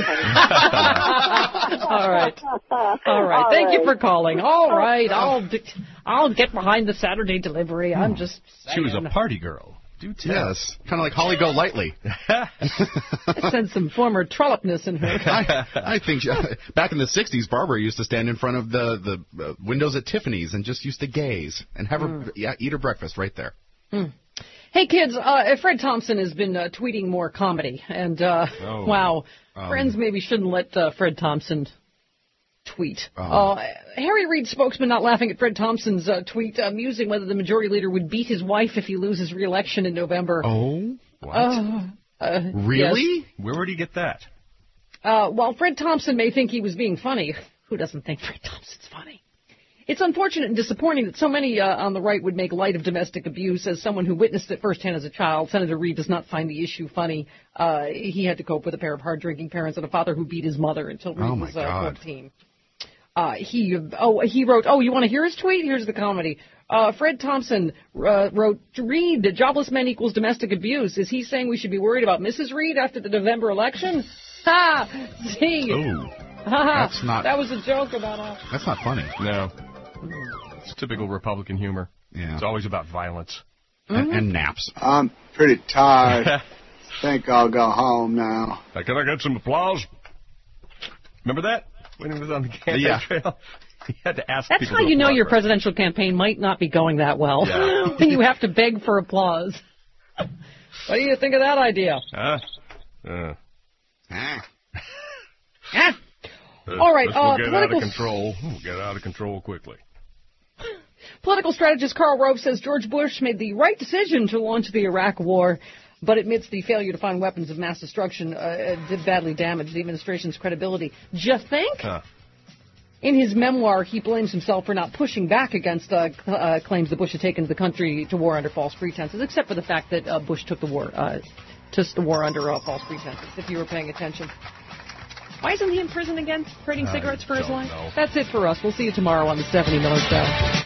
All right. All right. Thank you for calling. All right. I'll I'll get behind the Saturday delivery. I'm just She was a saying. party girl. Do tell. Yes. Kind of like Holly Golightly. Sense some former trollopness in her. I, I think she, back in the sixties, Barbara used to stand in front of the, the uh, windows at Tiffany's and just used to gaze and have her Mm. yeah, eat her breakfast right there. Mm. Hey, kids, uh, Fred Thompson has been uh, tweeting more comedy. And, uh, Oh. wow, Um. friends maybe shouldn't let uh, Fred Thompson tweet. Um. Uh, Harry Reid spokesman not laughing at Fred Thompson's uh, tweet, uh, musing whether the majority leader would beat his wife if he loses re-election in November. Oh, what? Uh, uh, Really? yes. Where would he get that? Uh, while Fred Thompson may think he was being funny, who doesn't think Fred Thompson's funny? It's unfortunate and disappointing that so many uh, on the right would make light of domestic abuse. As someone who witnessed it firsthand as a child, Senator Reid does not find the issue funny. Uh, he had to cope with a pair of hard-drinking parents and a father who beat his mother until Reid Oh, my was uh, God. fourteen. Uh, he oh he wrote, oh, you want to hear his tweet? Here's the comedy. Uh, Fred Thompson uh, wrote, Reid, jobless men equals domestic abuse. Is he saying we should be worried about Missus Reid after the November election? Ha! See? Ooh, Ha! that's not- That was a joke about uh That's not funny. No. It's typical Republican humor. Yeah. It's always about violence. And, and naps. I'm pretty tired. Think I'll go home now. Now, can I get some applause? Remember that? When he was on the campaign Yeah. trail? He had to ask That's people how to you know applaud your for it. presidential campaign might not be going that well. Yeah. When you have to beg for applause. What do you think of that idea? Huh? Uh, Ah. this- All right, this will uh, get out political- of control. We'll get out of control quickly. Political strategist Karl Rove says George Bush made the right decision to launch the Iraq war, but admits the failure to find weapons of mass destruction uh, did badly damage the administration's credibility. Do you think? Huh. In his memoir, he blames himself for not pushing back against uh, cl- uh, claims that Bush had taken the country to war under false pretenses, except for the fact that uh, Bush took the war, uh, took the war under uh, false pretenses, if you were paying attention. Why isn't he in prison again, trading I cigarettes for his don't life? know. That's it for us. We'll see you tomorrow on the Stephanie Miller Show.